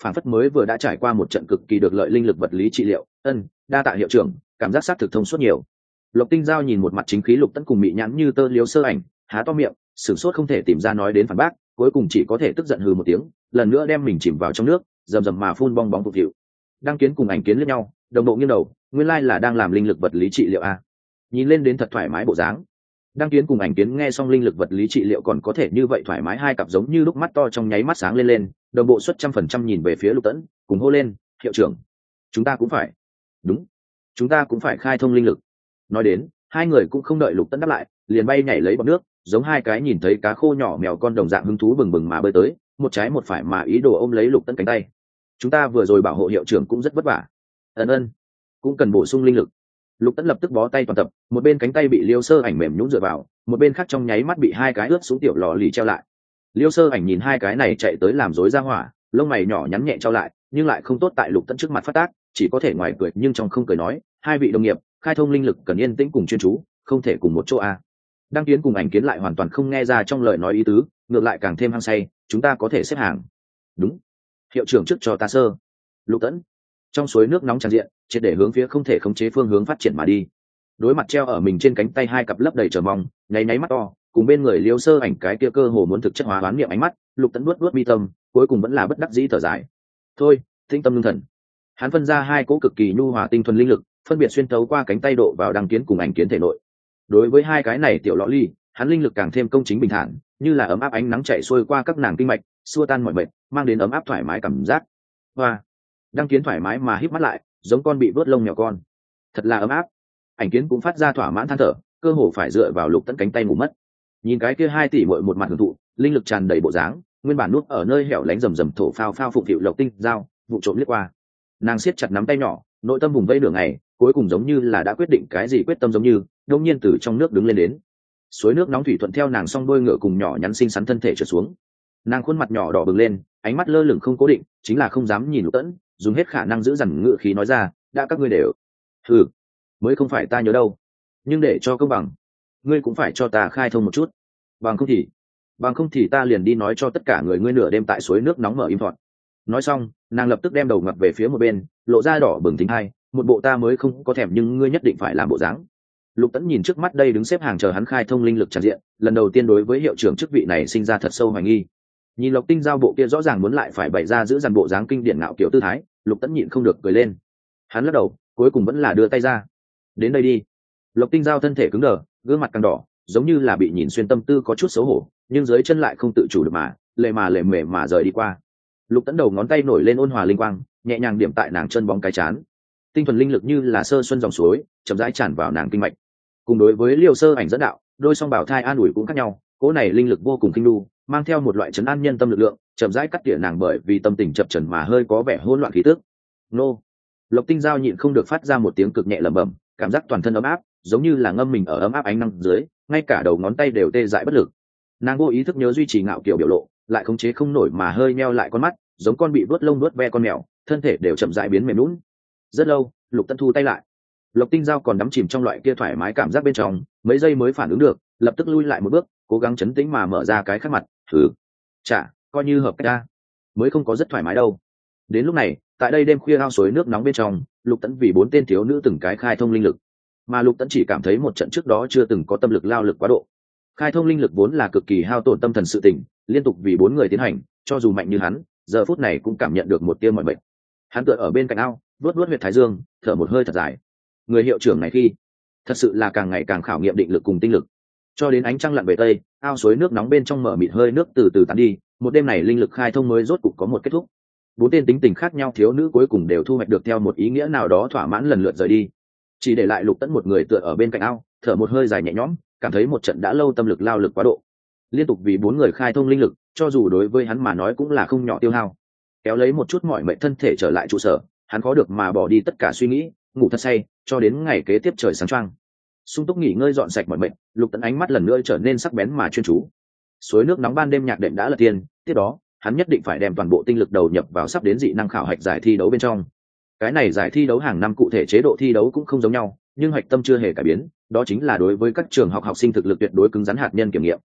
phản phất mới vừa đã trải qua một trận cực kỳ được lợi linh lực vật lý trị liệu. Ân, đa tạ hiệu trưởng, cảm giác xác thực thông suốt nhiều. Lộc Tinh Giao nhìn một mặt chính khí Lục Tẫn cùng mị nhãn như tơ liếu sơ ảnh, há to miệng, sửng sốt không thể tìm ra nói đến phản bác, cuối cùng chỉ có thể tức giận hừ một tiếng, lần nữa đem mình chìm vào trong nước, rầm rầm mà phun bong bóng phục hiệu. Đăng Kiến cùng Ảnh Kiến liếc nhau, đồng bộ nghiêng đầu, nguyên lai là đang làm linh lực vật lý trị liệu a. Nhìn lên đến thật thoải mái bộ dáng. Đăng Kiến cùng Ảnh Kiến nghe xong linh lực vật lý trị liệu còn có thể như vậy thoải mái, hai cặp giống như lúc mắt to trong nháy mắt sáng lên lên, đồng bộ suất trăm phần trăm nhìn về phía Lục Tẫn, cùng hô lên, hiệu trưởng, chúng ta cũng phải. Đúng, chúng ta cũng phải khai thông linh lực. Nói đến, hai người cũng không đợi Lục Tẫn đáp lại, liền bay nhảy lấy bọt nước, giống hai cái nhìn thấy cá khô nhỏ mèo con đồng dạng hứng thú bừng bừng mà bơi tới, một trái một phải mà ý đồ ôm lấy Lục Tẫn cánh tay. Chúng ta vừa rồi bảo hộ hiệu trưởng cũng rất vất vả. Ân ân, cũng cần bổ sung linh lực. Lục Tẫn lập tức bó tay toàn tập, một bên cánh tay bị Liêu Sơ Ảnh mềm nhũn dựa vào, một bên khác trong nháy mắt bị hai cái ướt xuống tiểu lò lì treo lại. Liêu Sơ Ảnh nhìn hai cái này chạy tới làm rối ra hỏa, lông mày nhỏ nhắn nhẹ trao lại, nhưng lại không tốt tại Lục Tẫn trước mặt phát tác, chỉ có thể ngoài cười nhưng trong không cười nói, hai vị đồng nghiệp, khai thông linh lực cần yên tĩnh cùng chuyên chú, không thể cùng một chỗ a. Đăng Kiến cùng Ảnh Kiến lại hoàn toàn không nghe ra trong lời nói ý tứ, ngược lại càng thêm hăng say, chúng ta có thể xếp hàng. Đúng, hiệu trưởng trước cho ta sơ. Lục Tẫn trong suối nước nóng tràn diện, triệt để hướng phía không thể khống chế phương hướng phát triển mà đi. Đối mặt treo ở mình trên cánh tay hai cặp lấp đầy chờ mong, nháy nháy mắt to, cùng bên người Liêu Sơ Ảnh cái kia cơ hồ muốn thực chất hóa đoán niệm ánh mắt, Lục Tẫn nuốt nuốt mi tâm, cuối cùng vẫn là bất đắc dĩ thở dài. Thôi, tĩnh tâm lương thần. Hắn phân ra hai cỗ cực kỳ nhu hòa tinh thuần linh lực, phân biệt xuyên tấu qua cánh tay độ vào Đăng Kiến cùng Ảnh Kiến thể nội. Đối với hai cái này tiểu lọ ly, hắn linh lực càng thêm công chính bình thản, như là ấm áp ánh nắng chạy xuôi qua các nàng kinh mạch, xua tan mọi mệt, mang đến ấm áp thoải mái cảm giác. Hoa. Đăng Kiến thoải mái mà híp mắt lại, giống con bị vớt lông mèo con. Thật là ấm áp. Ảnh Kiến cũng phát ra thỏa mãn than thở, cơ hồ phải dựa vào Lục Tẫn cánh tay ngủ mất. Nhìn cái kia hai tỷ muội một mặt hưởng thụ, linh lực tràn đầy bộ dáng, nguyên bản núp ở nơi hẻo lánh rầm rầm thổ phao phao phụng phịu Lộc Tinh Giao, vụ trộm liếc qua. Nàng siết chặt nắm tay nhỏ, nội tâm vùng vây nửa ngày, cuối cùng giống như là đã quyết định cái gì quyết tâm giống như, đột nhiên từ trong nước đứng lên đến. Suối nước nóng thủy thuận theo nàng song đôi ngựa cùng nhỏ nhắn xinh xắn thân thể trượt xuống. Nàng khuôn mặt nhỏ đỏ bừng lên, ánh mắt lơ lửng không cố định, chính là không dám nhìn Lục Tẫn, dùng hết khả năng giữ dằn ngựa khí nói ra, đã các ngươi đều. Ừ, mới không phải ta nhớ đâu, nhưng để cho công bằng, ngươi cũng phải cho ta khai thông một chút, bằng không thì bằng không thì ta liền đi nói cho tất cả người ngươi nửa đêm tại suối nước nóng mở im thọt. Nói xong, nàng lập tức đem đầu ngặt về phía một bên, lộ ra đỏ bừng thính hai, một bộ ta mới không có thèm nhưng ngươi nhất định phải làm bộ dáng. Lục Tẫn nhìn trước mắt đây đứng xếp hàng chờ hắn khai thông linh lực tràn diện, lần đầu tiên đối với hiệu trưởng chức vị này sinh ra thật sâu hoài nghi. Nhìn Lộc Tinh Giao bộ kia rõ ràng muốn lại phải bày ra giữ dàn bộ dáng kinh điển ngạo kiểu tư thái, Lục Tẫn nhịn không được cười lên. Hắn lắc đầu, cuối cùng vẫn là đưa tay ra. Đến đây đi. Lộc Tinh Giao thân thể cứng đờ, gương mặt càng đỏ, giống như là bị nhìn xuyên tâm tư có chút xấu hổ, nhưng dưới chân lại không tự chủ được mà, lệ mà lệ mề mà rời đi qua. Lục Tẫn đầu ngón tay nổi lên ôn hòa linh quang, nhẹ nhàng điểm tại nàng chân bóng cái chán. Tinh thuần linh lực như là sơ xuân dòng suối, chậm rãi tràn vào nàng kinh mạch. Cùng đối với Liêu Sơ Ảnh dẫn đạo, đôi song bảo thai an ủi cũng khác nhau, cỗ này linh lực vô cùng kinh lưu, mang theo một loại trấn an nhân tâm lực lượng, chậm rãi cắt tỉa nàng bởi vì tâm tình chập chờn mà hơi có vẻ hỗn loạn khí tức. Nô. Lộc Tinh Giao nhịn không được phát ra một tiếng cực nhẹ lẩm bẩm, cảm giác toàn thân ấm áp, giống như là ngâm mình ở ấm áp ánh nắng dưới, ngay cả đầu ngón tay đều tê dại bất lực. Nàng vô ý thức nhớ duy trì ngạo kiểu biểu lộ, lại khống chế không nổi mà hơi meo lại con mắt, giống con bị vuốt lông vuốt ve con mèo, thân thể đều chậm rãi biến mềm nhũn. Rất lâu, Lục Tẫn thu tay lại. Lộc Tinh Giao còn đắm chìm trong loại kia thoải mái cảm giác bên trong, mấy giây mới phản ứng được, lập tức lui lại một bước, cố gắng chấn tĩnh mà mở ra cái khác mặt, thử. Chả, coi như hợp cách ra, mới không có rất thoải mái đâu. Đến lúc này, tại đây đêm khuya ao suối nước nóng bên trong, Lục Tẫn vì bốn tên thiếu nữ từng cái khai thông linh lực, mà Lục Tẫn chỉ cảm thấy một trận trước đó chưa từng có tâm lực lao lực quá độ. Khai thông linh lực vốn là cực kỳ hao tổn tâm thần sự tình, liên tục vì bốn người tiến hành, cho dù mạnh như hắn, giờ phút này cũng cảm nhận được một tia mỏi mệt. Hắn tựa ở bên cạnh ao, vuốt vuốt huyệt thái dương, thở một hơi thật dài. Người hiệu trưởng này khi thật sự là càng ngày càng khảo nghiệm định lực cùng tinh lực. Cho đến ánh trăng lặn về tây, ao suối nước nóng bên trong mở mịt hơi nước từ từ tán đi, một đêm này linh lực khai thông mới rốt cục có một kết thúc. Bốn tên tính tình khác nhau thiếu nữ cuối cùng đều thu hoạch được theo một ý nghĩa nào đó thỏa mãn lần lượt rời đi, chỉ để lại Lục Tẫn một người tựa ở bên cạnh ao, thở một hơi dài nhẹ nhõm, cảm thấy một trận đã lâu tâm lực lao lực quá độ. Liên tục vì bốn người khai thông linh lực, cho dù đối với hắn mà nói cũng là không nhỏ tiêu hao. Kéo lấy một chút mỏi mệt thân thể trở lại trụ sở, hắn khó được mà bỏ đi tất cả suy nghĩ, ngủ thật say, cho đến ngày kế tiếp trời sáng choang. Sung túc nghỉ ngơi dọn sạch mọi mệt, Lục Tẫn ánh mắt lần nữa trở nên sắc bén mà chuyên chú. Suối nước nóng ban đêm nhạc đệm đã lật tiền, tiếp đó hắn nhất định phải đem toàn bộ tinh lực đầu nhập vào sắp đến dị năng khảo hạch giải thi đấu bên trong. Cái này giải thi đấu hàng năm cụ thể chế độ thi đấu cũng không giống nhau, nhưng hoạch tâm chưa hề cải biến, đó chính là đối với các trường học học sinh thực lực tuyệt đối cứng rắn hạt nhân kiểm nghiệm.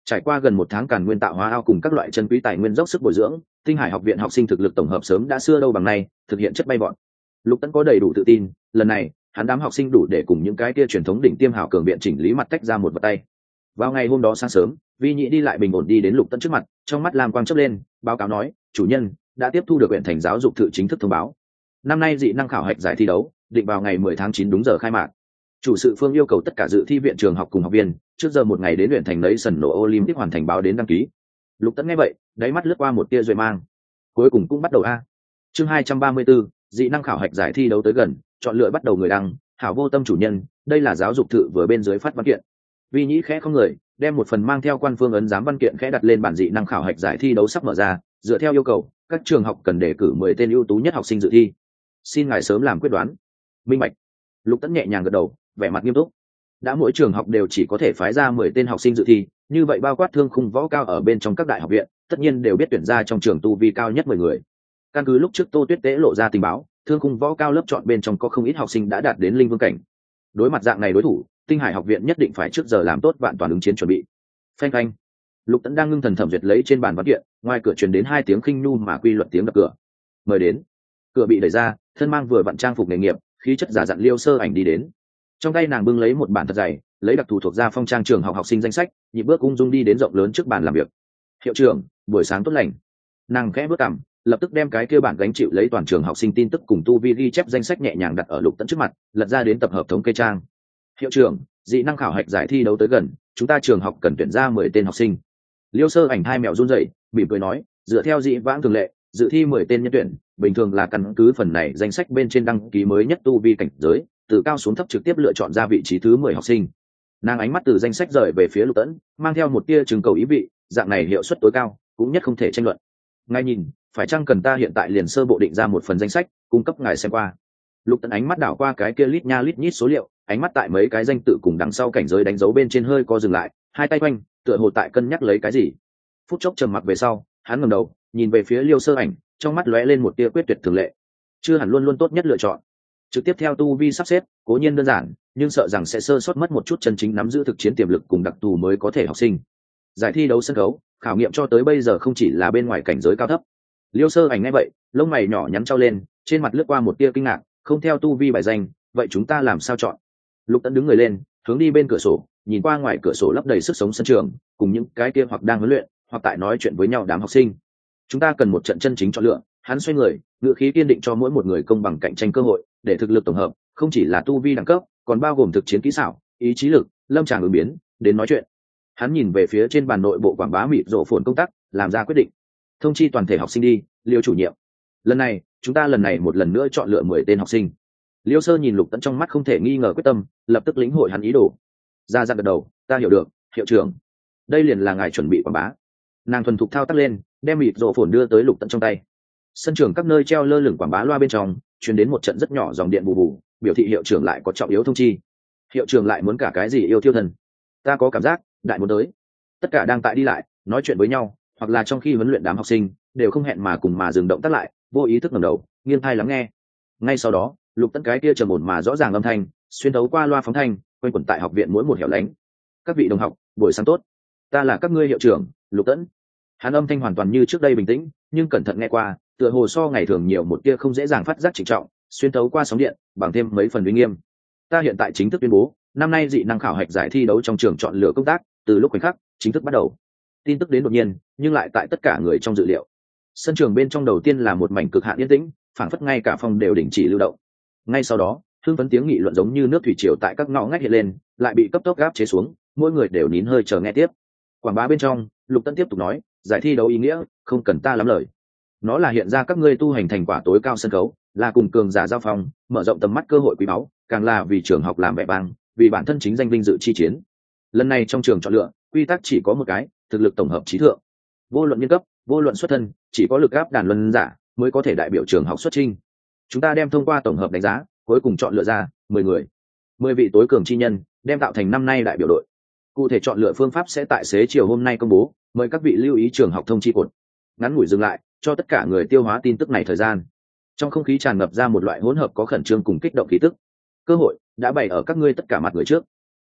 Trải qua gần một tháng càn nguyên tạo hóa ao cùng các loại chân quý tài nguyên dốc sức bồi dưỡng, Tinh Hải học viện học sinh thực lực tổng hợp sớm đã xưa đâu bằng nay, thực hiện chất bay bọn. Lục Tấn có đầy đủ tự tin, lần này hắn đám học sinh đủ để cùng những cái kia truyền thống đỉnh tiêm hảo cường viện chỉnh lý mặt tách ra một vật tay. Vào ngày hôm đó sáng sớm, Vi Nhĩ đi lại bình ổn đi đến Lục Tấn trước mặt, trong mắt lam quang chớp lên, báo cáo nói: "Chủ nhân, đã tiếp thu được huyện thành giáo dục thự chính thức thông báo. Năm nay dị năng khảo hạch giải thi đấu, định vào ngày mười tháng chín đúng giờ khai mạc. Chủ sự Phương yêu cầu tất cả dự thi viện trường học cùng học viên, trước giờ một ngày đến huyện thành lấy sân nổ Olympic hoàn thành báo đến đăng ký." Lục Tấn nghe vậy, đáy mắt lướt qua một tia rồi mang. Cuối cùng cũng bắt đầu a. Chương hai trăm ba mươi 234, dị năng khảo hạch giải thi đấu tới gần, chọn lựa bắt đầu người đăng, hảo vô tâm chủ nhân, đây là giáo dục thự vừa bên dưới phát văn kiện. Vi Nhĩ khẽ không người, đem một phần mang theo quan phương ấn giám văn kiện khẽ đặt lên bản dị năng khảo hạch giải thi đấu sắp mở ra, dựa theo yêu cầu, các trường học cần đề cử mười tên ưu tú nhất học sinh dự thi. Xin ngài sớm làm quyết đoán. Minh bạch. Lục Tấn nhẹ nhàng gật đầu, vẻ mặt nghiêm túc. Đã mỗi trường học đều chỉ có thể phái ra mười tên học sinh dự thi, như vậy bao quát thương khung võ cao ở bên trong các đại học viện, tất nhiên đều biết tuyển ra trong trường tu vi cao nhất mười người. Căn cứ lúc trước Tô Tuyết Tế lộ ra tình báo, thương khung võ cao lớp chọn bên trong có không ít học sinh đã đạt đến linh vương cảnh. Đối mặt dạng này đối thủ, Tinh Hải học viện nhất định phải trước giờ làm tốt vạn toàn ứng chiến chuẩn bị. Phanh phanh. Lục Tấn đang ngưng thần thẩm duyệt lấy trên bàn văn kiện, ngoài cửa truyền đến hai tiếng khinh nhu mà quy luật tiếng đập cửa. Mời đến. Cửa bị đẩy ra, thân mang vừa vặn trang phục nghề nghiệp, khí chất giả dặn Liêu Sơ Ảnh đi đến. Trong tay nàng bưng lấy một bản thật dày, lấy đặc thù thuộc ra phong trang trường học học sinh danh sách, nhịp bước ung dung đi đến rộng lớn trước bàn làm việc. "Hiệu trưởng, buổi sáng tốt lành." Nàng khẽ bước cằm, lập tức đem cái kia bản gánh chịu lấy toàn trường học sinh tin tức cùng tu vi ghi chép danh sách nhẹ nhàng đặt ở Lục Tấn trước mặt, lật ra đến tập hợp thống kê trang. "Hiệu trưởng, dị năng khảo hạch giải thi đấu tới gần, chúng ta trường học cần tuyển ra mười tên học sinh." Liêu Sơ Ảnh hai mèo run rẩy, mỉm cười nói: "Dựa theo dị vãng thường lệ, dự thi mười tên nhân tuyển, bình thường là căn cứ phần này danh sách bên trên đăng ký mới nhất tu vi cảnh giới, từ cao xuống thấp trực tiếp lựa chọn ra vị trí thứ mười học sinh." Nàng ánh mắt từ danh sách rời về phía Lục Tấn, mang theo một tia trừng cầu ý vị, dạng này hiệu suất tối cao, cũng nhất không thể tranh luận. "Ngài nhìn, phải chăng cần ta hiện tại liền sơ bộ định ra một phần danh sách, cung cấp ngài xem qua?" Lục Tấn ánh mắt đảo qua cái kia lít nha lít nhít số liệu, ánh mắt tại mấy cái danh tự cùng đằng sau cảnh giới đánh dấu bên trên hơi co dừng lại, hai tay quanh, tựa hồ tại cân nhắc lấy cái gì. Phút chốc trầm mặc về sau, hắn ngẩng đầu, nhìn về phía Liêu Sơ Ảnh, trong mắt lóe lên một tia quyết tuyệt thường lệ. Chưa hẳn luôn luôn tốt nhất lựa chọn. Trực tiếp theo tu vi sắp xếp, cố nhiên đơn giản, nhưng sợ rằng sẽ sơ sót mất một chút chân chính nắm giữ thực chiến tiềm lực cùng đặc thù mới có thể học sinh. Giải thi đấu sân khấu, khảo nghiệm cho tới bây giờ không chỉ là bên ngoài cảnh giới cao thấp. Liêu Sơ Ảnh nghe vậy, lông mày nhỏ nhắn trao lên, trên mặt lướt qua một tia kinh ngạc, không theo tu vi bài danh, vậy chúng ta làm sao chọn? Lục Tấn đứng người lên, hướng đi bên cửa sổ, nhìn qua ngoài cửa sổ lấp đầy sức sống sân trường, cùng những cái kia hoặc đang huấn luyện, hoặc tại nói chuyện với nhau đám học sinh. Chúng ta cần một trận chân chính chọn lựa. Hắn xoay người, ngữ khí kiên định cho mỗi một người công bằng cạnh tranh cơ hội, để thực lực tổng hợp, không chỉ là tu vi đẳng cấp, còn bao gồm thực chiến kỹ xảo, ý chí lực, lâm tràng ứng biến, đến nói chuyện. Hắn nhìn về phía trên bàn nội bộ quảng bá mịt rộ phồn công tác, làm ra quyết định. Thông chi toàn thể học sinh đi, Liêu chủ nhiệm. Lần này, chúng ta lần này một lần nữa chọn lựa mười tên học sinh. Liêu Sơ nhìn Lục Tấn trong mắt không thể nghi ngờ quyết tâm, lập tức lĩnh hội hắn ý đồ. Ra ra gật đầu, ta hiểu được, hiệu trưởng. Đây liền là ngài chuẩn bị quảng bá. Nàng thuần thục thao tác lên, đem mịt rộ phồn đưa tới Lục Tấn trong tay. Sân trường các nơi treo lơ lửng quảng bá loa bên trong, truyền đến một trận rất nhỏ dòng điện bù bù, biểu thị hiệu trưởng lại có trọng yếu thông chi. Hiệu trưởng lại muốn cả cái gì yêu thiêu thần? Ta có cảm giác, đại muốn tới. Tất cả đang tại đi lại, nói chuyện với nhau, hoặc là trong khi huấn luyện đám học sinh, đều không hẹn mà cùng mà dừng động tác lại, vô ý thức ngẩng đầu, nghiêng tai lắng nghe. Ngay sau đó, Lục Tấn cái kia trầm ổn mà rõ ràng âm thanh, xuyên thấu qua loa phóng thanh, quanh quẩn tại học viện mỗi một hẻo lánh. Các vị đồng học, buổi sáng tốt. Ta là các ngươi hiệu trưởng, Lục Tấn. Hắn âm thanh hoàn toàn như trước đây bình tĩnh, nhưng cẩn thận nghe qua, tựa hồ so ngày thường nhiều một tia không dễ dàng phát giác trịnh trọng, xuyên thấu qua sóng điện, bằng thêm mấy phần uy nghiêm. Ta hiện tại chính thức tuyên bố, năm nay dị năng khảo hạch giải thi đấu trong trường chọn lựa công tác, từ lúc khoảnh khắc chính thức bắt đầu. Tin tức đến đột nhiên, nhưng lại tại tất cả người trong dự liệu. Sân trường bên trong đầu tiên là một mảnh cực hạn yên tĩnh, phảng phất ngay cả phòng đều đình chỉ lưu động. Ngay sau đó, hưng phấn tiếng nghị luận giống như nước thủy triều tại các ngõ ngách hiện lên, lại bị cấp tốc gáp chế xuống, mỗi người đều nín hơi chờ nghe tiếp. Quảng bá bên trong, Lục Tấn tiếp tục nói, giải thi đấu ý nghĩa, không cần ta lắm lời. Nó là hiện ra các ngươi tu hành thành quả tối cao sân khấu, là cùng cường giả giao phong, mở rộng tầm mắt cơ hội quý báu, càng là vì trường học làm vẻ vang, vì bản thân chính danh vinh dự chi chiến. Lần này trong trường chọn lựa, quy tắc chỉ có một cái, thực lực tổng hợp trí thượng. Vô luận nhân cấp, vô luận xuất thân, chỉ có lực áp đàn luân giả mới có thể đại biểu trường học xuất chinh. Chúng ta đem thông qua tổng hợp đánh giá, cuối cùng chọn lựa ra mười người, mười vị tối cường chi nhân, đem tạo thành năm nay đại biểu đội. Cụ thể chọn lựa phương pháp sẽ tại xế chiều hôm nay công bố, mời các vị lưu ý trường học thông chi cột. Ngắn ngủi dừng lại, cho tất cả người tiêu hóa tin tức này thời gian. Trong không khí tràn ngập ra một loại hỗn hợp có khẩn trương cùng kích động khí tức. Cơ hội đã bày ở các ngươi tất cả mặt người trước.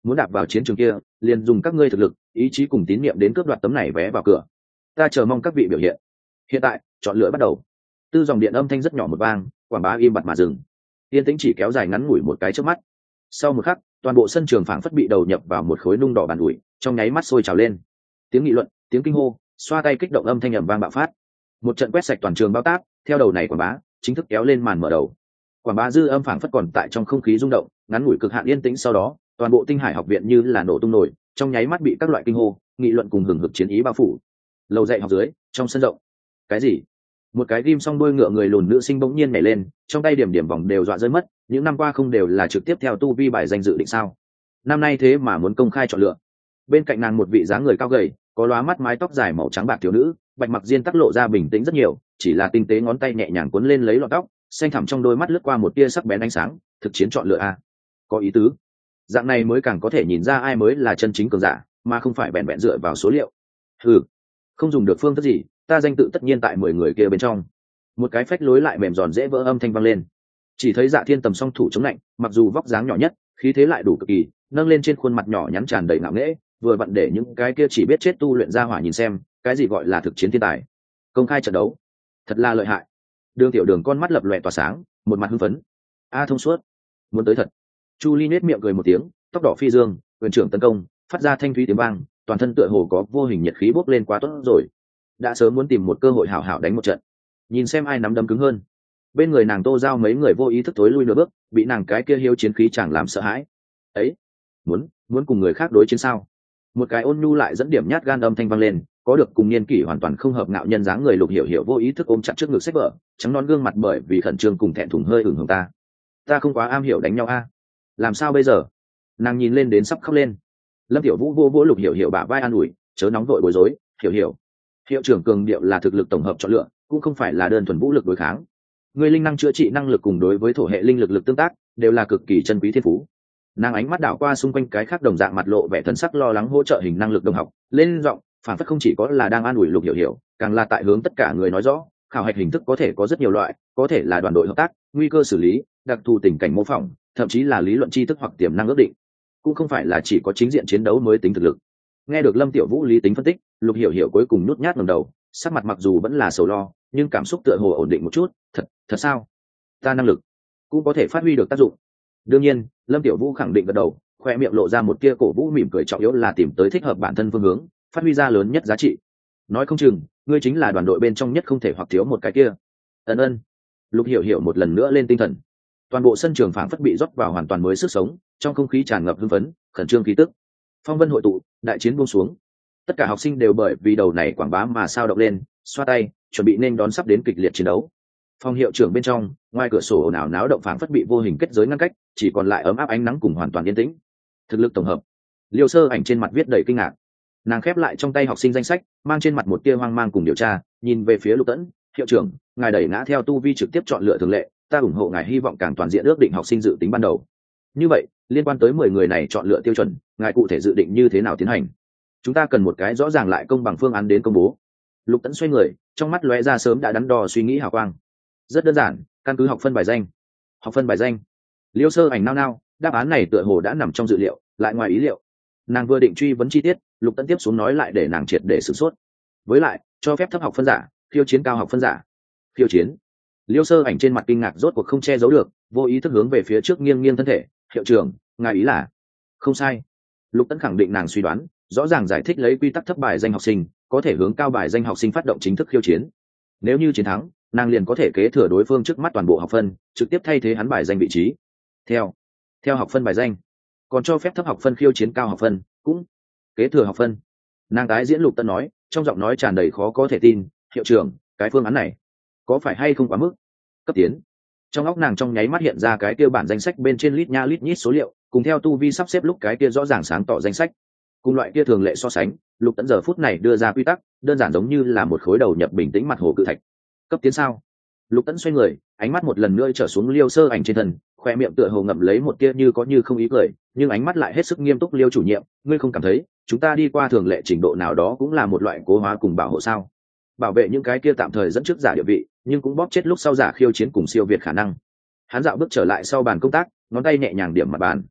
muốn đạp vào chiến trường kia liền dùng các ngươi thực lực ý chí cùng tín nhiệm đến cướp đoạt tấm này vé vào cửa. Ta chờ mong các vị biểu hiện. Hiện tại chọn lựa bắt đầu. Tư dòng điện âm thanh rất nhỏ một vang, quảng bá im bặt mà dừng. Yên tĩnh chỉ kéo dài ngắn ngủi một cái trước mắt. Sau một khắc, toàn bộ sân trường phảng phất bị đầu nhập vào một khối nung đỏ bàn ủi, trong nháy mắt sôi trào lên. Tiếng nghị luận, tiếng kinh hô, xoa tay kích động âm thanh ầm vang bạo phát. Một trận quét sạch toàn trường bao tác, theo đầu này quảng bá chính thức kéo lên màn mở đầu. Quảng bá dư âm phảng phất còn tại trong không khí rung động, ngắn ngủi cực hạn yên tĩnh sau đó, toàn bộ Tinh Hải học viện như là nổ tung nổi, trong nháy mắt bị các loại kinh hô, nghị luận cùng hừng hực chiến ý bao phủ. Lầu dạy học dưới, trong sân rộng. Cái gì? Một cái ghim song đuôi ngựa người lùn nữ sinh bỗng nhiên nhảy lên, trong tay điểm điểm vòng đều dọa rơi mất, những năm qua không đều là trực tiếp theo tu vi bài danh dự định sao? Năm nay thế mà muốn công khai chọn lựa. Bên cạnh nàng một vị dáng người cao gầy, có lóa mắt mái tóc dài màu trắng bạc thiếu nữ, bạch mặc diên tắc lộ ra bình tĩnh rất nhiều, chỉ là tinh tế ngón tay nhẹ nhàng cuốn lên lấy lọn tóc, xanh thẳm trong đôi mắt lướt qua một tia sắc bén ánh sáng. Thực chiến chọn lựa a, có ý tứ. Dạng này mới càng có thể nhìn ra ai mới là chân chính cường giả, mà không phải bèn bèn dựa vào số liệu. Ừ, không dùng được phương thức gì, ta danh tự tất nhiên tại mười người kia bên trong. Một cái phách lối lại mềm giòn dễ vỡ âm thanh vang lên. Chỉ thấy Dạ Thiên Tầm song thủ chống lạnh, mặc dù vóc dáng nhỏ nhất, khí thế lại đủ cực kỳ, nâng lên trên khuôn mặt nhỏ nhắn tràn đầy ngạo nghễ, vừa vặn để những cái kia chỉ biết chết tu luyện ra hỏa nhìn xem, cái gì gọi là thực chiến thiên tài. Công khai trận đấu, thật là lợi hại. Đường Tiểu Đường con mắt lập lòe tỏa sáng, một mặt hưng phấn. A thông suốt, muốn tới thật. Chu Ly nết miệng cười một tiếng, tóc đỏ phi dương, quyền trưởng tấn công, phát ra thanh thúy tiếng vang, toàn thân tựa hồ có vô hình nhiệt khí bốc lên quá tốt rồi. Đã sớm muốn tìm một cơ hội hảo hảo đánh một trận, nhìn xem ai nắm đấm cứng hơn. Bên người nàng Tô Giao mấy người vô ý thức tối lui nửa bước, bị nàng cái kia hiếu chiến khí chẳng làm sợ hãi. Ấy, muốn muốn cùng người khác đối chiến sao? Một cái ôn nhu lại dẫn điểm nhát gan âm thanh vang lên, có được cùng niên kỷ hoàn toàn không hợp ngạo nhân dáng người Lục Hiểu Hiểu vô ý thức ôm chặt trước ngực sách vở, trắng non gương mặt bởi vì khẩn trương cùng thẹn thùng hơi ửng hồng ta. Ta không quá am hiểu đánh nhau a, làm sao bây giờ? Nàng nhìn lên đến sắp khóc lên. Lâm Tiểu Vũ vô vỗ Lục Hiểu Hiểu bả vai an ủi, chớ nóng vội bối rối, hiểu hiểu. Hiệu trưởng cường điệu là thực lực tổng hợp chọn lựa, cũng không phải là đơn thuần vũ lực đối kháng. Người linh năng chữa trị năng lực cùng đối với thổ hệ linh lực lực tương tác đều là cực kỳ chân quý thiên phú. Nàng ánh mắt đảo qua xung quanh cái khác đồng dạng mặt lộ vẻ thần sắc lo lắng hỗ trợ hình năng lực đồng học, lên giọng phản phất không chỉ có là đang an ủi Lục Hiểu Hiểu, càng là tại hướng tất cả người nói rõ, khảo hạch hình thức có thể có rất nhiều loại, có thể là đoàn đội hợp tác, nguy cơ xử lý, đặc thù tình cảnh mô phỏng, thậm chí là lý luận tri thức hoặc tiềm năng ước định, cũng không phải là chỉ có chính diện chiến đấu mới tính thực lực. Nghe được Lâm Tiểu Vũ lý tính phân tích, Lục Hiểu Hiểu cuối cùng nhút nhát ngẩng đầu, sắc mặt mặc dù vẫn là sầu lo, nhưng cảm xúc tựa hồ ổn định một chút. Thật, thật sao? Ta năng lực cũng có thể phát huy được tác dụng. Đương nhiên, Lâm Tiểu Vũ khẳng định gật đầu, khoe miệng lộ ra một tia cổ vũ mỉm cười, trọng yếu là tìm tới thích hợp bản thân phương hướng, phát huy ra lớn nhất giá trị. Nói không chừng, ngươi chính là đoàn đội bên trong nhất không thể hoặc thiếu một cái kia. Ân ân. Lục Hiểu Hiểu một lần nữa lên tinh thần. Toàn bộ sân trường phảng phất bị rót vào hoàn toàn mới sức sống, trong không khí tràn ngập hưng phấn, khẩn trương khí tức. Phong vân hội tụ, đại chiến buông xuống. Tất cả học sinh đều bởi vì đầu này quảng bá mà sao động lên, xoa tay, chuẩn bị nên đón sắp đến kịch liệt chiến đấu. Phòng hiệu trưởng bên trong, ngoài cửa sổ ồn ào náo động phảng phất bị vô hình kết giới ngăn cách, chỉ còn lại ấm áp ánh nắng cùng hoàn toàn yên tĩnh. Thực lực tổng hợp. Liêu Sơ Ảnh trên mặt viết đầy kinh ngạc. Nàng khép lại trong tay học sinh danh sách, mang trên mặt một tia hoang mang cùng điều tra, nhìn về phía Lục Tẫn, "Hiệu trưởng, ngài đẩy ngã theo tu vi trực tiếp chọn lựa thường lệ, ta ủng hộ ngài, hy vọng càng toàn diện ước định học sinh dự tính ban đầu. Như vậy, liên quan tới mười người này chọn lựa tiêu chuẩn, ngài cụ thể dự định như thế nào tiến hành? Chúng ta cần một cái rõ ràng lại công bằng phương án đến công bố." Lục Tẫn xoay người, trong mắt lóe ra sớm đã đắn đo suy nghĩ hào quang. Rất đơn giản, căn cứ học phân bài danh. Học phân bài danh. Liêu Sơ Ảnh nao nao, đáp án này tựa hồ đã nằm trong dự liệu, lại ngoài ý liệu. Nàng vừa định truy vấn chi tiết, Lục Tẫn tiếp xuống nói lại để nàng triệt để sửng sốt. Với lại, cho phép thấp học phân giả, khiêu chiến cao học phân giả. Khiêu chiến. Liêu Sơ Ảnh trên mặt kinh ngạc rốt cuộc không che giấu được, vô ý thức hướng về phía trước nghiêng nghiêng thân thể. "Hiệu trưởng, ngài ý là?" "Không sai." Lục Tẫn khẳng định nàng suy đoán, rõ ràng giải thích lấy quy tắc thấp bài danh học sinh có thể hướng cao bài danh học sinh phát động chính thức khiêu chiến. Nếu như chiến thắng, nàng liền có thể kế thừa đối phương trước mắt toàn bộ học phân, trực tiếp thay thế hắn bài danh vị trí. Theo theo học phân bài danh, còn cho phép thấp học phân khiêu chiến cao học phân, cũng kế thừa học phân. Nàng tái diễn Lục Tẫn nói, trong giọng nói tràn đầy khó có thể tin. "Hiệu trưởng, cái phương án này có phải hay không quá mức cấp tiến?" Trong óc nàng trong nháy mắt hiện ra cái kia bản danh sách bên trên lít nha lít nhít số liệu, cùng theo tu vi sắp xếp lúc cái kia rõ ràng sáng tỏ danh sách. Cùng loại kia thường lệ so sánh, Lục Tẫn giờ phút này đưa ra quy tắc, đơn giản giống như là một khối đầu nhập bình tĩnh mặt hồ cự thạch. Cấp tiến sao? Lục Tẫn xoay người, ánh mắt một lần nữa trở xuống Liêu Sơ Ảnh trên thân, khoe miệng tựa hồ ngậm lấy một tia như có như không ý cười, nhưng ánh mắt lại hết sức nghiêm túc. "Liêu chủ nhiệm, ngươi không cảm thấy chúng ta đi qua thường lệ trình độ nào đó cũng là một loại cố hóa cùng bảo hộ sao? Bảo vệ những cái kia tạm thời dẫn trước giả địa vị, nhưng cũng bóp chết lúc sau giả khiêu chiến cùng siêu việt khả năng." Hắn dạo bước trở lại sau bàn công tác, ngón tay nhẹ nhàng điểm mặt bàn.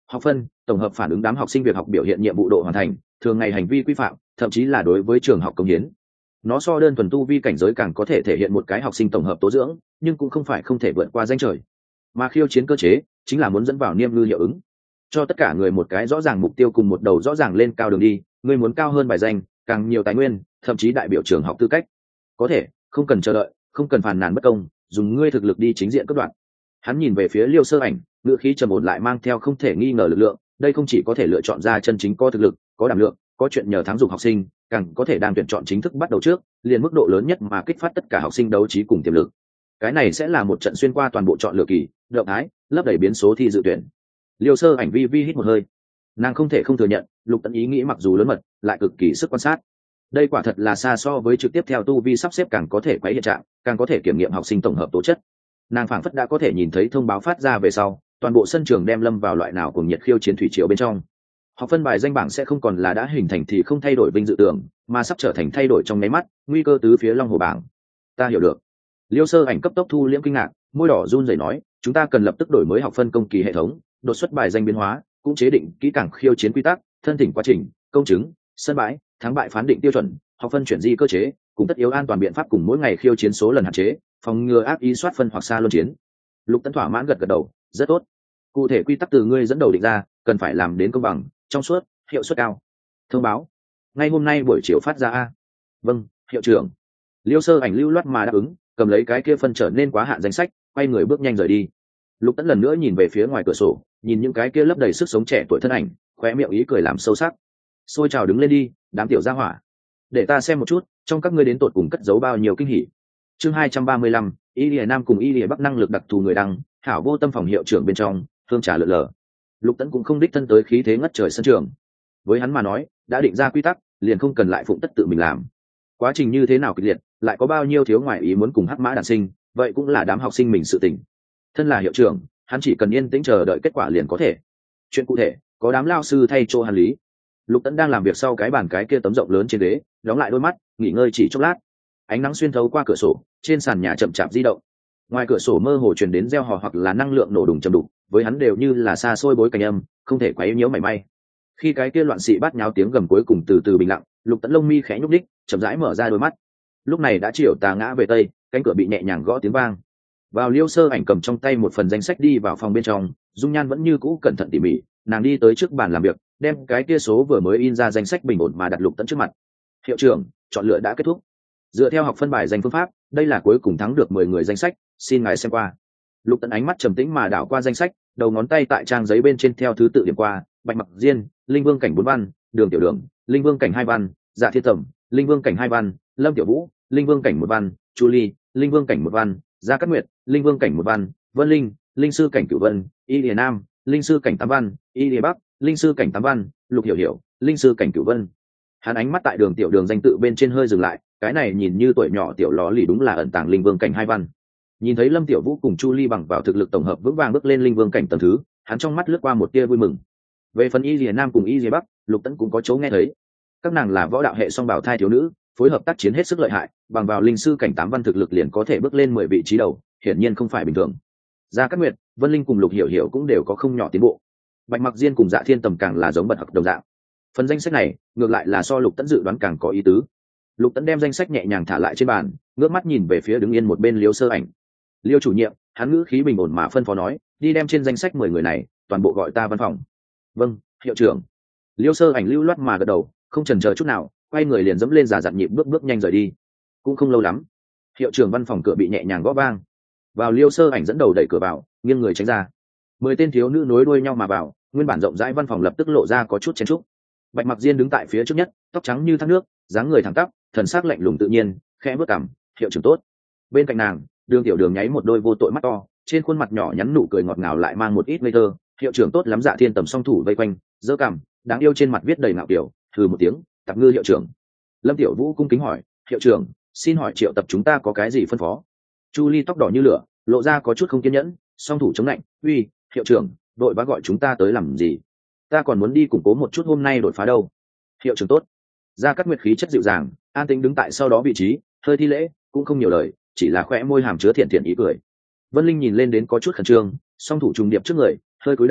Học phân tổng hợp phản ứng đám học sinh việc học biểu hiện nhiệm vụ độ hoàn thành, thường ngày hành vi quy phạm, thậm chí là đối với trường học công hiến. Nó so đơn thuần tu vi cảnh giới càng có thể thể hiện một cái học sinh tổng hợp tố dưỡng, nhưng cũng không phải không thể vượt qua danh trời. Mà khiêu chiến cơ chế chính là muốn dẫn vào niêm ngư hiệu ứng, cho tất cả người một cái rõ ràng mục tiêu cùng một đầu rõ ràng lên cao đường đi. Ngươi muốn cao hơn bài danh, càng nhiều tài nguyên, thậm chí đại biểu trường học tư cách, có thể không cần chờ đợi, không cần phàn nàn bất công, dùng ngươi thực lực đi chính diện cất đoạn. Hắn nhìn về phía Liêu Sơ Ảnh, ngữ khí trầm ổn lại mang theo không thể nghi ngờ lực lượng. Đây không chỉ có thể lựa chọn ra chân chính có thực lực, có đảm lượng, có chuyện nhờ thắng dục học sinh, càng có thể đang tuyển chọn chính thức bắt đầu trước, liền mức độ lớn nhất mà kích phát tất cả học sinh đấu trí cùng tiềm lực. Cái này sẽ là một trận xuyên qua toàn bộ chọn lựa kỳ, động thái, lấp đầy biến số thi dự tuyển. Liêu Sơ Ảnh vi vi hít một hơi, nàng không thể không thừa nhận, Lục Tấn ý nghĩ mặc dù lớn mật, lại cực kỳ sức quan sát. Đây quả thật là xa so với trực tiếp theo tu vi sắp xếp càng có thể quấy hiện trạng, càng có thể kiểm nghiệm học sinh tổng hợp tố chất. Nàng phảng phất đã có thể nhìn thấy thông báo phát ra về sau, toàn bộ sân trường đem lâm vào loại nào cùng nhiệt khiêu chiến thủy triều bên trong. Học phân bài danh bảng sẽ không còn là đã hình thành thì không thay đổi vinh dự tưởng, mà sắp trở thành thay đổi trong nháy mắt, nguy cơ tứ phía long hồ bảng. Ta hiểu được. Liêu Sơ Ảnh cấp tốc thu liễm kinh ngạc, môi đỏ run rẩy nói, chúng ta cần lập tức đổi mới học phân công kỳ hệ thống, đột xuất bài danh biến hóa, cũng chế định kỹ càng khiêu chiến quy tắc, thân thỉnh quá trình, công chứng, sân bãi, thắng bại phán định tiêu chuẩn, học phân chuyển di cơ chế, cùng tất yếu an toàn biện pháp cùng mỗi ngày khiêu chiến số lần hạn chế, phòng ngừa ác ý soát phân hoặc xa luân chiến. Lục Tấn thỏa mãn gật gật đầu, rất tốt. Cụ thể quy tắc từ ngươi dẫn đầu định ra, cần phải làm đến công bằng, trong suốt, hiệu suất cao. Thông báo ngay hôm nay buổi chiều phát ra a. Vâng, hiệu trưởng. Liêu Sơ Ảnh lưu loát mà đáp ứng, cầm lấy cái kia phân trở nên quá hạn danh sách, quay người bước nhanh rời đi. Lục Tấn lần nữa nhìn về phía ngoài cửa sổ, nhìn những cái kia lấp đầy sức sống trẻ tuổi thân ảnh, khóe miệng ý cười làm sâu sắc. Xôi trào đứng lên đi, đám tiểu gia hỏa, để ta xem một chút, trong các ngươi đến tột cùng cất giấu bao nhiêu kinh hỉ. Chương hai trăm ba mươi lăm, Y Lìa Nam cùng Y Lìa Bắc năng lực đặc thù người đăng, hảo vô tâm phòng hiệu trưởng bên trong, hương trà lượn lờ. Lục Tấn cũng không đích thân tới khí thế ngất trời sân trường. Với hắn mà nói, đã định ra quy tắc, liền không cần lại phụng tất tự mình làm. Quá trình như thế nào kịch liệt, lại có bao nhiêu thiếu ngoại ý muốn cùng hắc mã đản sinh, vậy cũng là đám học sinh mình sự tình. Thân là hiệu trưởng, hắn chỉ cần yên tĩnh chờ đợi kết quả liền có thể. Chuyện cụ thể, có đám lao sư thay cho hành lý. Lục Tấn đang làm việc sau cái bàn cái kia tấm rộng lớn trên ghế, đóng lại đôi mắt, nghỉ ngơi chỉ chốc lát. Ánh nắng xuyên thấu qua cửa sổ, trên sàn nhà chậm chạp di động. Ngoài cửa sổ mơ hồ truyền đến reo hò hoặc là năng lượng nổ đùng trầm đục, với hắn đều như là xa xôi bối cảnh âm, không thể quấy nhiễu mảy may. Khi cái kia loạn xị bát nháo tiếng gầm cuối cùng từ từ bình lặng, Lục Tấn lông mi khẽ nhúc đích, chậm rãi mở ra đôi mắt. Lúc này đã chiều tà ngã về tây, cánh cửa bị nhẹ nhàng gõ tiếng vang. Vào Liêu Sơ Ảnh cầm trong tay một phần danh sách đi vào phòng bên trong, dung nhan vẫn như cũ cẩn thận tỉ mỉ, nàng đi tới trước bàn làm việc, đem cái kia số vừa mới in ra danh sách bình ổn mà đặt Lục Tấn trước mặt. Hiệu trưởng, chọn lựa đã kết thúc. Dựa theo học phân bài danh phương pháp, đây là cuối cùng thắng được mười người danh sách, xin ngài xem qua. Lục Tấn ánh mắt trầm tĩnh mà đảo qua danh sách, đầu ngón tay tại trang giấy bên trên theo thứ tự điểm qua, Bạch Mặc Diên, Linh Vương cảnh bốn văn, Đường Tiểu Đường, Linh Vương cảnh hai văn, Dạ Thiên Tầm, Linh Vương cảnh hai văn, Lâm Tiểu Vũ, Linh Vương cảnh một văn, Chu Ly, Linh Vương cảnh một văn, Gia Cát Nguyệt, Linh Vương cảnh một văn, Vân Linh, Linh sư cảnh cửu vân, Y Lìa Nam, Linh sư cảnh tám văn, Y Lìa Bắc, Linh sư cảnh tám văn, Lục Hiểu Hiểu, Linh sư cảnh cửu vân. Hắn ánh mắt tại Đường Tiểu Đường danh tự bên trên hơi dừng lại, cái này nhìn như tuổi nhỏ tiểu ló lì đúng là ẩn tàng Linh Vương cảnh hai văn. Nhìn thấy Lâm Tiểu Vũ cùng Chu Ly bằng vào thực lực tổng hợp vững vàng bước lên Linh Vương cảnh tầng thứ, hắn trong mắt lướt qua một tia vui mừng. Về phần Y Lìa Nam cùng Y Lìa Bắc, Lục Tấn cũng có chỗ nghe thấy. Các nàng là võ đạo hệ song bảo thai thiếu nữ, phối hợp tác chiến hết sức lợi hại, bằng vào linh sư cảnh tám văn thực lực liền có thể bước lên mười vị trí đầu, hiển nhiên không phải bình thường. Gia Cát Nguyệt, Vân Linh cùng Lục Hiểu Hiểu cũng đều có không nhỏ tiến bộ. Bạch Mặc Diên cùng Dạ Thiên Tầm càng là giống bật học đồng dạng. Phần danh sách này, ngược lại là so Lục Tấn dự đoán càng có ý tứ. Lục Tấn đem danh sách nhẹ nhàng thả lại trên bàn, ngước mắt nhìn về phía đứng yên một bên Liêu Sơ Ảnh. Liêu chủ nhiệm, hắn ngữ khí bình ổn mà phân phó nói, đi đem trên danh sách mười người này, toàn bộ gọi ta văn phòng. Vâng, hiệu trưởng. Liêu Sơ Ảnh lưu loát mà gật đầu, không chần chờ chút nào, quay người liền dẫm lên giả dặn nhịp bước bước nhanh rời đi. Cũng không lâu lắm, hiệu trưởng văn phòng cửa bị nhẹ nhàng gõ vang. Vào Liêu Sơ Ảnh dẫn đầu đẩy cửa vào, nghiêng người tránh ra. Mười tên thiếu nữ nối đuôi nhau mà vào, nguyên bản rộng rãi văn phòng lập tức lộ ra có chút chen chúc. Bạch Mặc Diên đứng tại phía trước nhất, tóc trắng như thác nước, dáng người thẳng tắp, thần sắc lạnh lùng tự nhiên, khẽ bước cằm, hiệu trưởng tốt. Bên cạnh nàng, Đường Tiểu Đường nháy một đôi vô tội mắt to, trên khuôn mặt nhỏ nhắn nụ cười ngọt ngào lại mang một ít ngây thơ. Hiệu trưởng tốt lắm. Dạ Thiên Tầm song thủ vây quanh, giơ cằm, đáng yêu trên mặt viết đầy ngạo kiểu, thừ một tiếng, tạp ngư hiệu trưởng. Lâm Tiểu Vũ cung kính hỏi, hiệu trưởng, xin hỏi triệu tập chúng ta có cái gì phân phó? Chu Ly tóc đỏ như lửa, lộ ra có chút không kiên nhẫn, song thủ chống lạnh, uy, hiệu trưởng, đội bá gọi chúng ta tới làm gì? Ta còn muốn đi củng cố một chút hôm nay đột phá đâu. Hiệu trưởng tốt. Gia Cát Nguyệt khí chất dịu dàng, an tĩnh đứng tại sau đó vị trí, hơi thi lễ, cũng không nhiều lời, chỉ là khóe môi hàm chứa thiện thiện ý cười. Vân Linh nhìn lên đến có chút khẩn trương, song thủ trùng điệp trước người, hơi cúi đầu,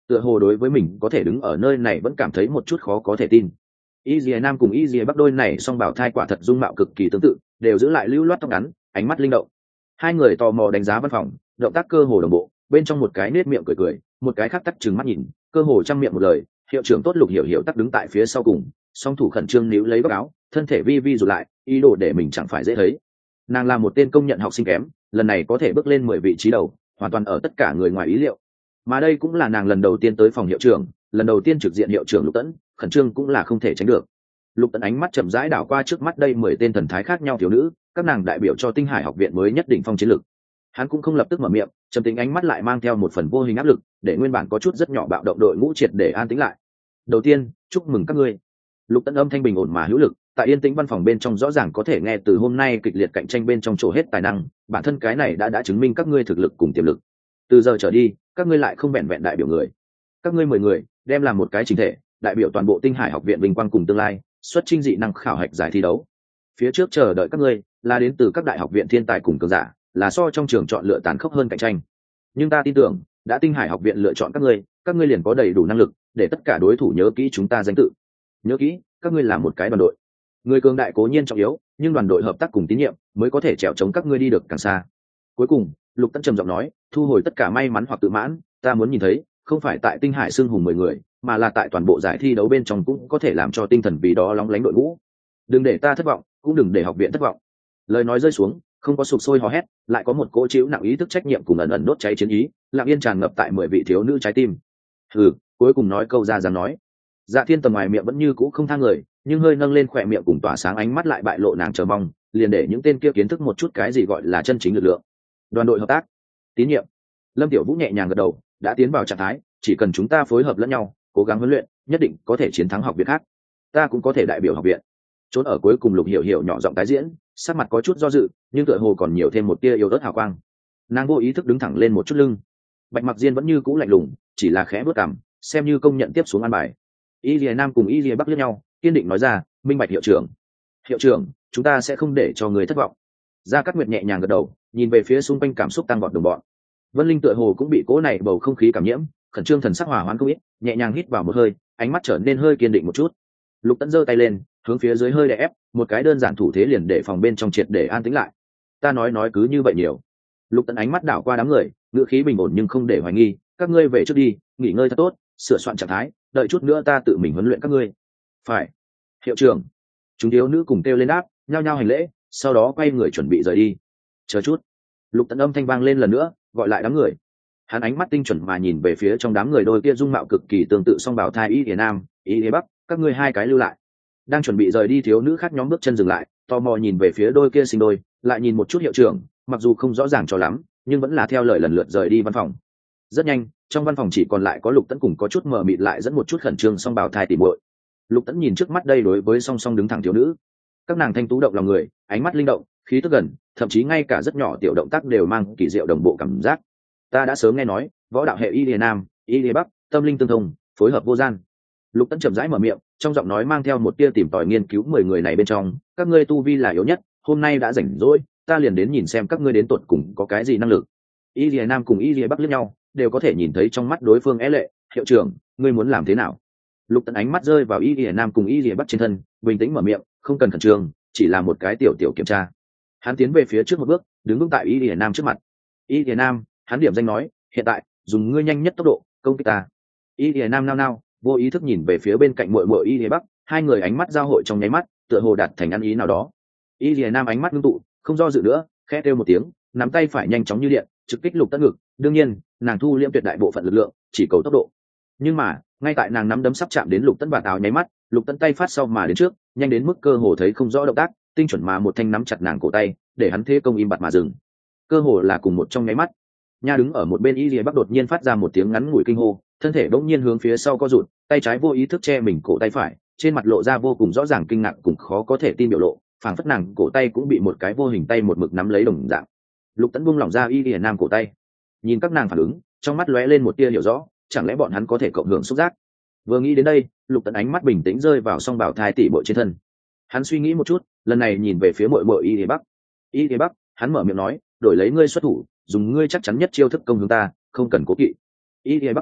tựa hồ đối với mình có thể đứng ở nơi này vẫn cảm thấy một chút khó có thể tin. Y Dìa Nam cùng Y Dìa Bắc đôi này song bảo thai quả thật dung mạo cực kỳ tương tự, đều giữ lại lưu loát tóc ngắn, ánh mắt linh động. Hai người tò mò đánh giá văn phòng, động tác cơ hồ đồng bộ, bên trong một cái nết miệng cười cười, một cái khác tắc trừng mắt nhìn, cơ hồ trăm miệng một lời. Hiệu trưởng tốt Lục Hiểu Hiểu tắc đứng tại phía sau cùng, song thủ khẩn trương níu lấy góc áo, thân thể vi vi rụt lại, ý đồ để mình chẳng phải dễ thấy. Nàng là một tên công nhận học sinh kém, lần này có thể bước lên mười vị trí đầu, hoàn toàn ở tất cả người ngoài ý liệu. Mà đây cũng là nàng lần đầu tiên tới phòng hiệu trưởng, lần đầu tiên trực diện hiệu trưởng Lục Tẫn, khẩn trương cũng là không thể tránh được. Lục Tẫn ánh mắt chậm rãi đảo qua trước mắt đây mười tên thần thái khác nhau thiếu nữ, các nàng đại biểu cho Tinh Hải học viện mới nhất định phong chiến lực. Hắn cũng không lập tức mở miệng, trầm tĩnh ánh mắt lại mang theo một phần vô hình áp lực, để nguyên bản có chút rất nhỏ bạo động đội ngũ triệt để an tĩnh lại. Đầu tiên, chúc mừng các ngươi. Lục Tẫn âm thanh bình ổn mà hữu lực, tại yên tĩnh văn phòng bên trong rõ ràng có thể nghe từ hôm nay kịch liệt cạnh tranh bên trong chỗ hết tài năng, bản thân cái này đã đã chứng minh các ngươi thực lực cùng tiềm lực. Từ giờ trở đi, các ngươi lại không vẹn vẹn đại biểu người, các ngươi mười người đem làm một cái chính thể, đại biểu toàn bộ Tinh Hải học viện vinh quang cùng tương lai, xuất chinh dị năng khảo hạch giải thi đấu. Phía trước chờ đợi các ngươi là đến từ các đại học viện thiên tài cùng cường giả, là so trong trường chọn lựa tàn khốc hơn cạnh tranh. Nhưng ta tin tưởng, đã Tinh Hải học viện lựa chọn các ngươi, các ngươi liền có đầy đủ năng lực để tất cả đối thủ nhớ kỹ chúng ta danh tự. Nhớ kỹ, các ngươi là một cái đoàn đội. Người cường đại cố nhiên trọng yếu, nhưng đoàn đội hợp tác cùng tín nhiệm mới có thể trèo chống các ngươi đi được càng xa. Cuối cùng, Lục Tẫn trầm giọng nói, thu hồi tất cả may mắn hoặc tự mãn, ta muốn nhìn thấy, không phải tại Tinh Hải xưng hùng mười người, mà là tại toàn bộ giải thi đấu bên trong cũng có thể làm cho tinh thần vì đó lóng lánh đội ngũ. Đừng để ta thất vọng, cũng đừng để học viện thất vọng. Lời nói rơi xuống, không có sục sôi hò hét, lại có một cỗ chịu nặng ý thức trách nhiệm cùng ẩn ẩn đốt cháy chiến ý, lặng yên tràn ngập tại mười vị thiếu nữ trái tim. Hừ, cuối cùng nói câu ra dám nói. Dạ Thiên Tầm ngoài miệng vẫn như cũ không tha người, nhưng hơi nâng lên khỏe miệng cùng tỏa sáng ánh mắt lại bại lộ nàng chờ mong, liền để những tên kia kiến thức một chút cái gì gọi là chân chính lực lượng. Đoàn đội hợp tác, tín nhiệm. Lâm Tiểu Vũ nhẹ nhàng gật đầu, đã tiến vào trạng thái, chỉ cần chúng ta phối hợp lẫn nhau, cố gắng huấn luyện, nhất định có thể chiến thắng học viện khác. Ta cũng có thể đại biểu học viện. Trốn ở cuối cùng Lục Hiểu Hiểu nhỏ giọng tái diễn, sắc mặt có chút do dự, nhưng tựa hồ còn nhiều thêm một tia yếu ớt hào quang. Nàng vô ý thức đứng thẳng lên một chút lưng. Bạch Mặc Diên vẫn như cũ lạnh lùng, chỉ là khẽ bước cằm, xem như công nhận tiếp xuống an bài. Y Lìa Nam cùng Y Lìa Bắc liếc nhau, kiên định nói ra, minh bạch hiệu trưởng. Hiệu trưởng, chúng ta sẽ không để cho người thất vọng. Gia Cát Nguyệt nhẹ nhàng gật đầu, nhìn về phía xung quanh cảm xúc tăng vọt đồng bọn. Vân Linh tựa hồ cũng bị cỗ này bầu không khí cảm nhiễm, khẩn trương thần sắc hòa hoãn không ít, nhẹ nhàng hít vào một hơi, ánh mắt trở nên hơi kiên định một chút. Lục Tẫn giơ tay lên, hướng phía dưới hơi đè ép, một cái đơn giản thủ thế liền để phòng bên trong triệt để an tĩnh lại. Ta nói nói cứ như vậy nhiều. Lục Tẫn ánh mắt đảo qua đám người, ngữ khí bình ổn nhưng không để hoài nghi, các ngươi về trước đi, nghỉ ngơi thật tốt, sửa soạn trạng thái, đợi chút nữa ta tự mình huấn luyện các ngươi. Phải. Hiệu trưởng. Chúng thiếu nữ cùng kêu lên đáp, nhao nhao hành lễ, sau đó quay người chuẩn bị rời đi. Chờ chút. Lục Tẫn âm thanh vang lên lần nữa, gọi lại đám người. Hắn ánh mắt tinh chuẩn mà nhìn về phía trong đám người đôi kia dung mạo cực kỳ tương tự song bảo thai Y Lìa Nam, Y Lìa Bắc, các ngươi hai cái lưu lại. Đang chuẩn bị rời đi thiếu nữ khác nhóm bước chân dừng lại, tò mò nhìn về phía đôi kia sinh đôi, lại nhìn một chút hiệu trưởng, mặc dù không rõ ràng cho lắm, nhưng vẫn là theo lời lần lượt rời đi văn phòng. Rất nhanh, trong văn phòng chỉ còn lại có Lục Tẫn cùng có chút mờ mịt lại dẫn một chút khẩn trương song bảo thai tỉ muội. Lục Tẫn nhìn trước mắt đây đối với song song đứng thẳng thiếu nữ, các nàng thanh tú động lòng người, ánh mắt linh động, khí tức gần, thậm chí ngay cả rất nhỏ tiểu động tác đều mang kỳ diệu đồng bộ cảm giác. Ta đã sớm nghe nói, võ đạo hệ Y Lìa Nam, Y Lìa Bắc, tâm linh tương thông, phối hợp vô gian. Lục Tẫn chậm rãi mở miệng, trong giọng nói mang theo một tia tìm tòi nghiên cứu mười người này bên trong, các ngươi tu vi là yếu nhất, hôm nay đã rảnh rỗi, ta liền đến nhìn xem các ngươi đến tuột cùng có cái gì năng lực. Y Lìa Nam cùng Y Lìa Bắc liếc nhau, đều có thể nhìn thấy trong mắt đối phương é lệ. Hiệu trưởng, ngươi muốn làm thế nào? Lục Tẫn ánh mắt rơi vào Y Lìa Nam cùng Y Lìa Bắc trên thân, bình tĩnh mở miệng, không cần khẩn trương, chỉ là một cái tiểu tiểu kiểm tra. Hắn tiến về phía trước một bước, đứng vững tại Y Lìa Nam trước mặt. Y Lìa Nam, hắn điểm danh nói, hiện tại dùng ngươi nhanh nhất tốc độ công kích ta. Y Lìa Nam nao nao, vô ý thức nhìn về phía bên cạnh muội muội Y Lìa Bắc, hai người ánh mắt giao hội trong nháy mắt, tựa hồ đạt thành ăn ý nào đó. Y Lìa Nam ánh mắt ngưng tụ, không do dự nữa, khẽ kêu một tiếng, nắm tay phải nhanh chóng như điện, trực kích Lục Tẫn ngực. Đương nhiên, nàng thu liễm tuyệt đại bộ phận lực lượng, chỉ cầu tốc độ. Nhưng mà, ngay tại nàng nắm đấm sắp chạm đến Lục Tẫn và áo nháy mắt, Lục Tẫn tay phát sau mà đến trước, nhanh đến mức cơ hồ thấy không rõ động tác, tinh chuẩn mà một thanh nắm chặt nàng cổ tay, để hắn thế công im bặt mà dừng. Cơ hồ là cùng một trong nháy mắt. Nha đứng ở một bên Y Lìa Bắc đột nhiên phát ra một tiếng ngắn ngủi kinh hô, thân thể bỗng nhiên hướng phía sau co rụt, tay trái vô ý thức che mình cổ tay phải, trên mặt lộ ra vô cùng rõ ràng kinh ngạc cùng khó có thể tin biểu lộ, phảng phất nàng cổ tay cũng bị một cái vô hình tay một mực nắm lấy đồng dạng. Lục Tẫn buông lỏng ra Y Lìa Nam cổ tay, nhìn các nàng phản ứng, trong mắt lóe lên một tia hiểu rõ, chẳng lẽ bọn hắn có thể cộng hưởng xúc giác? Vừa nghĩ đến đây, Lục Tẫn ánh mắt bình tĩnh rơi vào song bảo thai tỷ muội trên thân. Hắn suy nghĩ một chút, lần này nhìn về phía muội muội Y Lìa Bắc. Y Lìa Bắc, hắn mở miệng nói, đổi lấy ngươi xuất thủ, dùng ngươi chắc chắn nhất chiêu thức công hướng ta, không cần cố kỵ. Y Lìa Bắc nghe vậy,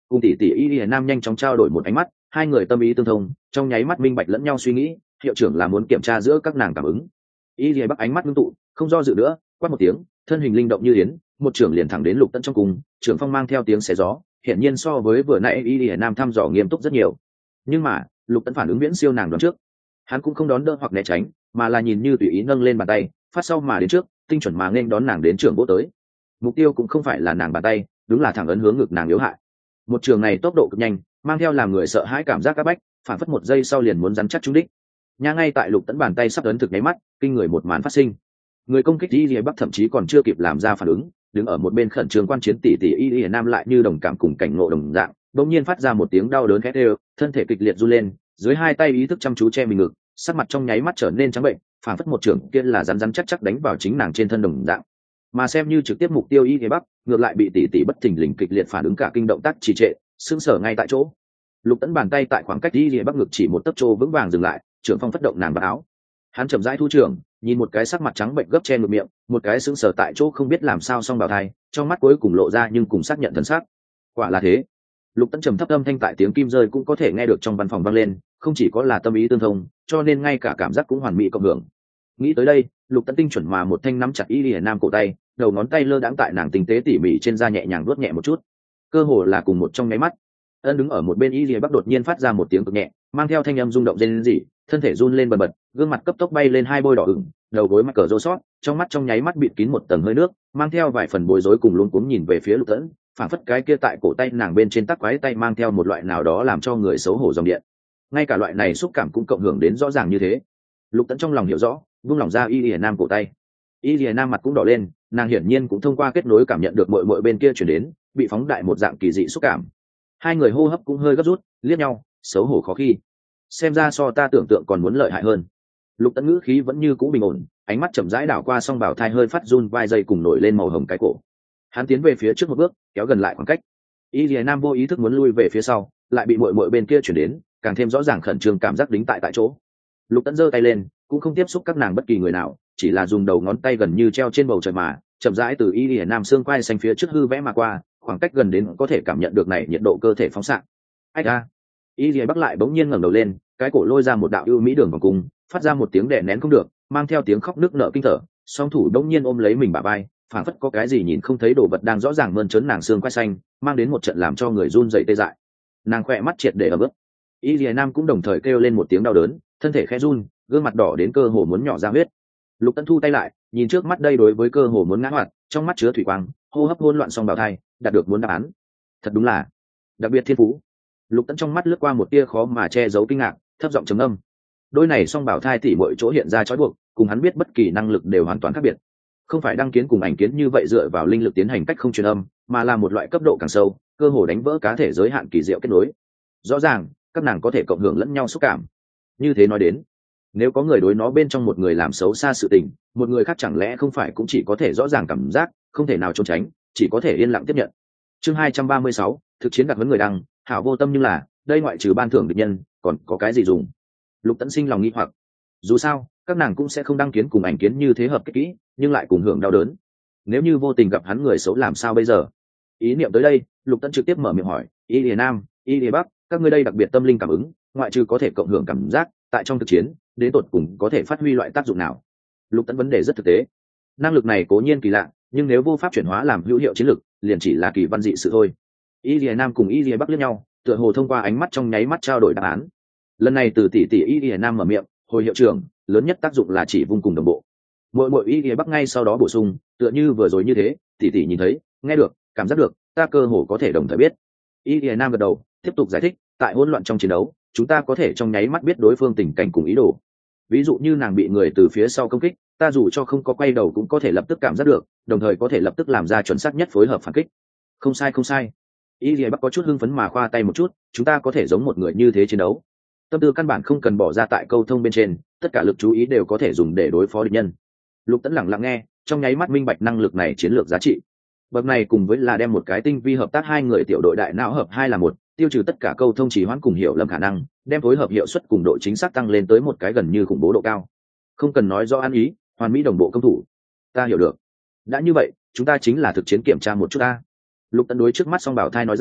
cùng tỷ tỷ y y nam nhanh chóng trao đổi một ánh mắt, hai người tâm ý tương thông, trong nháy mắt minh bạch lẫn nhau suy nghĩ. Hiệu trưởng là muốn kiểm tra giữa các nàng cảm ứng. Y y bắc ánh mắt ngưng tụ, không do dự nữa, quát một tiếng, thân hình linh động như yến, một trưởng liền thẳng đến Lục Tẫn trong cùng. Trưởng phong mang theo tiếng xé gió, hiển nhiên so với vừa nãy y y nam thăm dò nghiêm túc rất nhiều. Nhưng mà Lục Tẫn phản ứng viễn siêu nàng đoán trước, hắn cũng không đón đỡ hoặc né tránh, mà là nhìn như tùy ý nâng lên bàn tay, phát sau mà đến trước, tinh chuẩn mà nên đón nàng đến trường vỗ tới. Mục tiêu cũng không phải là nàng bàn tay, đúng là thẳng ấn hướng ngực nàng yếu hại. Một trường này tốc độ cực nhanh, mang theo làm người sợ hãi cảm giác áp bách, phản phất một giây sau liền muốn rắn chắc trúng đích. Nha, ngay tại Lục Tẫn bàn tay sắp ấn thực nháy mắt, kinh người một màn phát sinh. Người công kích Y Lìa Bắc thậm chí còn chưa kịp làm ra phản ứng, đứng ở một bên khẩn trương quan chiến tỷ tỷ Y Lìa Nam lại như đồng cảm cùng cảnh ngộ đồng dạng, đột nhiên phát ra một tiếng đau đớn khét đều, thân thể kịch liệt run lên, dưới hai tay ý thức chăm chú che mình ngực, sắc mặt trong nháy mắt trở nên trắng bệnh, phản phất một trường kia là rắn rắn chắc chắc đánh vào chính nàng trên thân đồng dạng. Mà xem như trực tiếp mục tiêu Y Lìa Bắc, ngược lại bị tỷ tỷ bất thình lình kịch liệt phản ứng cả kinh động tác trì trệ, sững sờ ngay tại chỗ. Lục Tẫn bàn tay tại khoảng cách Y Lìa Bắc ngực chỉ một tấc trô vững vàng dừng lại, trưởng phong phất động nàng vào áo. Hắn chậm rãi thu trưởng, nhìn một cái sắc mặt trắng bệnh gấp che ngực miệng, một cái sững sờ tại chỗ không biết làm sao xong bào thai, trong mắt cuối cùng lộ ra nhưng cùng xác nhận thần sắc. Quả là thế. Lục Tẫn trầm thấp âm thanh tại tiếng kim rơi cũng có thể nghe được trong văn phòng vang lên, không chỉ có là tâm ý tương thông, cho nên ngay cả cảm giác cũng hoàn mỹ cộng hưởng. Nghĩ tới đây, Lục Tẫn tinh chuẩn mà một thanh nắm chặt Y Lìa Nam cổ tay, đầu ngón tay lơ đãng tại nàng tinh tế tỉ mỉ trên da nhẹ nhàng vuốt nhẹ một chút. Cơ hồ là cùng một trong nháy mắt, ân đứng ở một bên Y Lìa Bắc đột nhiên phát ra một tiếng cực nhẹ, mang theo thanh âm rung động rên rỉ, thân thể run lên bần bật, gương mặt cấp tốc bay lên hai bôi đỏ ửng, đầu gối mắc cờ rô sót, trong mắt trong nháy mắt bịt kín một tầng hơi nước, mang theo vài phần bối rối cùng luống cuống nhìn về phía Lục Tẫn, phản phất cái kia tại cổ tay nàng bên trên tắc quái tay mang theo một loại nào đó làm cho người xấu hổ dòng điện. Ngay cả loại này xúc cảm cũng cộng hưởng đến rõ ràng như thế. Lục Tẫn trong lòng hiểu rõ, vung lòng ra Y Lìa Nam cổ tay. Y Lìa Nam mặt cũng đỏ lên, nàng hiển nhiên cũng thông qua kết nối cảm nhận được muội muội bên kia truyền đến, bị phóng đại một dạng kỳ dị xúc cảm. Hai người hô hấp cũng hơi gấp rút, liếc nhau, xấu hổ khó khi. Xem ra so ta tưởng tượng còn muốn lợi hại hơn. Lục Tẫn ngữ khí vẫn như cũ bình ổn, ánh mắt chậm rãi đảo qua song bảo thai hơi phát run vai dây cùng nổi lên màu hồng cái cổ. Hắn tiến về phía trước một bước, kéo gần lại khoảng cách. Y Lìa Nam vô ý thức muốn lui về phía sau, lại bị muội muội bên kia chuyển đến, càng thêm rõ ràng khẩn trương cảm giác đính tại tại chỗ. Lục Tẫn giơ tay lên, cũng không tiếp xúc các nàng bất kỳ người nào, chỉ là dùng đầu ngón tay gần như treo trên bầu trời mà chậm rãi từ Y Lìa Nam xương quai xanh phía trước hư vẽ mà qua, khoảng cách gần đến có thể cảm nhận được này nhiệt độ cơ thể phóng xạ. Ách a! Y Lìa Bắc lại bỗng nhiên ngẩng đầu lên, cái cổ lôi ra một đạo ưu mỹ đường vòng cung, phát ra một tiếng đè nén không được, mang theo tiếng khóc nức nở kinh thở, song thủ đống nhiên ôm lấy mình bả vai, phảng phất có cái gì nhìn không thấy đồ vật đang rõ ràng mơn trớn nàng xương quai xanh, mang đến một trận làm cho người run rẩy tê dại. Nàng khỏe mắt triệt để ấm ướt. Y Lìa Nam cũng đồng thời kêu lên một tiếng đau đớn, thân thể khẽ run, gương mặt đỏ đến cơ hồ muốn nhỏ ra huyết. Lục Tẫn thu tay lại, nhìn trước mắt đây đối với cơ hồ muốn ngã hoạt, trong mắt chứa thủy quang, hô hấp hỗn loạn song bào thai, đạt được muốn đáp án. Thật đúng là đặc biệt thiên phú. Lục Tẫn trong mắt lướt qua một tia khó mà che giấu kinh ngạc, thấp giọng trầm âm. Đôi này song bảo thai tỉ mỗi chỗ hiện ra trói buộc, cùng hắn biết bất kỳ năng lực đều hoàn toàn khác biệt. Không phải đăng kiến cùng ảnh kiến như vậy dựa vào linh lực tiến hành cách không truyền âm, mà là một loại cấp độ càng sâu, cơ hồ đánh vỡ cá thể giới hạn kỳ diệu kết nối. Rõ ràng, các nàng có thể cộng hưởng lẫn nhau xúc cảm. Như thế nói đến, nếu có người đối nó bên trong một người làm xấu xa sự tình, một người khác chẳng lẽ không phải cũng chỉ có thể rõ ràng cảm giác, không thể nào trốn tránh, chỉ có thể yên lặng tiếp nhận. Chương hai trăm ba mươi sáu, thực chiến đặc huấn người đăng, hảo vô tâm, nhưng là, đây ngoại trừ ban thưởng địch nhân, còn có cái gì dùng? Lục Tẫn sinh lòng nghi hoặc. Dù sao, các nàng cũng sẽ không đăng kiến cùng ảnh kiến như thế hợp kết kỹ, nhưng lại cùng hưởng đau đớn. Nếu như vô tình gặp hắn người xấu làm sao bây giờ? Ý niệm tới đây, Lục Tẫn trực tiếp mở miệng hỏi, Y Lìa Nam, Y Lìa Bắc, các ngươi đây đặc biệt tâm linh cảm ứng, ngoại trừ có thể cộng hưởng cảm giác, tại trong thực chiến, đến tột cùng có thể phát huy loại tác dụng nào? Lục Tẫn vấn đề rất thực tế. Năng lực này cố nhiên kỳ lạ, nhưng nếu vô pháp chuyển hóa làm hữu hiệu chiến lực, liền chỉ là kỳ văn dị sự thôi. Y Lìa Nam cùng Y Lìa Bắc liếc nhau, tựa hồ thông qua ánh mắt trong nháy mắt trao đổi đáp án. Lần này từ tỷ tỷ Y Lìa Nam mở miệng, hồi hiệu trưởng, lớn nhất tác dụng là chỉ vung cùng đồng bộ. Mỗi mỗi Y Lìa Bắc ngay sau đó bổ sung, tựa như vừa rồi như thế, tỷ tỷ nhìn thấy, nghe được, cảm giác được, ta cơ hồ có thể đồng thời biết. Y Lìa Nam gật đầu, tiếp tục giải thích, tại hỗn loạn trong chiến đấu, chúng ta có thể trong nháy mắt biết đối phương tình cảnh cùng ý đồ. Ví dụ như nàng bị người từ phía sau công kích, ta dù cho không có quay đầu cũng có thể lập tức cảm giác được, đồng thời có thể lập tức làm ra chuẩn xác nhất phối hợp phản kích. Không sai không sai. Y Lìa Bắc có chút hưng phấn mà khoa tay một chút, chúng ta có thể giống một người như thế chiến đấu. Tâm tư căn bản không cần bỏ ra tại câu thông bên trên, tất cả lực chú ý đều có thể dùng để đối phó địch nhân. Lục Tẫn lặng lặng nghe, trong nháy mắt minh bạch năng lực này chiến lược giá trị. Bậc này cùng với là đem một cái tinh vi hợp tác hai người tiểu đội đại não hợp hai là một, tiêu trừ tất cả câu thông trì hoãn cùng hiểu lầm khả năng, đem phối hợp hiệu suất cùng độ chính xác tăng lên tới một cái gần như khủng bố độ cao. Không cần nói do ăn ý, hoàn mỹ đồng bộ công thủ. Ta hiểu được. Đã như vậy, chúng ta chính là thực chiến kiểm tra một chút ta. Lục Tẫn đối trước mắt song bảo thai nói ra,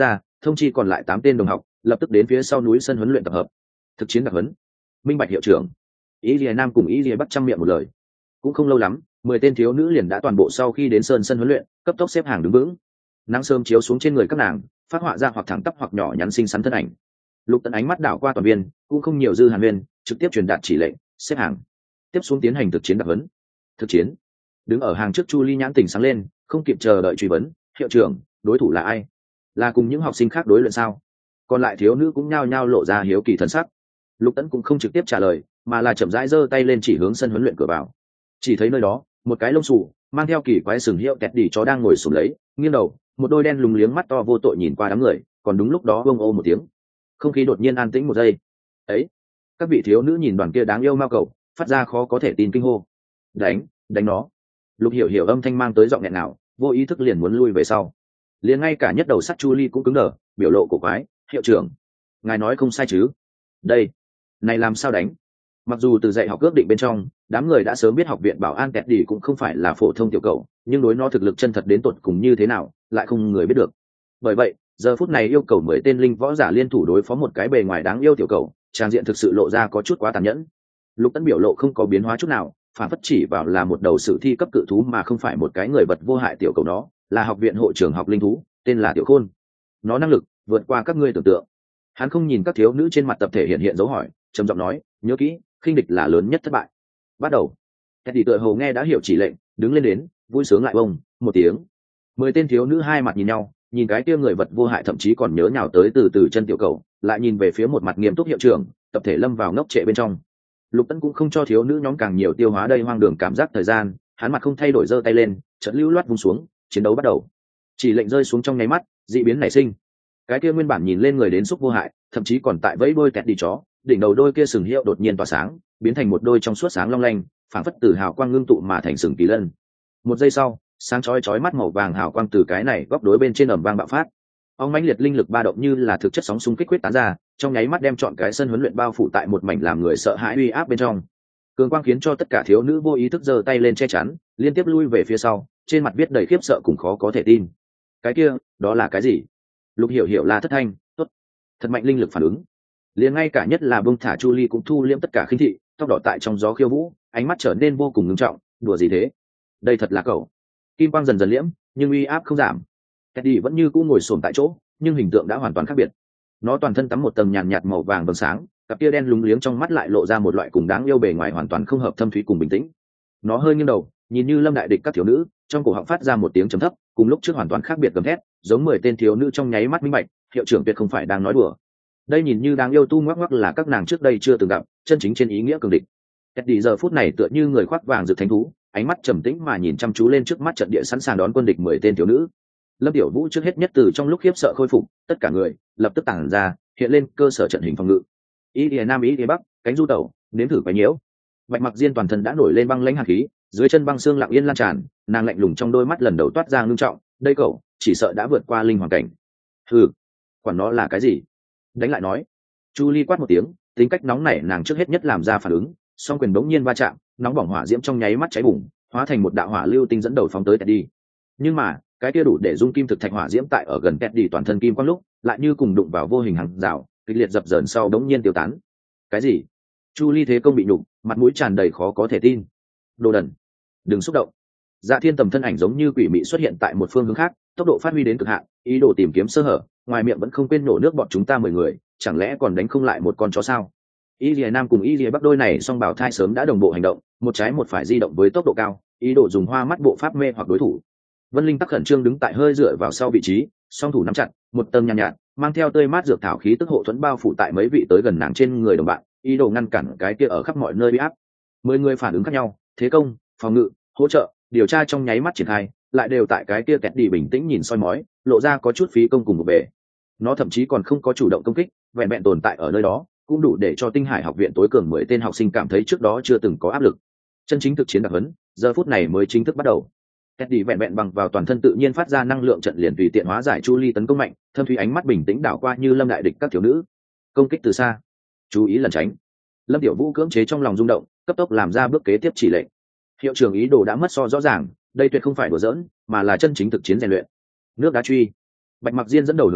thông chi còn lại tám tên đồng học lập tức đến phía sau núi sân huấn luyện tập hợp. Thực chiến đặc huấn. Minh bạch hiệu trưởng. Ý Lìa Nam cùng Ý Lìa Bắc trăm miệng một lời. Cũng không lâu lắm, mười tên thiếu nữ liền đã toàn bộ sau khi đến sơn sân huấn luyện, cấp tốc xếp hàng đứng vững. Nắng sớm chiếu xuống trên người các nàng, phát họa ra hoặc thẳng tắp hoặc nhỏ nhắn xinh xắn thân ảnh. Lục Tấn ánh mắt đảo qua toàn viên, cũng không nhiều dư hàn viên, trực tiếp truyền đạt chỉ lệnh, xếp hàng. Tiếp xuống tiến hành thực chiến đặc huấn. Thực chiến. Đứng ở hàng trước Chu Ly nhãn tỉnh sáng lên, không kịp chờ đợi truy vấn, hiệu trưởng, đối thủ là ai? Là cùng những học sinh khác đối luyện sao? Còn lại thiếu nữ cũng nhao nhao lộ ra hiếu kỳ thần sắc. Lục Tấn cũng không trực tiếp trả lời, mà là chậm rãi giơ tay lên chỉ hướng sân huấn luyện cửa vào. Chỉ thấy nơi đó, một cái lông xù mang theo kỳ quái sừng hiệu kẹt đỉ chó đang ngồi sụp lấy, nghiêng đầu, một đôi đen lùng liếng mắt to vô tội nhìn qua đám người, còn đúng lúc đó bông ô một tiếng. Không khí đột nhiên an tĩnh một giây. Ấy, các vị thiếu nữ nhìn đoàn kia đáng yêu mao cầu, phát ra khó có thể tin kinh hô. Đánh, đánh nó. Lục Hiểu Hiểu âm thanh mang tới giọng nghẹn nào, vô ý thức liền muốn lui về sau. Liền ngay cả nhất đầu sắt Chu Ly cũng cứng đờ, biểu lộ cổ quái, hiệu trưởng, ngài nói không sai chứ? Đây, này làm sao đánh? Mặc dù từ dạy học ước định bên trong, đám người đã sớm biết học viện bảo an kẹt đi cũng không phải là phổ thông tiểu cầu, nhưng đối nó thực lực chân thật đến tột cùng như thế nào, lại không người biết được. Bởi vậy, giờ phút này yêu cầu mười tên linh võ giả liên thủ đối phó một cái bề ngoài đáng yêu tiểu cầu, trang diện thực sự lộ ra có chút quá tàn nhẫn. Lục Tấn biểu lộ không có biến hóa chút nào, phản phất chỉ vào là một đầu sử thi cấp cự thú mà không phải một cái người vật vô hại tiểu cầu, đó là học viện hộ trưởng học linh thú, tên là Tiểu Khôn. Nó năng lực vượt qua các ngươi tưởng tượng. Hắn không nhìn các thiếu nữ trên mặt tập thể hiện hiện dấu hỏi, trầm giọng nói, nhớ kỹ, khinh địch là lớn nhất thất bại. Bắt đầu. Teddy tựa hồ nghe đã hiểu chỉ lệnh, đứng lên đến, vui sướng lại bông một tiếng. Mười tên thiếu nữ hai mặt nhìn nhau, nhìn cái kia người vật vô hại thậm chí còn nhớ nhào tới từ từ chân tiểu cầu, lại nhìn về phía một mặt nghiêm túc hiệu trưởng, tập thể lâm vào ngốc trệ bên trong. Lục Tấn cũng không cho thiếu nữ nhóm càng nhiều tiêu hóa đây hoang đường cảm giác thời gian, hắn mặt không thay đổi giơ tay lên, chợt lưu loát vung xuống, chiến đấu bắt đầu. Chỉ lệnh rơi xuống trong nháy mắt, dị biến nảy sinh. Cái kia nguyên bản nhìn lên người đến xúc vô hại, thậm chí còn tại vẫy đôi kẹt đi chó, đỉnh đầu đôi kia sừng hiệu đột nhiên tỏa sáng, biến thành một đôi trong suốt sáng long lanh, phảng phất từ hào quang ngưng tụ mà thành sừng kỳ lân. Một giây sau, sáng chói chói mắt màu vàng hào quang từ cái này góc đối bên trên ầm vang bạo phát. Ong mãnh liệt linh lực ba động như là thực chất sóng xung kích quyết tán ra, trong nháy mắt đem trọn cái sân huấn luyện bao phủ tại một mảnh làm người sợ hãi uy áp bên trong. Cường quang khiến cho tất cả thiếu nữ vô ý thức giơ tay lên che chắn, liên tiếp lui về phía sau, trên mặt viết đầy khiếp sợ cùng khó có thể tin. Cái kia, đó là cái gì? Lục Hiểu Hiểu là thất thanh, tốt, thật mạnh linh lực phản ứng. Liền ngay cả nhất là bông thả Chu Ly cũng thu liễm tất cả khinh thị, tóc đỏ tại trong gió khiêu vũ, ánh mắt trở nên vô cùng ngưng trọng, đùa gì thế? Đây thật là cậu. Kim quang dần dần liễm, nhưng uy áp không giảm. Teddy vẫn như cũ ngồi xổm tại chỗ, nhưng hình tượng đã hoàn toàn khác biệt. Nó toàn thân tắm một tầng nhàn nhạt màu vàng vầng sáng, cặp tia đen lúng liếng trong mắt lại lộ ra một loại cùng đáng yêu bề ngoài hoàn toàn không hợp thâm thúy cùng bình tĩnh. Nó hơi nghiêng đầu, nhìn như lâm đại địch các thiếu nữ, trong cổ họng phát ra một tiếng trầm thấp, cùng lúc trước hoàn toàn khác biệt gầm thét, giống mười tên thiếu nữ trong nháy mắt minh bạch, hiệu trưởng tuyệt không phải đang nói đùa. Đây nhìn như đáng yêu tu ngoắc ngoắc là các nàng trước đây chưa từng gặp, chân chính trên ý nghĩa cường địch. Teddy giờ phút này tựa như người khoác vàng rực thánh thú, ánh mắt trầm tĩnh mà nhìn chăm chú lên trước mắt trận địa sẵn sàng đón quân địch mười tên thiếu nữ. Lâm Tiểu Vũ trước hết nhất từ trong lúc khiếp sợ khôi phục, tất cả người lập tức tản ra, hiện lên cơ sở trận hình phòng ngự. Ý Lìa Nam Ý Lìa Bắc, cánh du tẩu, nếm thử quấy nhiễu. Bạch Mặc Diên toàn thân đã nổi lên băng lãnh hàn khí, dưới chân băng xương lặng yên lan tràn, nàng lạnh lùng trong đôi mắt lần đầu toát ra ngưng trọng, đây cậu, chỉ sợ đã vượt qua linh hoàn cảnh. Hừ, quản nó là cái gì? Đánh lại nói. Chu Ly quát một tiếng, tính cách nóng nảy nàng trước hết nhất làm ra phản ứng, song quyền bỗng nhiên va chạm, nóng bỏng hỏa diễm trong nháy mắt cháy bùng, hóa thành một đạo hỏa lưu tinh dẫn đầu phóng tới Teddy. Nhưng mà, cái kia đủ để dung kim thực thạch hỏa diễm tại ở gần Teddy toàn thân kim quang lúc, lại như cùng đụng vào vô hình hàng rào, kịch liệt dập dờn sau đống nhiên tiêu tán. Cái gì? Chu Ly thế công bị nhục, mặt mũi tràn đầy khó có thể tin. Đồ đần, đừng xúc động. Dạ Thiên Tầm thân ảnh giống như quỷ mị xuất hiện tại một phương hướng khác, tốc độ phát huy đến cực hạn, ý đồ tìm kiếm sơ hở, ngoài miệng vẫn không quên nổ nước bọn chúng ta mười người, chẳng lẽ còn đánh không lại một con chó sao? Y Lìa Nam cùng Y Lìa Bắc đôi này song bảo thai sớm đã đồng bộ hành động, một trái một phải di động với tốc độ cao, ý đồ dùng hoa mắt bộ pháp mê hoặc đối thủ. Vân Linh tắc khẩn trương đứng tại hơi dựa vào sau vị trí, song thủ nắm chặt, một tầng nhàn nhạt, nhạt, mang theo tươi mát dược thảo khí tức hộ thuẫn bao phủ tại mấy vị tới gần nàng trên người đồng bạn, ý đồ ngăn cản cái kia ở khắp mọi nơi bị áp. Mười người phản ứng khác nhau, thế công, phòng ngự, hỗ trợ, điều tra trong nháy mắt triển khai, lại đều tại cái kia kẹt đi bình tĩnh nhìn soi mói, lộ ra có chút phí công cùng một bề. Nó thậm chí còn không có chủ động công kích, vẹn vẹn tồn tại ở nơi đó, cũng đủ để cho Tinh Hải học viện tối cường mười tên học sinh cảm thấy trước đó chưa từng có áp lực. Chân chính thực chiến đặc huấn, giờ phút này mới chính thức bắt đầu. Teddy vẹn vẹn bằng vào toàn thân tự nhiên phát ra năng lượng trận liền tùy tiện hóa giải Chu Ly tấn công mạnh, thâm thúy ánh mắt bình tĩnh đảo qua như lâm đại địch các thiếu nữ. Công kích từ xa, chú ý lẩn tránh. Lâm Tiểu Vũ cưỡng chế trong lòng rung động, cấp tốc làm ra bước kế tiếp chỉ lệnh. Hiệu trưởng ý đồ đã mất so rõ ràng, đây tuyệt không phải đùa giỡn, mà là chân chính thực chiến rèn luyện. Nước đá truy. Bạch Mặc Diên dẫn đầu hưởng ứng,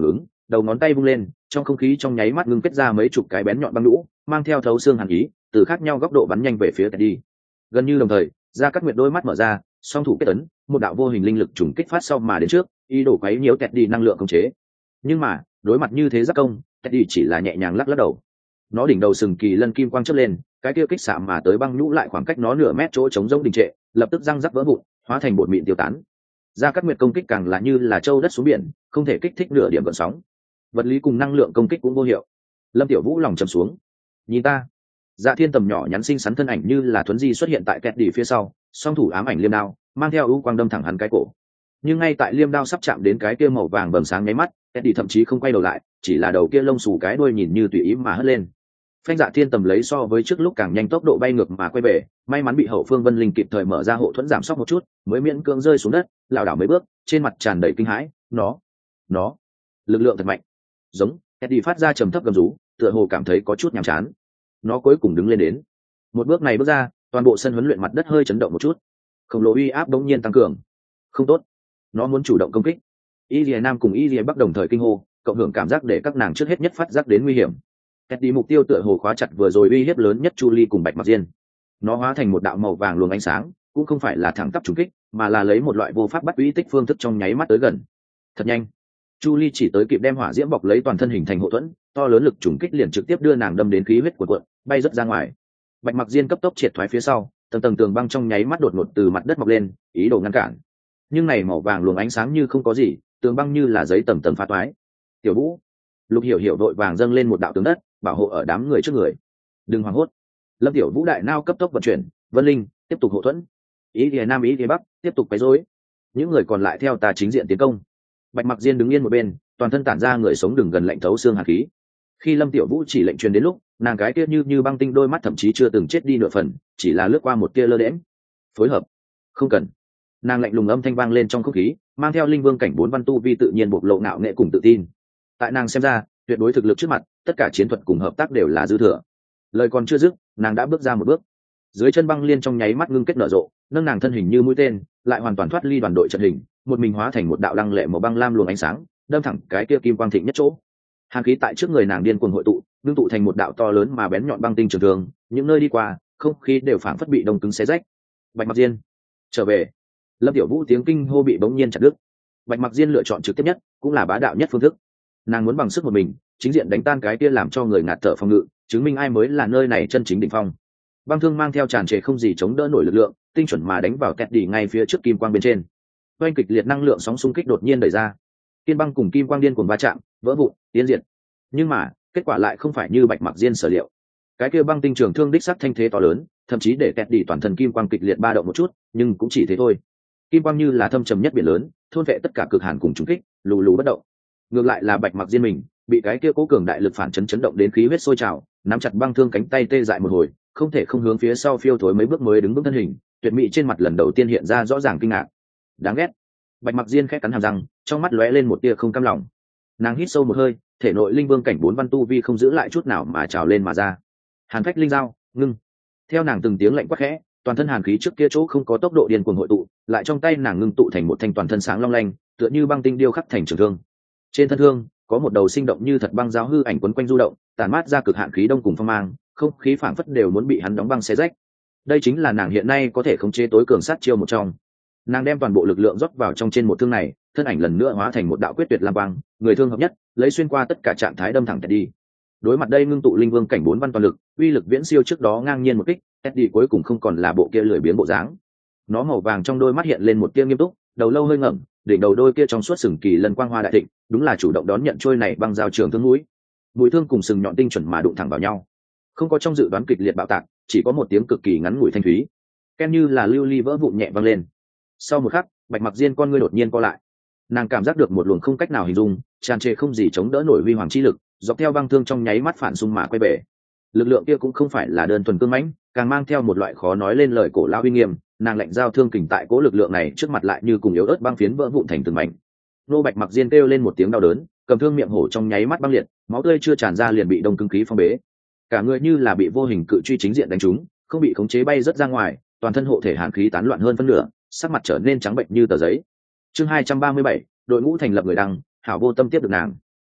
đầu ngón tay vung lên, trong không khí trong nháy mắt ngưng kết ra mấy chục cái bén nhọn băng lũ, mang theo thấu xương hàn ý, từ khác nhau góc độ bắn nhanh về phía Teddy. Gần như đồng thời, Gia Cát Nguyệt đôi mắt mở ra, song thủ kết ấn, một đạo vô hình linh lực trùng kích phát sau mà đến trước, ý đồ quấy nhiễu Teddy năng lượng khống chế. Nhưng mà, đối mặt như thế giác công, Teddy chỉ là nhẹ nhàng lắc lắc đầu. Nó đỉnh đầu sừng kỳ lân kim quang chớp lên, cái kia kích xạ mà tới băng nhũ lại khoảng cách nó nửa mét chỗ trống rỗng đình trệ, lập tức răng rắc vỡ vụn, hóa thành bột mịn tiêu tán. Gia Cát Nguyệt công kích càng là như là châu đất xuống biển, không thể kích thích nửa điểm gợn sóng. Vật lý cùng năng lượng công kích cũng vô hiệu. Lâm Tiểu Vũ lòng trầm xuống. Nhìn ta. Dạ Thiên Tầm nhỏ nhắn xinh xắn thân ảnh như là thuấn di xuất hiện tại kẹt đỉ phía sau, song thủ ám ảnh liêm đao, mang theo ưu quang đâm thẳng hắn cái cổ. Nhưng ngay tại liêm đao sắp chạm đến cái kia màu vàng bầm sáng nháy mắt, kẹt đỉ thậm chí không quay đầu lại, chỉ là đầu kia lông xù cái đuôi nhìn như tùy ý mà hất lên. Phanh Dạ Thiên Tầm lấy so với trước lúc càng nhanh tốc độ bay ngược mà quay về, may mắn bị Hậu Phương Vân Linh kịp thời mở ra hộ thuẫn giảm sóc một chút, mới miễn cưỡng rơi xuống đất, lảo đảo mấy bước, trên mặt tràn đầy kinh hãi, nó, nó, lực lượng thật mạnh. Giống, Eddie phát ra trầm thấp gầm rú, tựa hồ cảm thấy có chút nhàm chán. Nó cuối cùng đứng lên đến. Một bước này bước ra, toàn bộ sân huấn luyện mặt đất hơi chấn động một chút. Khổng lồ uy áp đống nhiên tăng cường. Không tốt, nó muốn chủ động công kích. Y Lìa Nam cùng Y Lìa Bắc đồng thời kinh hô, cộng hưởng cảm giác để các nàng trước hết nhất phát giác đến nguy hiểm. Eddie mục tiêu tựa hồ khóa chặt vừa rồi uy hiếp lớn nhất Chu Ly cùng Bạch Mặc Diên. Nó hóa thành một đạo màu vàng luồng ánh sáng, cũng không phải là thẳng tắp trùng kích, mà là lấy một loại vô pháp bắt uy tích phương thức trong nháy mắt tới gần. Thật nhanh. Chu Ly chỉ tới kịp đem hỏa diễm bọc lấy toàn thân hình thành hộ thuẫn, to lớn lực trùng kích liền trực tiếp đưa nàng đâm đến khí huyết của cuộn, bay rất ra ngoài. Bạch Mặc Diên cấp tốc triệt thoái phía sau, tầng tầng tường băng trong nháy mắt đột ngột từ mặt đất mọc lên, ý đồ ngăn cản. Nhưng này màu vàng luồng ánh sáng như không có gì, tường băng như là giấy tầng tầng phá toái. Tiểu Vũ, Lục Hiểu Hiểu vội vàng dâng lên một đạo tường đất, bảo hộ ở đám người trước người. Đừng hoảng hốt. Lâm Tiểu Vũ đại nao cấp tốc vận chuyển, Vân Linh tiếp tục hộ thuẫn. Ý Lìa Nam, Ý Lìa Bắc tiếp tục quấy rối. Những người còn lại theo ta chính diện tiến công. Bạch Mặc Diên đứng yên một bên, toàn thân tản ra người sống đừng gần lạnh thấu xương hàn khí. Khi Lâm Tiểu Vũ chỉ lệnh truyền đến lúc, nàng cái kia như như băng tinh đôi mắt thậm chí chưa từng chết đi nửa phần, chỉ là lướt qua một tia lơ đễnh. Phối hợp, không cần. Nàng lạnh lùng âm thanh vang lên trong không khí, mang theo linh vương cảnh bốn văn tu vi tự nhiên bộc lộ ngạo nghệ cùng tự tin. Tại nàng xem ra, tuyệt đối thực lực trước mặt, tất cả chiến thuật cùng hợp tác đều là dư thừa. Lời còn chưa dứt, nàng đã bước ra một bước. Dưới chân băng liên trong nháy mắt ngưng kết nở rộ, nâng nàng thân hình như mũi tên, lại hoàn toàn thoát ly đoàn đội trận hình, một mình hóa thành một đạo lăng lệ màu băng lam luồng ánh sáng, đâm thẳng cái kia kim quang thịnh nhất chỗ. Hàn khí tại trước người nàng điên cuồng hội tụ, ngưng tụ thành một đạo to lớn mà bén nhọn băng tinh trường thường, những nơi đi qua, không khí đều phảng phất bị đông cứng xé rách. Bạch Mặc Diên, trở về. Lâm Tiểu Vũ tiếng kinh hô bị bỗng nhiên chặt đứt. Bạch Mặc Diên lựa chọn trực tiếp nhất, cũng là bá đạo nhất phương thức. Nàng muốn bằng sức một mình, chính diện đánh tan cái kia làm cho người ngạt thở phòng ngự, chứng minh ai mới là nơi này chân chính đỉnh phong. Băng thương mang theo tràn trề không gì chống đỡ nổi lực lượng, tinh chuẩn mà đánh vào kẹt đỉ ngay phía trước kim quang bên trên. Oanh kịch liệt năng lượng sóng xung kích đột nhiên đẩy ra, kiên băng cùng kim quang điên cuồng va chạm, vỡ vụn, tiến diệt. Nhưng mà kết quả lại không phải như Bạch Mặc Diên sở liệu. Cái kia băng tinh trường thương đích sắc thanh thế to lớn, thậm chí để kẹt đỉ toàn thân kim quang kịch liệt ba động một chút, nhưng cũng chỉ thế thôi. Kim quang như là thâm trầm nhất biển lớn, thôn vệ tất cả cực hàn cùng trùng kích, lù lù bất động. Ngược lại là Bạch Mặc Diên mình, bị cái kia cố cường đại lực phản chấn chấn động đến khí huyết sôi trào, nắm chặt băng thương cánh tay tê dại một hồi, không thể không hướng phía sau phiêu thối mấy bước mới đứng vững thân hình, tuyệt mỹ trên mặt lần đầu tiên hiện ra rõ ràng kinh ngạc. Đáng ghét. Bạch Mặc Diên khẽ cắn hàm răng, trong mắt lóe lên một tia không cam lòng. Nàng hít sâu một hơi, thể nội linh vương cảnh bốn văn tu vi không giữ lại chút nào mà trào lên mà ra. Hàn phách linh dao, ngưng. Theo nàng từng tiếng lạnh quát khẽ, toàn thân hàn khí trước kia chỗ không có tốc độ điên cuồng hội tụ, lại trong tay nàng ngưng tụ thành một thanh toàn thân sáng long lanh, tựa như băng tinh điêu khắc thành trường thương. Trên thân thương có một đầu sinh động như thật băng giáo hư ảnh quấn quanh du động, tàn mát ra cực hạn khí đông cùng phong mang, không khí phảng phất đều muốn bị hắn đóng băng xé rách. Đây chính là nàng hiện nay có thể khống chế tối cường sát chiêu một trong. Nàng đem toàn bộ lực lượng rót vào trong trên một thương này, thân ảnh lần nữa hóa thành một đạo quyết tuyệt lam quang, người thương hợp nhất, lấy xuyên qua tất cả trạng thái đâm thẳng đi. Đối mặt đây ngưng tụ linh vương cảnh bốn văn toàn lực, uy lực viễn siêu trước đó ngang nhiên một kích, Eddie cuối cùng không còn là bộ kia lười biếng bộ dáng. Nó màu vàng trong đôi mắt hiện lên một tia nghiêm túc, đầu lâu hơi ngẩng, đỉnh đầu đôi kia trong suốt sừng kỳ lân quang hoa đại thịnh, đúng là chủ động đón nhận trôi này băng giao trường thương mũi. Mũi thương cùng sừng nhọn tinh chuẩn mà đụng thẳng vào nhau. Không có trong dự đoán kịch liệt bạo tạc, chỉ có một tiếng cực kỳ ngắn ngủi thanh thúy, ken như là lưu ly vỡ vụn nhẹ vang lên. Sau một khắc, Bạch Mặc Diên con ngươi đột nhiên co lại. Nàng cảm giác được một luồng không cách nào hình dung, tràn trề không gì chống đỡ nổi huy hoàng chi lực, dọc theo băng thương trong nháy mắt phản xung mà quay bể. Lực lượng kia cũng không phải là đơn thuần cương mãnh, càng mang theo một loại khó nói lên lời cổ lão uy nghiêm. Nàng lạnh giao thương kình tại cố lực lượng này trước mặt lại như cùng yếu ớt băng phiến vỡ vụn thành từng mảnh. Nô Bạch Mặc Diên kêu lên một tiếng đau đớn, cầm thương miệng hổ trong nháy mắt băng liệt, máu tươi chưa tràn ra liền bị đông cứng khí phong bế. Cả người như là bị vô hình cự truy chính diện đánh trúng, không bị khống chế bay rất ra ngoài, toàn thân hộ thể hàn khí tán loạn hơn phân nửa, sắc mặt trở nên trắng bệnh như tờ giấy. Chương hai trăm ba mươi bảy, đội ngũ thành lập người đăng, hảo vô tâm tiếp được nàng.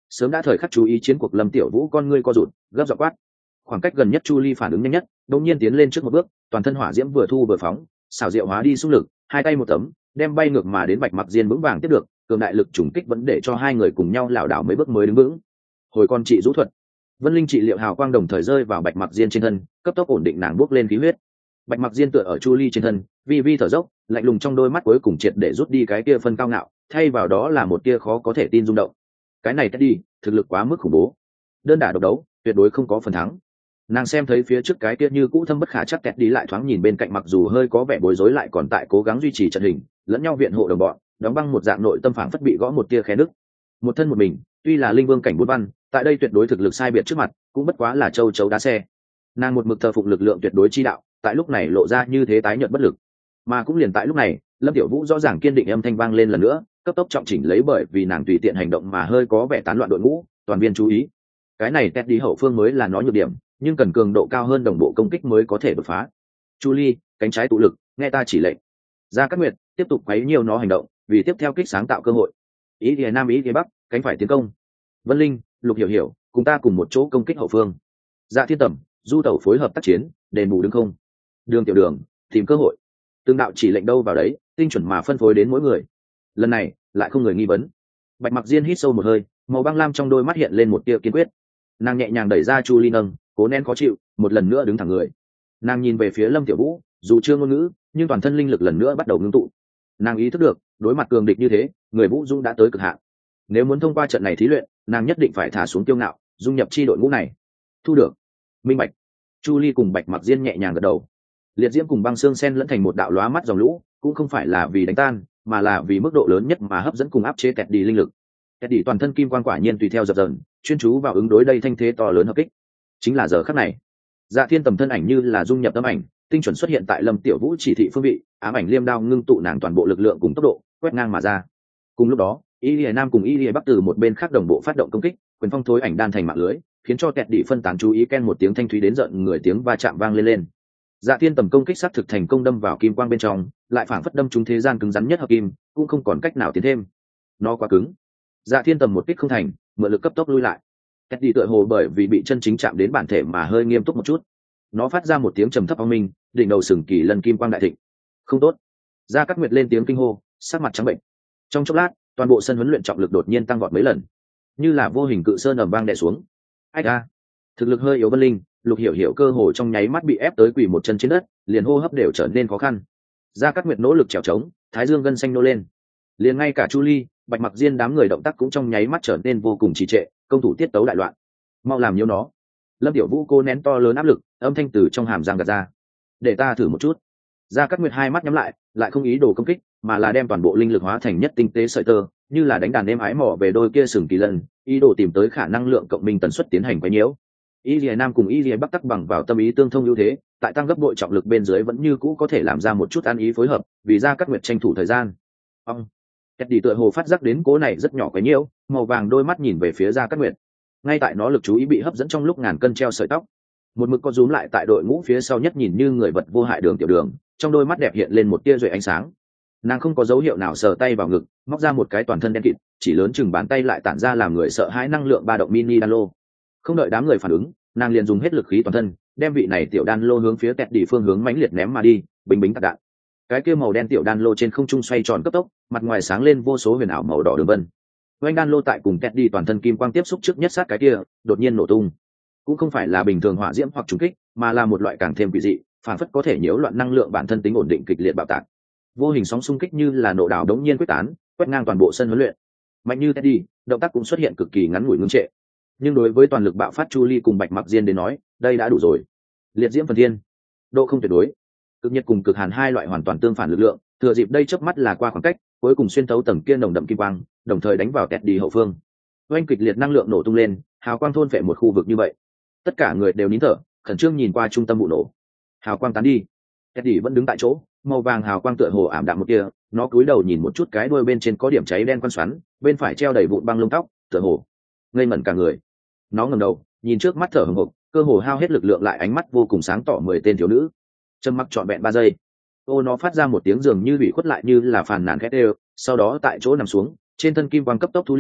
Sớm đã thời khắc chú ý chiến cuộc Lâm Tiểu Vũ con ngươi co rụt, gấp giọng quát. Khoảng cách gần nhất Chu Ly phản ứng nhanh nhất, đột nhiên tiến lên trước một bước, toàn thân hỏa diễm vừa thu vừa phóng, xảo diệu hóa đi xung lực, hai tay một tấm, đem bay ngược mà đến Bạch Mặc Diên vững vàng tiếp được, cường đại lực trùng kích vẫn để cho hai người cùng nhau lảo đảo mấy bước mới đứng vững. Hồi con trị rũ thuật, Vân Linh trị liệu hào quang đồng thời rơi vào Bạch Mặc Diên trên thân, cấp tốc ổn định nàng bước lên khí huyết. Bạch Mặc Diên tựa ở Chu Ly trên thân, vi vi thở dốc, lạnh lùng trong đôi mắt cuối cùng triệt để rút đi cái kia phân cao ngạo, thay vào đó là một tia khó có thể tin rung động. Cái này Teddy, thực lực quá mức khủng bố. Đơn đả độc đấu, tuyệt đối không có phần thắng. Nàng xem thấy phía trước cái kia như cũ thâm bất khả chắc Teddy lại thoáng nhìn bên cạnh, mặc dù hơi có vẻ bối rối lại còn tại cố gắng duy trì trận hình, lẫn nhau viện hộ đồng bọn, đóng băng một dạng nội tâm phảng phất bị gõ một tia khe nứt. Một thân một mình, tuy là linh vương cảnh bốn văn, tại đây tuyệt đối thực lực sai biệt trước mặt, cũng bất quá là châu chấu đá xe. Nàng một mực thờ phụng lực lượng tuyệt đối chi đạo, tại lúc này lộ ra như thế tái nhợt bất lực. Mà cũng liền tại lúc này, Lâm Tiểu Vũ rõ ràng kiên định âm thanh vang lên lần nữa, cấp tốc trọng chỉnh lấy bởi vì nàng tùy tiện hành động mà hơi có vẻ tán loạn đội ngũ, toàn viên chú ý. Cái này Teddy hậu phương mới là nó nhược điểm, nhưng cần cường độ cao hơn đồng bộ công kích mới có thể đột phá. Chu Ly, cánh trái tụ lực, nghe ta chỉ lệnh. Gia Cát Nguyệt, tiếp tục quấy nhiều nó hành động, vì tiếp theo kích sáng tạo cơ hội. Ý Lìa Nam ý Lìa Bắc, cánh phải tiến công. Vân Linh, Lục Hiểu Hiểu, cùng ta cùng một chỗ công kích hậu phương. Dạ Thiên Tầm, Du Tẩu phối hợp tác chiến, đền bù đứng không. Đường Tiểu Đường, tìm cơ hội. Tương đạo chỉ lệnh đâu vào đấy, tinh chuẩn mà phân phối đến mỗi người. Lần này, lại không người nghi vấn. Bạch Mặc Diên hít sâu một hơi, màu băng lam trong đôi mắt hiện lên một tia kiên quyết. Nàng nhẹ nhàng đẩy ra Chu Ly nâng, cố nén khó chịu, một lần nữa đứng thẳng người. Nàng nhìn về phía Lâm Tiểu Vũ, dù chưa ngôn ngữ, nhưng toàn thân linh lực lần nữa bắt đầu ngưng tụ. Nàng ý thức được, đối mặt cường địch như thế, người Vũ Dung đã tới cực hạn. Nếu muốn thông qua trận này thí luyện, nàng nhất định phải thả xuống kiêu ngạo, dung nhập chi đội ngũ này. Thu được. Minh bạch. Chu Ly cùng Bạch Mặc Diên nhẹ nhàng gật đầu. Liệt diễm cùng băng xương sen lẫn thành một đạo lóa mắt dòng lũ, cũng không phải là vì đánh tan, mà là vì mức độ lớn nhất mà hấp dẫn cùng áp chế Teddy linh lực. Teddy toàn thân kim quang quả nhiên tùy theo dập dờn, chuyên chú vào ứng đối đây thanh thế to lớn hợp kích. Chính là giờ khắc này, Dạ Thiên Tầm thân ảnh như là dung nhập tấm ảnh, tinh chuẩn xuất hiện tại Lâm Tiểu Vũ chỉ thị phương vị, ám ảnh liêm đao ngưng tụ nàng toàn bộ lực lượng cùng tốc độ, quét ngang mà ra. Cùng lúc đó, Y Lìa Nam cùng Y Lìa Bắc từ một bên khác đồng bộ phát động công kích, quyền phong thối ảnh đan thành mạng lưới, khiến cho Teddy phân tán chú ý, ken một tiếng thanh thúy đến giận người tiếng va chạm vang lên lên. Dạ Thiên Tầm công kích sát thực thành công đâm vào kim quang bên trong, lại phảng phất đâm trúng thế gian cứng rắn nhất hợp kim, cũng không còn cách nào tiến thêm. Nó quá cứng. Dạ Thiên Tầm một kích không thành, mượn lực cấp tốc lui lại. Teddy tựa hồ bởi vì bị chân chính chạm đến bản thể mà hơi nghiêm túc một chút. Nó phát ra một tiếng trầm thấp ong minh, đỉnh đầu sừng kỳ lần kim quang đại thịnh. Không tốt. Gia Cát Nguyệt lên tiếng kinh hô, sắc mặt trắng bệnh. Trong chốc lát, toàn bộ sân huấn luyện trọng lực đột nhiên tăng vọt mấy lần, như là vô hình cự sơn ầm vang đè xuống. Ách a! Thực lực hơi yếu Vân Linh, Lục Hiểu Hiểu cơ hồ trong nháy mắt bị ép tới quỳ một chân trên đất, liền hô hấp đều trở nên khó khăn. Gia Cát Nguyệt nỗ lực trèo trống, thái dương gân xanh nô lên. Liền ngay cả Chu Ly, Bạch Mặc Diên đám người động tác cũng trong nháy mắt trở nên vô cùng trì trệ, công thủ tiết tấu đại loạn. Mau làm nhiễu nó. Lâm Tiểu Vũ cô nén to lớn áp lực, âm thanh từ trong hàm răng gạt ra. Để ta thử một chút. Gia Cát Nguyệt hai mắt nhắm lại, lại không ý đồ công kích, mà là đem toàn bộ linh lực hóa thành nhất tinh tế sợi tơ, như là đánh đàn êm ái mò về đôi kia sừng kỳ lân, ý đồ tìm tới khả năng lượng cộng minh tần suất tiến hành quấy nhiễu. Y Lìa Nam cùng Y Lìa Bắc tắc bằng vào tâm ý tương thông ưu thế, tại tăng gấp bội trọng lực bên dưới vẫn như cũ có thể làm ra một chút ăn ý phối hợp, vì Gia Cát Nguyệt tranh thủ thời gian. Ông Teddy tựa hồ phát giác đến cố này rất nhỏ quấy nhiễu, màu vàng đôi mắt nhìn về phía Gia Cát Nguyệt. Ngay tại nó lực chú ý bị hấp dẫn trong lúc ngàn cân treo sợi tóc, một mực có rúm lại tại đội ngũ phía sau nhất nhìn như người vật vô hại Đường Tiểu Đường, trong đôi mắt đẹp hiện lên một tia rượi ánh sáng. Nàng không có dấu hiệu nào sờ tay vào ngực, móc ra một cái toàn thân đen kịt, chỉ lớn chừng bàn tay lại tản ra làm người sợ hãi năng lượng ba động mini đan lô. Không đợi đám người phản ứng, nàng liền dùng hết lực khí toàn thân, đem vị này tiểu đan lô hướng phía Teddy phương hướng mãnh liệt ném mà đi, bình bính tạc đạn. Cái kia màu đen tiểu đan lô trên không trung xoay tròn cấp tốc, mặt ngoài sáng lên vô số huyền ảo màu đỏ đường vân. Oanh đan lô tại cùng Teddy toàn thân kim quang tiếp xúc trước nhất sát cái kia, đột nhiên nổ tung. Cũng không phải là bình thường hỏa diễm hoặc trùng kích, mà là một loại càng thêm quỷ dị, phản phất có thể nhiễu loạn năng lượng bản thân tính ổn định kịch liệt bạo tạc. Vô hình sóng xung kích như là nổ đảo đống nhiên quyết tán, quét ngang toàn bộ sân huấn luyện. Mạnh như Teddy, động tác cũng xuất hiện cực kỳ ngắn ngủi ngưng trệ. Nhưng đối với toàn lực bạo phát Chu Ly cùng Bạch Mặc Diên đến nói, đây đã đủ rồi. Liệt diễm phần thiên, độ không tuyệt đối. Cực nhiệt cùng cực hàn hai loại hoàn toàn tương phản lực lượng, thừa dịp đây chớp mắt là qua khoảng cách, cuối cùng xuyên thấu tầng kia nồng đậm kim quang, đồng thời đánh vào Teddy hậu phương. Oanh kịch liệt năng lượng nổ tung lên, hào quang thôn phệ một khu vực như vậy. Tất cả người đều nín thở, khẩn trương nhìn qua trung tâm vụ nổ. Hào quang tán đi, Teddy vẫn đứng tại chỗ, màu vàng hào quang tựa hồ ảm đạm một kia, nó cúi đầu nhìn một chút cái đuôi bên trên có điểm cháy đen quan xoắn, bên phải treo đầy vụn băng lông tóc, tựa hồ ngây ngẩn cả người. Nó ngẩng đầu, nhìn trước mắt thở hổn hộc, cơ hồ hao hết lực lượng lại ánh mắt vô cùng sáng tỏ mười tên thiếu nữ. Trầm mặc trọn vẹn ba giây. Ô nó phát ra một tiếng dường như bị khuất lại như là phàn nàn khét đều, sau đó tại chỗ nằm xuống, trên thân kim quang cấp tốc thu liễm,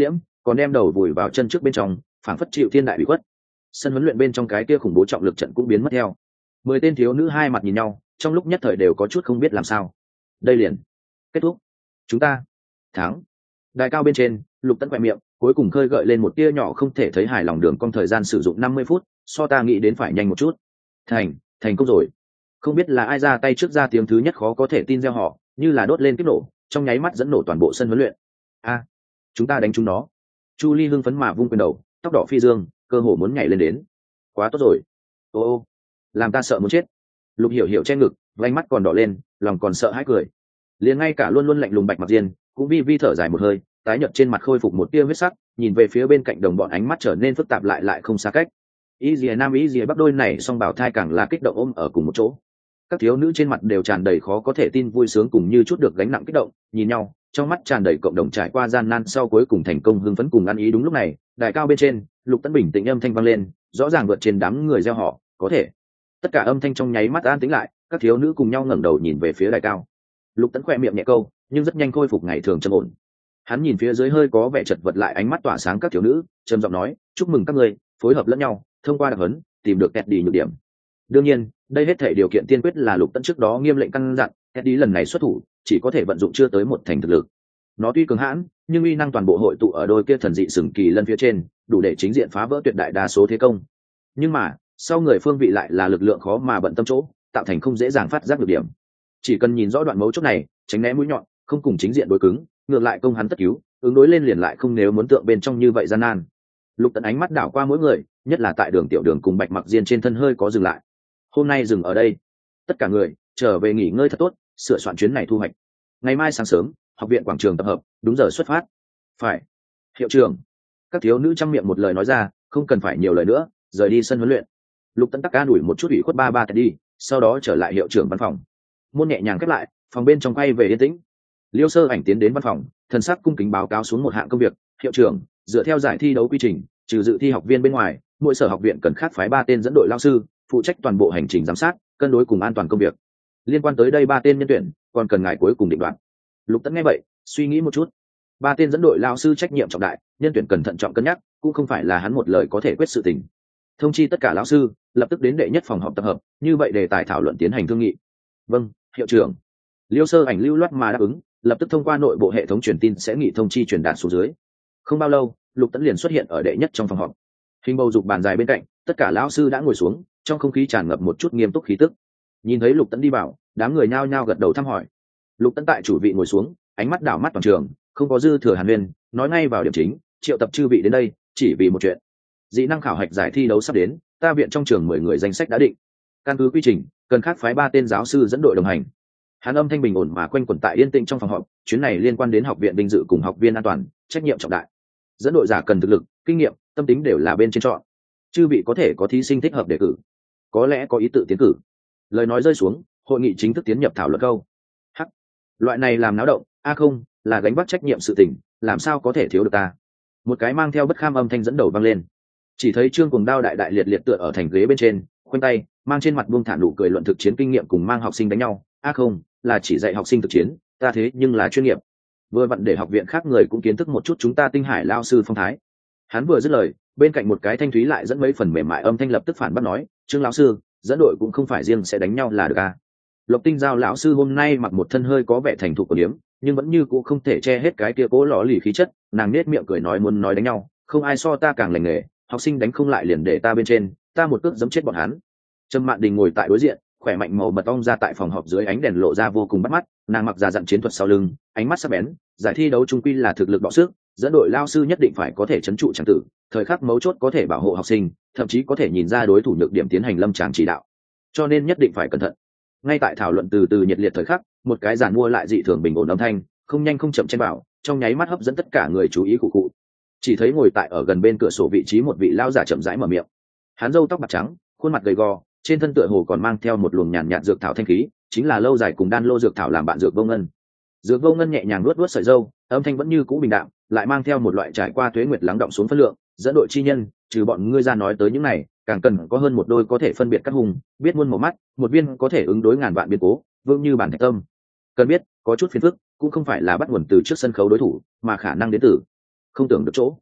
còn đem đầu vùi vào chân trước bên trong phảng phất chịu thiên đại bị khuất. Sân huấn luyện bên trong cái kia khủng bố trọng lực trận cũng biến mất theo. Mười tên thiếu nữ hai mặt nhìn nhau, trong lúc nhất thời đều có chút không biết làm sao. Đây liền kết thúc, chúng ta thắng. Đài cao bên trên, Lục Tấn quẹt miệng, cuối cùng khơi gợi lên một tia nhỏ không thể thấy hài lòng. Đường cong thời gian sử dụng năm mươi phút, so ta nghĩ đến phải nhanh một chút. Thành, thành công rồi. Không biết là ai ra tay trước ra tiếng thứ nhất khó có thể tin gieo họ, như là đốt lên kích nổ, trong nháy mắt dẫn nổ toàn bộ sân huấn luyện. A, chúng ta đánh chúng nó. Chu Ly hưng phấn mà vung quyền đầu, tóc đỏ phi dương, cơ hồ muốn nhảy lên đến. Quá tốt rồi. Ô ô, làm ta sợ muốn chết. Lục Hiểu Hiểu che ngực, vành mắt còn đỏ lên, lòng còn sợ hãi cười. Liền ngay cả luôn luôn lạnh lùng Bạch Mặc Diên cũng vi vi thở dài một hơi, tái nhợt trên mặt khôi phục một tia huyết sắc, nhìn về phía bên cạnh đồng bọn, ánh mắt trở nên phức tạp lại lại không xa cách. Y Dìa Nam Y Dìa Bắc đôi này song bảo thai càng là kích động ôm ở cùng một chỗ. Các thiếu nữ trên mặt đều tràn đầy khó có thể tin vui sướng cùng như chút được gánh nặng kích động, nhìn nhau, trong mắt tràn đầy cộng đồng trải qua gian nan sau cuối cùng thành công, hưng phấn cùng ăn ý. Đúng lúc này, đài cao bên trên, Lục Tấn bình tĩnh âm thanh vang lên, rõ ràng vượt trên đám người reo hò, có thể. Tất cả âm thanh trong nháy mắt an tĩnh lại, các thiếu nữ cùng nhau ngẩng đầu nhìn về phía đài cao. Lục Tấn khoe miệng nhẹ câu, nhưng rất nhanh khôi phục ngày thường trầm ổn. Hắn nhìn phía dưới hơi có vẻ chật vật lại ánh mắt tỏa sáng các thiếu nữ, trầm giọng nói, chúc mừng các ngươi phối hợp lẫn nhau, thông qua đặc huấn tìm được Teddy nhược điểm. Đương nhiên, đây hết thể điều kiện tiên quyết là Lục Tấn trước đó nghiêm lệnh căn dặn, Teddy lần này xuất thủ chỉ có thể vận dụng chưa tới một thành thực lực. Nó tuy cường hãn, nhưng uy năng toàn bộ hội tụ ở đôi kia thần dị sừng kỳ lân phía trên, đủ để chính diện phá vỡ tuyệt đại đa số thế công. Nhưng mà, sau người phương vị lại là lực lượng khó mà bận tâm chỗ, tạo thành không dễ dàng phát giác được điểm. Chỉ cần nhìn rõ đoạn mấu chốt này, tránh né mũi nhọn, không cùng chính diện đối cứng, ngược lại công hắn tất cứu, ứng đối lên liền lại không nếu muốn tượng bên trong như vậy gian nan. Lục Tấn ánh mắt đảo qua mỗi người, nhất là tại Đường Tiểu Đường cùng Bạch Mặc Diên trên thân hơi có dừng lại. Hôm nay dừng ở đây, tất cả người trở về nghỉ ngơi thật tốt, sửa soạn chuyến này thu hoạch. Ngày mai sáng sớm, học viện quảng trường tập hợp, đúng giờ xuất phát. Phải. Hiệu trưởng. Các thiếu nữ trong miệng một lời nói ra, không cần phải nhiều lời nữa, rời đi sân huấn luyện. Lục Tấn tắc ca đuổi một chút ủy khuất ba ba đi, sau đó trở lại hiệu trưởng văn phòng. Môn nhẹ nhàng khép lại, phòng bên trong quay về yên tĩnh. Liêu Sơ Ảnh tiến đến văn phòng, thần sắc cung kính báo cáo xuống một hạng công việc. Hiệu trưởng, dựa theo giải thi đấu quy trình, trừ dự thi học viên bên ngoài, mỗi sở học viện cần khác phái ba tên dẫn đội lao sư, phụ trách toàn bộ hành trình giám sát, cân đối cùng an toàn công việc. Liên quan tới đây ba tên nhân tuyển, còn cần ngài cuối cùng định đoạt. Lục Tấn nghe vậy, suy nghĩ một chút. Ba tên dẫn đội lao sư trách nhiệm trọng đại, nhân tuyển cần thận trọng cân nhắc, cũng không phải là hắn một lời có thể quyết sự tình. Thông chi tất cả lão sư, lập tức đến đệ nhất phòng họp tập hợp, như vậy đề tài thảo luận tiến hành thương nghị. Vâng, hiệu trưởng. Liêu Sơ Ảnh lưu loát mà đáp ứng, lập tức thông qua nội bộ hệ thống truyền tin sẽ nghị thông chi truyền đạt xuống dưới. Không bao lâu, Lục Tấn liền xuất hiện ở đệ nhất trong phòng họp. Hình bầu dục bàn dài bên cạnh, tất cả lão sư đã ngồi xuống, trong không khí tràn ngập một chút nghiêm túc khí tức. Nhìn thấy Lục Tấn đi vào, đám người nhao nhao gật đầu thăm hỏi. Lục Tấn tại chủ vị ngồi xuống, ánh mắt đảo mắt toàn trường, không có dư thừa hàn huyên, nói ngay vào điểm chính, triệu tập chư vị đến đây, chỉ vì một chuyện. Dị năng khảo hạch giải thi đấu sắp đến, ta viện trong trường mười người danh sách đã định. Căn cứ quy trình, cần khác phái ba tên giáo sư dẫn đội đồng hành. Hàn âm thanh bình ổn mà quanh quẩn tại yên tĩnh trong phòng họp, chuyến này liên quan đến học viện vinh dự cùng học viên an toàn, trách nhiệm trọng đại. Dẫn đội giả cần thực lực, kinh nghiệm, tâm tính đều là bên trên chọn. Chư vị có thể có thí sinh thích hợp đề cử, có lẽ có ý tự tiến cử. Lời nói rơi xuống, hội nghị chính thức tiến nhập thảo luận câu. Hắc, loại này làm náo động, a không, là gánh vác trách nhiệm sự tình, làm sao có thể thiếu được ta? Một cái mang theo bất kham âm thanh dẫn đầu vang lên. Chỉ thấy Trương Cuồng Đao đại đại liệt liệt tựa ở thành ghế bên trên, khoanh tay, mang trên mặt buông thả nụ cười luận thực chiến kinh nghiệm cùng mang học sinh đánh nhau. A không, là chỉ dạy học sinh thực chiến, ta thế nhưng là chuyên nghiệp. Vừa vặn để học viện khác người cũng kiến thức một chút chúng ta Tinh Hải lao sư phong thái. Hắn vừa dứt lời, bên cạnh một cái thanh thúy lại dẫn mấy phần mềm mại âm thanh lập tức phản bác nói, Trương lão sư, dẫn đội cũng không phải riêng sẽ đánh nhau là được à? Lộc Tinh Giao lão sư hôm nay mặc một thân hơi có vẻ thành thục của điếm, nhưng vẫn như cũng không thể che hết cái kia cố lõ lì khí chất. Nàng nết miệng cười nói muốn nói đánh nhau, không ai so ta càng lành nghề, học sinh đánh không lại liền để ta bên trên, ta một cước giẫm chết bọn hắn. Trâm Mạn Đình ngồi tại đối diện, khỏe mạnh màu mật ong ra tại phòng họp dưới ánh đèn lộ ra vô cùng bắt mắt. Nàng mặc già dặn chiến thuật sau lưng, ánh mắt sắc bén, giải thi đấu trung quy là thực lực bọ sức, dẫn đội lao sư nhất định phải có thể trấn trụ tràng tử, thời khắc mấu chốt có thể bảo hộ học sinh, thậm chí có thể nhìn ra đối thủ nhược điểm tiến hành lâm tràng chỉ đạo, cho nên nhất định phải cẩn thận. Ngay tại thảo luận từ từ nhiệt liệt thời khắc, một cái giàn mua lại dị thường bình ổn âm thanh, không nhanh không chậm chen vào, trong nháy mắt hấp dẫn tất cả người chú ý cụ cụ. Chỉ thấy ngồi tại ở gần bên cửa sổ vị trí một vị lao giả chậm rãi mở miệng. Hắn râu tóc bạc trắng, khuôn mặt gầy gò, trên thân tựa hồ còn mang theo một luồng nhàn nhạt dược thảo thanh khí, chính là lâu dài cùng đan lô dược thảo làm bạn dược vô ngân. Dược vô ngân nhẹ nhàng luốt luốt sợi râu, âm thanh vẫn như cũ bình đạm, lại mang theo một loại trải qua tuế nguyệt lắng động xuống phân lượng. Dẫn đội chi nhân, trừ bọn ngươi ra nói tới những này, càng cần có hơn một đôi có thể phân biệt các hùng, biết muôn màu mắt, một viên có thể ứng đối ngàn vạn biến cố, vương như bản thạch tâm. Cần biết, có chút phiền phức, cũng không phải là bắt nguồn từ trước sân khấu đối thủ, mà khả năng đến từ không tưởng được chỗ.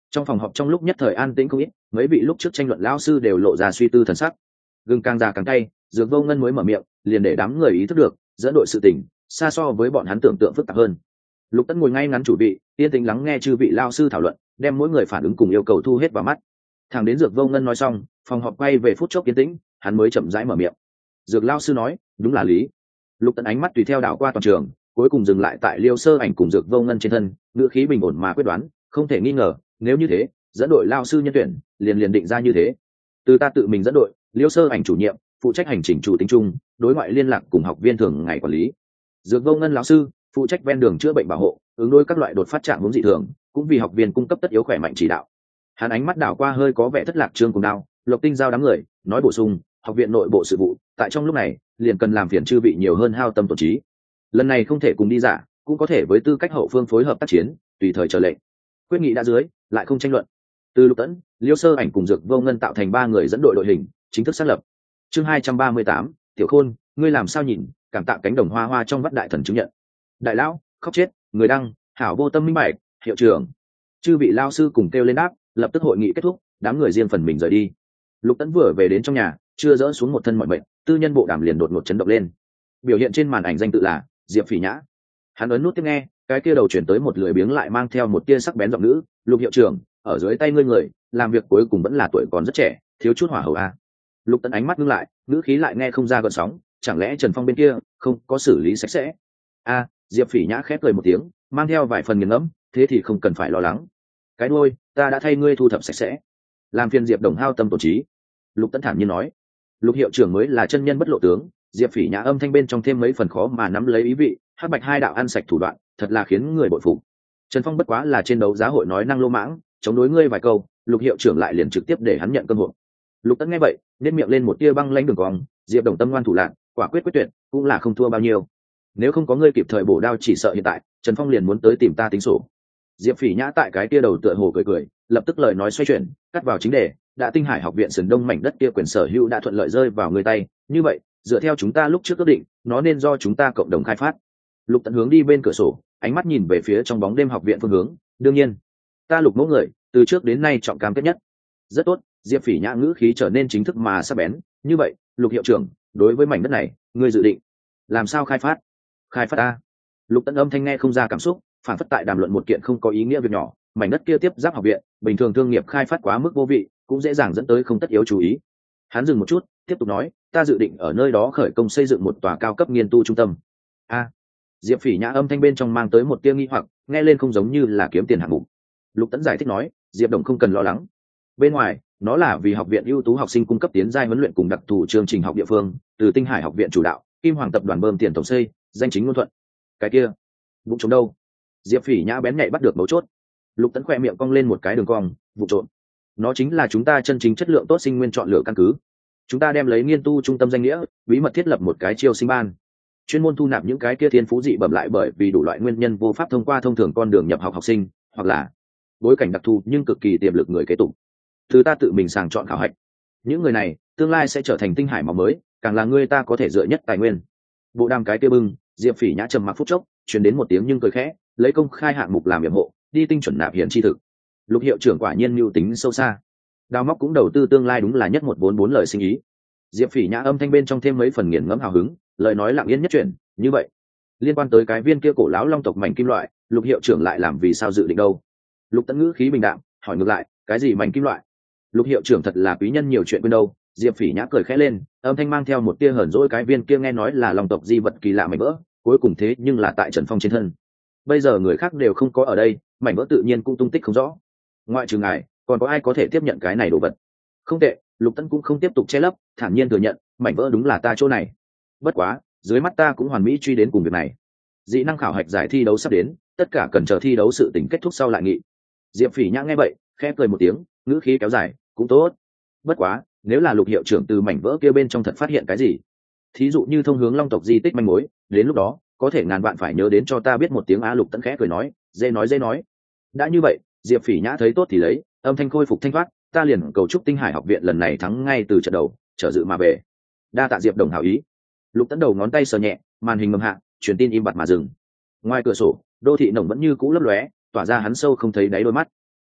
Trong phòng họp trong lúc nhất thời an tĩnh không ít, mấy vị lúc trước tranh luận lão sư đều lộ ra suy tư thần sắc. Gừng càng già càng cay, Dược Vô Ngân mới mở miệng, liền để đám người ý thức được, dẫn đội sự tình xa so với bọn hắn tưởng tượng phức tạp hơn. Lục Tấn ngồi ngay ngắn chủ vị, yên tĩnh lắng nghe chư vị lão sư thảo luận, đem mỗi người phản ứng cùng yêu cầu thu hết vào mắt. Thẳng đến Dược Vô Ngân nói xong, phòng họp quay về phút chốc yên tĩnh, hắn mới chậm rãi mở miệng. Dược lão sư nói, đúng là lý. Lục Tấn ánh mắt tùy theo đảo qua toàn trường, cuối cùng dừng lại tại Liêu Sơ Ảnh cùng Dược Vô Ngân trên thân, ngữ khí bình ổn mà quyết đoán, không thể nghi ngờ, nếu như thế, dẫn đội lão sư nhân tuyển liền liền định ra như thế. Từ ta tự mình dẫn đội, Liêu Sơ Ảnh chủ nhiệm, phụ trách hành trình chủ tính chung, đối ngoại liên lạc cùng học viên thường ngày quản lý. Dược Vô Ngân lão sư phụ trách ven đường chữa bệnh bảo hộ, ứng đối các loại đột phát trạng huống dị thường, cũng vì học viên cung cấp tất yếu khỏe mạnh chỉ đạo. Hắn ánh mắt đảo qua hơi có vẻ thất lạc Trương Cùng Đao, Lộc Tinh giao đám người, nói bổ sung, học viện nội bộ sự vụ, tại trong lúc này, liền cần làm phiền chư vị nhiều hơn hao tâm tổn trí. Lần này không thể cùng đi giả, cũng có thể với tư cách hậu phương phối hợp tác chiến, tùy thời chờ lệnh. Quyết nghị đã dưới, lại không tranh luận. Từ Lục Tẫn, Liêu Sơ Ảnh cùng Dược Vô Ngân tạo thành ba người dẫn đội đội hình, chính thức xác lập. Chương hai trăm ba mươi tám, Tiểu Khôn, ngươi làm sao nhìn, cảm tạ cánh đồng hoa hoa trong vắt đại thần chứng nhận. Đại lão, khóc chết, người đăng, hảo vô tâm minh bạch, hiệu trưởng. Chư vị lao sư cùng kêu lên đáp, lập tức hội nghị kết thúc, đám người riêng phần mình rời đi. Lục Tẫn vừa về đến trong nhà, chưa dỡ xuống một thân mọi mệnh, tư nhân bộ đàm liền đột ngột chấn động lên. Biểu hiện trên màn ảnh danh tự là Diệp Phỉ Nhã. Hắn ấn nút tiếp nghe, cái kia đầu chuyển tới một lưỡi biếng lại mang theo một tia sắc bén giọng nữ, Lục hiệu trưởng, ở dưới tay ngươi người, làm việc cuối cùng vẫn là tuổi còn rất trẻ, thiếu chút hỏa hậu a. Lục Tẫn ánh mắt ngưng lại, ngữ khí lại nghe không ra gợn sóng, chẳng lẽ Trần Phong bên kia không có xử lý sạch sẽ? A, Diệp Phỉ Nhã khép cười một tiếng, mang theo vài phần nghiền ngẫm, thế thì không cần phải lo lắng. Cái đuôi, ta đã thay ngươi thu thập sạch sẽ. Làm phiền Diệp đồng hao tâm tổn trí. Lục Tẫn thản nhiên nói. Lục hiệu trưởng mới là chân nhân bất lộ tướng, Diệp Phỉ Nhã âm thanh bên trong thêm mấy phần khó mà nắm lấy ý vị, hắc bạch hai đạo ăn sạch thủ đoạn, thật là khiến người bội phục. Trần Phong bất quá là trên đấu giá hội nói năng lô mãng, chống đối ngươi vài câu, Lục hiệu trưởng lại liền trực tiếp để hắn nhận cơm hộp. Lục Tẫn nghe vậy, nên miệng lên một tia băng lãnh đường cong, Diệp đồng tâm ngoan thủ lạn, quả quyết quyết tuyệt, cũng là không thua bao nhiêu. Nếu không có ngươi kịp thời bổ đao, chỉ sợ hiện tại Trần Phong liền muốn tới tìm ta tính sổ. Diệp Phỉ Nhã tại cái tia đầu tựa hồ cười cười, lập tức lời nói xoay chuyển, cắt vào chính đề, đã Tinh Hải học viện sườn đông mảnh đất kia quyền sở hữu đã thuận lợi rơi vào người tay, như vậy dựa theo chúng ta lúc trước ước định, nó nên do chúng ta cộng đồng khai phát. Lục Tẫn hướng đi bên cửa sổ, ánh mắt nhìn về phía trong bóng đêm học viện phương hướng, đương nhiên ta Lục mẫu người từ trước đến nay trọng cam kết nhất. Rất tốt. Diệp Phỉ Nhã ngữ khí trở nên chính thức mà sắc bén, như vậy Lục hiệu trưởng, đối với mảnh đất này ngươi dự định làm sao khai phát? Khai phát a? Lục Tẫn âm thanh nghe không ra cảm xúc, phản phất tại đàm luận một kiện không có ý nghĩa việc nhỏ. Mảnh đất kia tiếp giáp học viện, bình thường thương nghiệp khai phát quá mức vô vị, cũng dễ dàng dẫn tới không tất yếu chú ý. Hắn dừng một chút, tiếp tục nói, ta dự định ở nơi đó khởi công xây dựng một tòa cao cấp nghiên tu trung tâm. A. Diệp Phỉ Nhã âm thanh bên trong mang tới một tia nghi hoặc, nghe lên không giống như là kiếm tiền hạng mục. Lục Tẫn giải thích nói, Diệp đồng không cần lo lắng. Bên ngoài, nó là vì học viện ưu tú học sinh cung cấp tiến giai huấn luyện cùng đặc thù chương trình học địa phương, từ Tinh Hải học viện chủ đạo, Kim Hoàng tập đoàn bơm tiền tổng xây, danh chính ngôn thuận. Cái kia, vụ trộm đâu? Diệp Phỉ Nhã bén nhạy bắt được mấu chốt. Lục Tẫn khỏe miệng cong lên một cái đường cong, vụ trộm. Nó chính là chúng ta chân chính chất lượng tốt sinh nguyên chọn lựa căn cứ. Chúng ta đem lấy nghiên tu trung tâm danh nghĩa, bí mật thiết lập một cái chiêu sinh ban, chuyên môn thu nạp những cái kia thiên phú dị bẩm lại bởi vì đủ loại nguyên nhân vô pháp thông qua thông thường con đường nhập học học sinh, hoặc là bối cảnh đặc thù nhưng cực kỳ tiềm lực người kế tục. Thứ ta tự mình sàng chọn khảo hạch. Những người này tương lai sẽ trở thành Tinh Hải máu mới, càng là người ta có thể dựa nhất tài nguyên. Bộ đàm cái kia bưng, Diệp Phỉ Nhã trầm mặc phút chốc, truyền đến một tiếng nhưng cười khẽ, lấy công khai hạng mục làm yểm hộ, đi tinh chuẩn nạp hiển chi thực. Lục hiệu trưởng quả nhiên mưu tính sâu xa, đào móc cũng đầu tư tương lai đúng là nhất một bốn bốn lời sinh ý. Diệp Phỉ Nhã âm thanh bên trong thêm mấy phần nghiền ngẫm hào hứng, lời nói lặng yên nhất chuyển, như vậy liên quan tới cái viên kia cổ lão long tộc mảnh kim loại, Lục hiệu trưởng lại làm vì sao dự định đâu? Lục Tẫn ngữ khí bình đạm hỏi ngược lại, cái gì mảnh kim loại? Lục hiệu trưởng thật là quý nhân nhiều chuyện quên đâu. Diệp Phỉ Nhã cười khẽ lên, âm thanh mang theo một tia hờn dỗi, cái viên kia nghe nói là long tộc di vật kỳ lạ mảnh vỡ, cuối cùng thế nhưng là tại Trần Phong trên thân. Bây giờ người khác đều không có ở đây, mảnh vỡ tự nhiên cũng tung tích không rõ. Ngoại trừ ngài, còn có ai có thể tiếp nhận cái này đồ vật? Không tệ. Lục Tẫn cũng không tiếp tục che lấp, thản nhiên thừa nhận, mảnh vỡ đúng là ta chỗ này. Bất quá, dưới mắt ta cũng hoàn mỹ truy đến cùng việc này. Dị năng khảo hạch giải thi đấu sắp đến, tất cả cần chờ thi đấu sự tình kết thúc sau lại nghị. Diệp Phỉ Nhã nghe vậy, khẽ cười một tiếng, ngữ khí kéo dài, cũng tốt. Bất quá, nếu là Lục hiệu trưởng từ mảnh vỡ kia bên trong thật phát hiện cái gì, thí dụ như thông hướng long tộc di tích manh mối, đến lúc đó có thể ngàn bạn phải nhớ đến cho ta biết một tiếng. A. Lục Tẫn khẽ cười nói, dễ nói dễ nói. Đã như vậy, Diệp Phỉ Nhã thấy tốt thì lấy, âm thanh khôi phục thanh thoát, ta liền cầu chúc Tinh Hải học viện lần này thắng ngay từ trận đầu, trở dự mà về. Đa tạ Diệp đồng hảo ý. Lục Tẫn đầu ngón tay sờ nhẹ, màn hình ngầm hạ, truyền tin im bặt mà dừng. Ngoài cửa sổ, đô thị nồng vẫn như cũ lấp lóe, tỏa ra hắn sâu không thấy đáy đôi mắt.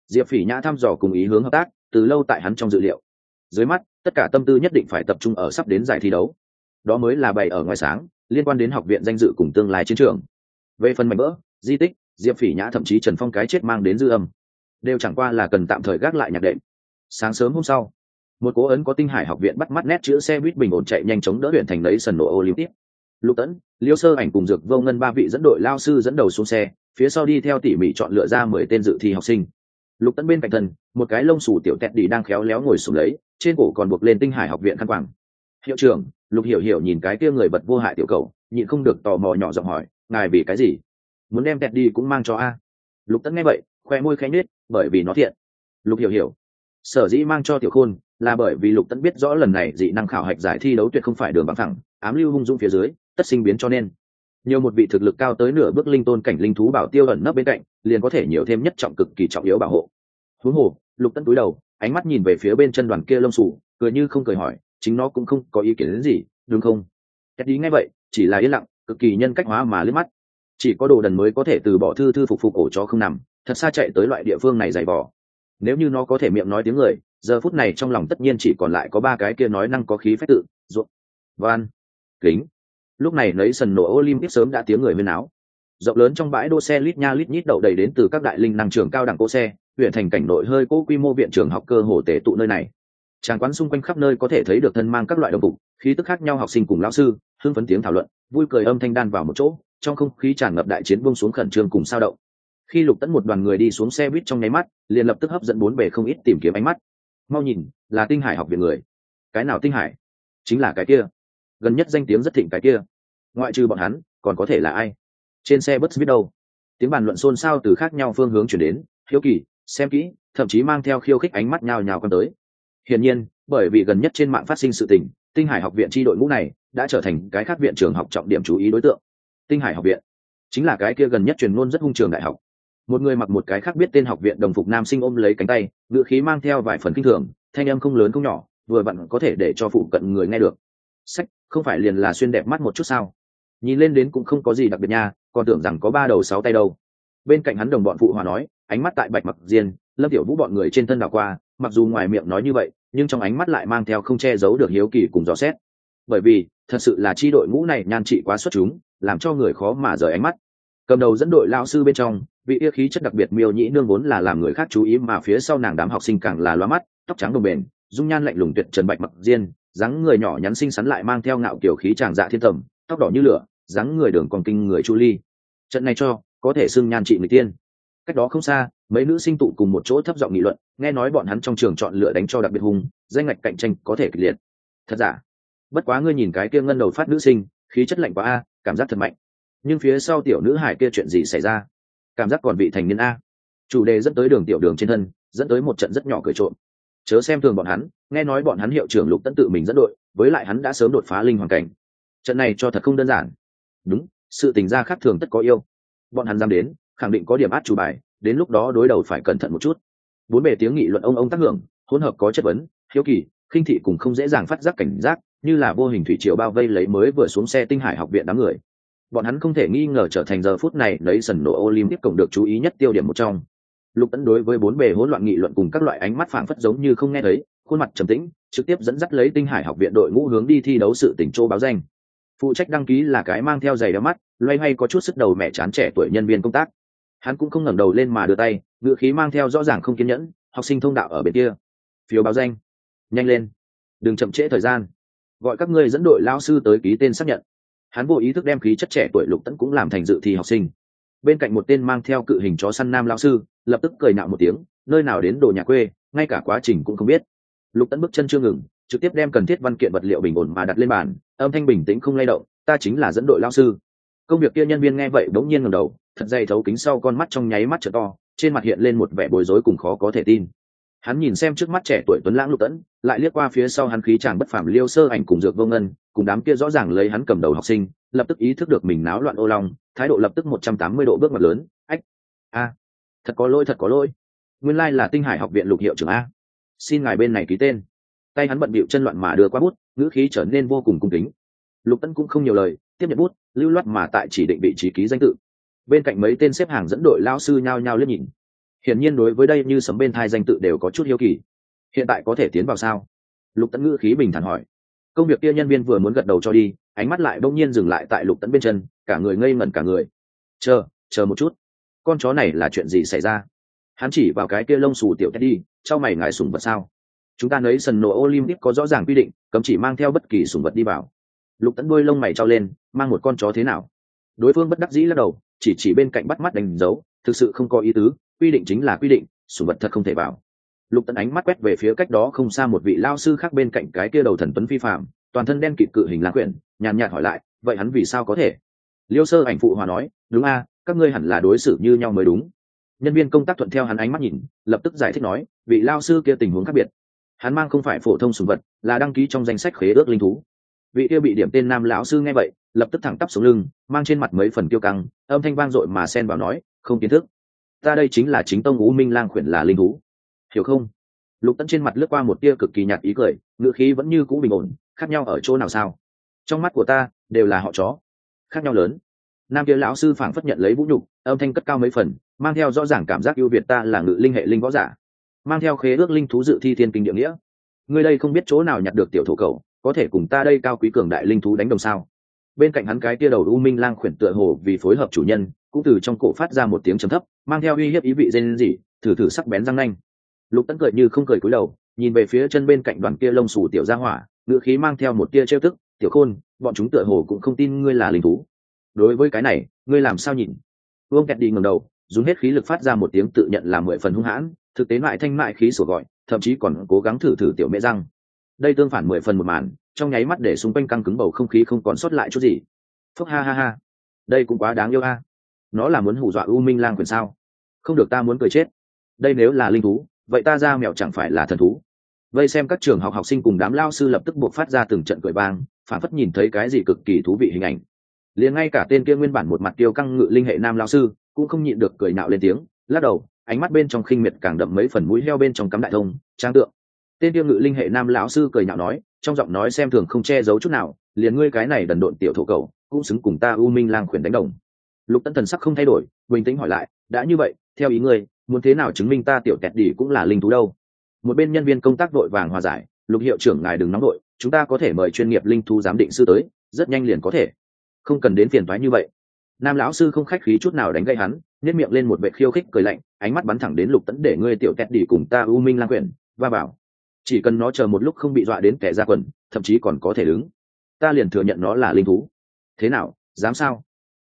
Diệp Phỉ Nhã thăm dò cùng ý hướng hợp tác từ lâu tại hắn trong dự liệu. Dưới mắt tất cả tâm tư nhất định phải tập trung ở sắp đến giải thi đấu, đó mới là bày ở ngoài sáng liên quan đến học viện danh dự cùng tương lai chiến trường. Về phần mảnh vỡ di tích, Diệp Phỉ Nhã thậm chí Trần Phong cái chết mang đến dư âm đều chẳng qua là cần tạm thời gác lại nhạc đệm. Sáng sớm hôm sau, một cố ấn có Tinh Hải học viện bắt mắt nét chữ xe buýt bình ổn chạy nhanh chóng đỡ huyện thành lấy sân nổ Olympic. Lục Tẫn, Liêu Sơ Ảnh cùng Dược Vô Ngân ba vị dẫn đội lao sư dẫn đầu xuống xe, phía sau đi theo tỉ mỉ chọn lựa ra mười tên dự thi học sinh. Lục Tẫn bên cạnh thân, một cái lông xù tiểu tẹt đi đang khéo léo ngồi xuống lấy, trên cổ còn buộc lên Tinh Hải học viện khăn quàng. Hiệu trưởng, Lục Hiểu Hiểu nhìn cái kia người bật vô hại tiểu cầu, nhịn không được tò mò nhỏ giọng hỏi, ngài vì cái gì muốn đem tẹt đi cũng mang cho a? Lục Tẫn nghe vậy, khoe môi khẽ nhếch, bởi vì nó thiện. Lục Hiểu Hiểu, sở dĩ mang cho tiểu khôn là bởi vì Lục Tẫn biết rõ lần này dị năng khảo hạch giải thi đấu tuyệt không phải đường bằng thẳng, ám lưu hung dũng phía dưới tất sinh biến, cho nên nhiều một vị thực lực cao tới nửa bước linh tôn cảnh linh thú bảo tiêu ẩn nấp bên cạnh liền có thể nhiều thêm nhất trọng cực kỳ trọng yếu bảo hộ. Huống hồ, Lục Tẫn cúi đầu, ánh mắt nhìn về phía bên chân đoàn kia lông xù, cười như không cười hỏi, chính nó cũng không có ý kiến đến gì đúng không? Tẹt đi nghe vậy chỉ là yên lặng, cực kỳ nhân cách hóa mà liếc mắt. Chỉ có đồ đần mới có thể từ bỏ thư thư phục phục ổ chó không nằm, thật xa chạy tới loại địa phương này giày vò. Nếu như nó có thể miệng nói tiếng người, giờ phút này trong lòng tất nhiên chỉ còn lại có ba cái kia nói năng có khí phách tự ruộng van kính. Lúc này lấy sân nổ Olympic sớm đã tiếng người huyên áo, rộng lớn trong bãi đỗ xe lít nha lít nhít đậu đầy đến từ các đại linh năng trường cao đẳng cỗ xe, huyện thành cảnh nội hơi cố quy mô viện trường học cơ hồ tề tụ nơi này. Tràng quán xung quanh khắp nơi có thể thấy được thân mang các loại đồng phục, khí tức khác nhau học sinh cùng lão sư, hưng phấn tiếng thảo luận, vui cười âm thanh đan vào một chỗ, trong không khí tràn ngập đại chiến buông xuống khẩn trương cùng sao động. Khi Lục Tẫn một đoàn người đi xuống xe buýt trong nháy mắt, liền lập tức hấp dẫn bốn bề không ít tìm kiếm ánh mắt. Mau nhìn, là Tinh Hải học viện người. Cái nào Tinh Hải? Chính là cái kia, gần nhất danh tiếng rất thịnh cái kia. Ngoại trừ bọn hắn, còn có thể là ai? Trên xe bus biết đâu? Tiếng bàn luận xôn xao từ khác nhau phương hướng chuyển đến, hiếu kỳ, xem kỹ, thậm chí mang theo khiêu khích ánh mắt nhào nhào con tới. Hiển nhiên, bởi vì gần nhất trên mạng phát sinh sự tình, Tinh Hải học viện chi đội ngũ này đã trở thành cái khác viện trường học trọng điểm chú ý đối tượng. Tinh Hải học viện chính là cái kia gần nhất truyền ngôn rất hung trường đại học. Một người mặc một cái khác biết tên học viện đồng phục nam sinh ôm lấy cánh tay, ngữ khí mang theo vài phần kinh thường, thanh âm không lớn không nhỏ, vừa vặn có thể để cho phụ cận người nghe được. Sách, không phải liền là xuyên đẹp mắt một chút sao? Nhìn lên đến cũng không có gì đặc biệt nha, còn tưởng rằng có ba đầu sáu tay đâu. Bên cạnh hắn đồng bọn phụ hòa nói, ánh mắt tại Bạch Mặc Diên, Lâm Tiểu Vũ bọn người trên thân đảo qua, mặc dù ngoài miệng nói như vậy, nhưng trong ánh mắt lại mang theo không che giấu được hiếu kỳ cùng dò xét. Bởi vì, thật sự là chi đội ngũ này nhan trị quá xuất chúng, làm cho người khó mà rời ánh mắt. Cầm đầu dẫn đội lão sư bên trong, vị yêu khí chất đặc biệt Miêu Nhĩ Nương vốn là làm người khác chú ý, mà phía sau nàng đám học sinh càng là lóa mắt, tóc trắng đồng bền, dung nhan lạnh lùng tuyệt trần Bạch Mặc Diên, dáng người nhỏ nhắn xinh xắn lại mang theo ngạo kiểu khí tràng dạ thiên tầm, tóc đỏ như lửa, dáng người đường còn kinh người Chu Ly. Trận này cho có thể xưng nhan trị người tiên. Cách đó không xa, mấy nữ sinh tụ cùng một chỗ thấp giọng nghị luận, nghe nói bọn hắn trong trường chọn lựa đánh cho đặc biệt hung, danh ngạch cạnh tranh có thể kịch liệt. Thật giả? Bất quá ngươi nhìn cái kia ngân đầu phát nữ sinh, khí chất lạnh quá a, cảm giác thật mạnh. Nhưng phía sau tiểu nữ hải kia chuyện gì xảy ra? Cảm giác còn vị thành niên a. Chủ đề dẫn tới đường tiểu đường trên thân, dẫn tới một trận rất nhỏ cười trộm. Chớ xem thường bọn hắn, nghe nói bọn hắn hiệu trưởng Lục Tẫn tự mình dẫn đội, với lại hắn đã sớm đột phá linh hoàn cảnh. Trận này cho thật không đơn giản. Đúng, sự tình gia khác thường tất có yêu. Bọn hắn dám đến, khẳng định có điểm át chủ bài, đến lúc đó đối đầu phải cẩn thận một chút. Bốn bề tiếng nghị luận ông ông tác hưởng, hỗn hợp có chất vấn, hiếu kỳ, khinh thị cùng không dễ dàng phát giác cảnh giác, như là vô hình thủy triều bao vây lấy mới vừa xuống xe Tinh Hải học viện đám người. Bọn hắn không thể nghi ngờ trở thành giờ phút này lấy sân nổ Olympic cộng được chú ý nhất tiêu điểm một trong. Lục Tẫn đối với bốn bề hỗn loạn nghị luận cùng các loại ánh mắt phảng phất giống như không nghe thấy, khuôn mặt trầm tĩnh, trực tiếp dẫn dắt lấy Tinh Hải học viện đội ngũ hướng đi thi đấu sự tỉnh châu báo danh. Phụ trách đăng ký là cái mang theo giày đeo mắt, loay hoay có chút sức đầu mẹ chán trẻ tuổi nhân viên công tác. Hắn cũng không ngẩng đầu lên mà đưa tay, ngữ khí mang theo rõ ràng không kiên nhẫn, học sinh thông đạo ở bên kia, phiếu báo danh, nhanh lên, đừng chậm trễ thời gian, gọi các ngươi dẫn đội lao sư tới ký tên xác nhận. Hắn vô ý thức đem khí chất trẻ tuổi Lục Tẫn cũng làm thành dự thi học sinh. Bên cạnh một tên mang theo cự hình chó săn nam lao sư lập tức cười nạo một tiếng, nơi nào đến đồ nhà quê, ngay cả quá trình cũng không biết. Lục Tẫn bước chân chưa ngừng, trực tiếp đem cần thiết văn kiện vật liệu bình ổn mà đặt lên bàn, âm thanh bình tĩnh không lay động, ta chính là dẫn đội lao sư. Công việc kia nhân viên nghe vậy bỗng nhiên ngẩng đầu, thật dày thấu kính sau con mắt trong nháy mắt trợ to, trên mặt hiện lên một vẻ bối rối cùng khó có thể tin. Hắn nhìn xem trước mắt trẻ tuổi tuấn lãng Lục Tẫn, lại liếc qua phía sau hắn khí chàng bất phàm Liêu Sơ Ảnh cùng Dược Vô Ngân, cùng đám kia rõ ràng lấy hắn cầm đầu học sinh, lập tức ý thức được mình náo loạn ô long, thái độ lập tức một trăm tám mươi độ bước ngoặt lớn, ách, a, thật có lỗi, thật có lỗi, nguyên lai là Tinh Hải học viện Lục hiệu trưởng a, xin ngài bên này ký tên. Tay hắn bận bịu chân loạn mà đưa qua bút, ngữ khí trở nên vô cùng cung kính. Lục Tẫn cũng không nhiều lời, tiếp nhận bút, lưu loát mà tại chỉ định vị trí ký danh tự. Bên cạnh mấy tên xếp hàng dẫn đội lao sư nhao nhao liếc nhìn. hiển nhiên đối với đây như sấm bên thai danh tự đều có chút hiếu kỳ. Hiện tại có thể tiến vào sao? Lục Tẫn ngữ khí bình thản hỏi. Công việc kia nhân viên vừa muốn gật đầu cho đi, ánh mắt lại bỗng nhiên dừng lại tại Lục Tẫn bên chân, cả người ngây ngẩn cả người. Chờ, chờ một chút, con chó này là chuyện gì xảy ra? Hắn chỉ vào cái kia lông xù tiểu Teddy, trao mày ngài sủng vật sao? Chúng ta nấy sân nổ Olympic có rõ ràng quy định, cấm chỉ mang theo bất kỳ sủng vật đi vào. Lục Tẫn đuôi lông mày trao lên, mang một con chó thế nào? Đối phương bất đắc dĩ lắc đầu, chỉ chỉ bên cạnh bắt mắt đánh dấu, thực sự không có ý tứ, quy định chính là quy định, sủng vật thật không thể vào. Lục Tẫn ánh mắt quét về phía cách đó không xa một vị lao sư khác bên cạnh cái kia đầu thần tuấn phi phạm, toàn thân đen kịt cự hình lang quyển, nhàn nhạt hỏi lại, vậy hắn vì sao có thể? Liêu Sơ Ảnh phụ hòa nói, đúng a, các ngươi hẳn là đối xử như nhau mới đúng. Nhân viên công tác thuận theo hắn ánh mắt nhìn, lập tức giải thích nói, vị lao sư kia tình huống khác biệt, hắn mang không phải phổ thông sủng vật, là đăng ký trong danh sách khế ước linh thú. Vị kia bị điểm tên nam lão sư nghe vậy, lập tức thẳng tắp xuống lưng, mang trên mặt mấy phần kiêu căng, âm thanh vang dội mà xen vào nói, không kiến thức. Ta đây chính là chính tông U Minh Lang khuyển là linh thú, hiểu không? Lục Tẫn trên mặt lướt qua một tia cực kỳ nhạt ý cười, ngữ khí vẫn như cũ bình ổn, khác nhau ở chỗ nào sao? Trong mắt của ta đều là họ chó, khác nhau lớn. Nam kia lão sư phảng phất nhận lấy vũ nhục, âm thanh cất cao mấy phần, mang theo rõ ràng cảm giác ưu việt, ta là ngự linh hệ linh võ giả, mang theo khế ước linh thú dự thi thiên kinh địa nghĩa. Ngươi đây không biết chỗ nào nhặt được tiểu thổ cẩu, có thể cùng ta đây cao quý cường đại linh thú đánh đồng sao? Bên cạnh hắn cái tia đầu U Minh Lang khuyển tựa hồ vì phối hợp chủ nhân, cũng từ trong cổ phát ra một tiếng trầm thấp, mang theo uy hiếp ý vị rên rỉ, thử thử sắc bén răng nanh. Lục Tẫn cười như không cười cúi đầu, nhìn về phía chân bên cạnh đoàn kia lông xù tiểu gia hỏa, ngữ khí mang theo một tia trêu tức, tiểu khôn, bọn chúng tựa hồ cũng không tin ngươi là linh thú. Đối với cái này, ngươi làm sao nhìn? Vương Kẹt đi ngẩng đầu, dùng hết khí lực phát ra một tiếng tự nhận là mười phần hung hãn, thực tế lại thanh mại khí sủa gọi, thậm chí còn cố gắng thử thử tiểu mẹ răng. Đây tương phản mười phần một màn, trong nháy mắt để xung quanh căng cứng bầu không khí không còn sót lại chút gì. Phúc ha ha ha, đây cũng quá đáng yêu a. Nó là muốn hù dọa U Minh Lang quyền sao? Không được, ta muốn cười chết. Đây nếu là linh thú, vậy ta ra mèo chẳng phải là thần thú? Vây xem các trường học học sinh cùng đám lao sư lập tức buộc phát ra từng trận cười vang, phản phất nhìn thấy cái gì cực kỳ thú vị hình ảnh. Liền ngay cả tên kia nguyên bản một mặt tiêu căng ngự linh hệ nam lao sư cũng không nhịn được cười nạo lên tiếng, lắc đầu, ánh mắt bên trong khinh miệt càng đậm mấy phần mũi heo bên trong cắm đại thông trang tượng. Tên tiêu ngự linh hệ nam lão sư cười nhạo nói, trong giọng nói xem thường không che giấu chút nào, liền ngươi cái này đần độn tiểu thổ cầu cũng xứng cùng ta U Minh Lang khuyển đánh đồng. Lục Tẫn thần sắc không thay đổi, bình tĩnh hỏi lại, đã như vậy, theo ý ngươi, muốn thế nào chứng minh ta tiểu tẹt đỉ cũng là linh thú đâu? Một bên nhân viên công tác đội vàng hòa giải, Lục hiệu trưởng ngài đừng nóng đội, chúng ta có thể mời chuyên nghiệp linh thú giám định sư tới, rất nhanh liền có thể, không cần đến phiền toái như vậy. Nam lão sư không khách khí chút nào đánh gây hắn, nhếch miệng lên một vệt khiêu khích cười lạnh, ánh mắt bắn thẳng đến Lục Tẫn, để ngươi tiểu tẹt đỉ cùng ta U Minh Lang khuyển va vào, chỉ cần nó chờ một lúc không bị dọa đến kẻ ra quần, thậm chí còn có thể đứng, ta liền thừa nhận nó là linh thú. Thế nào, dám sao?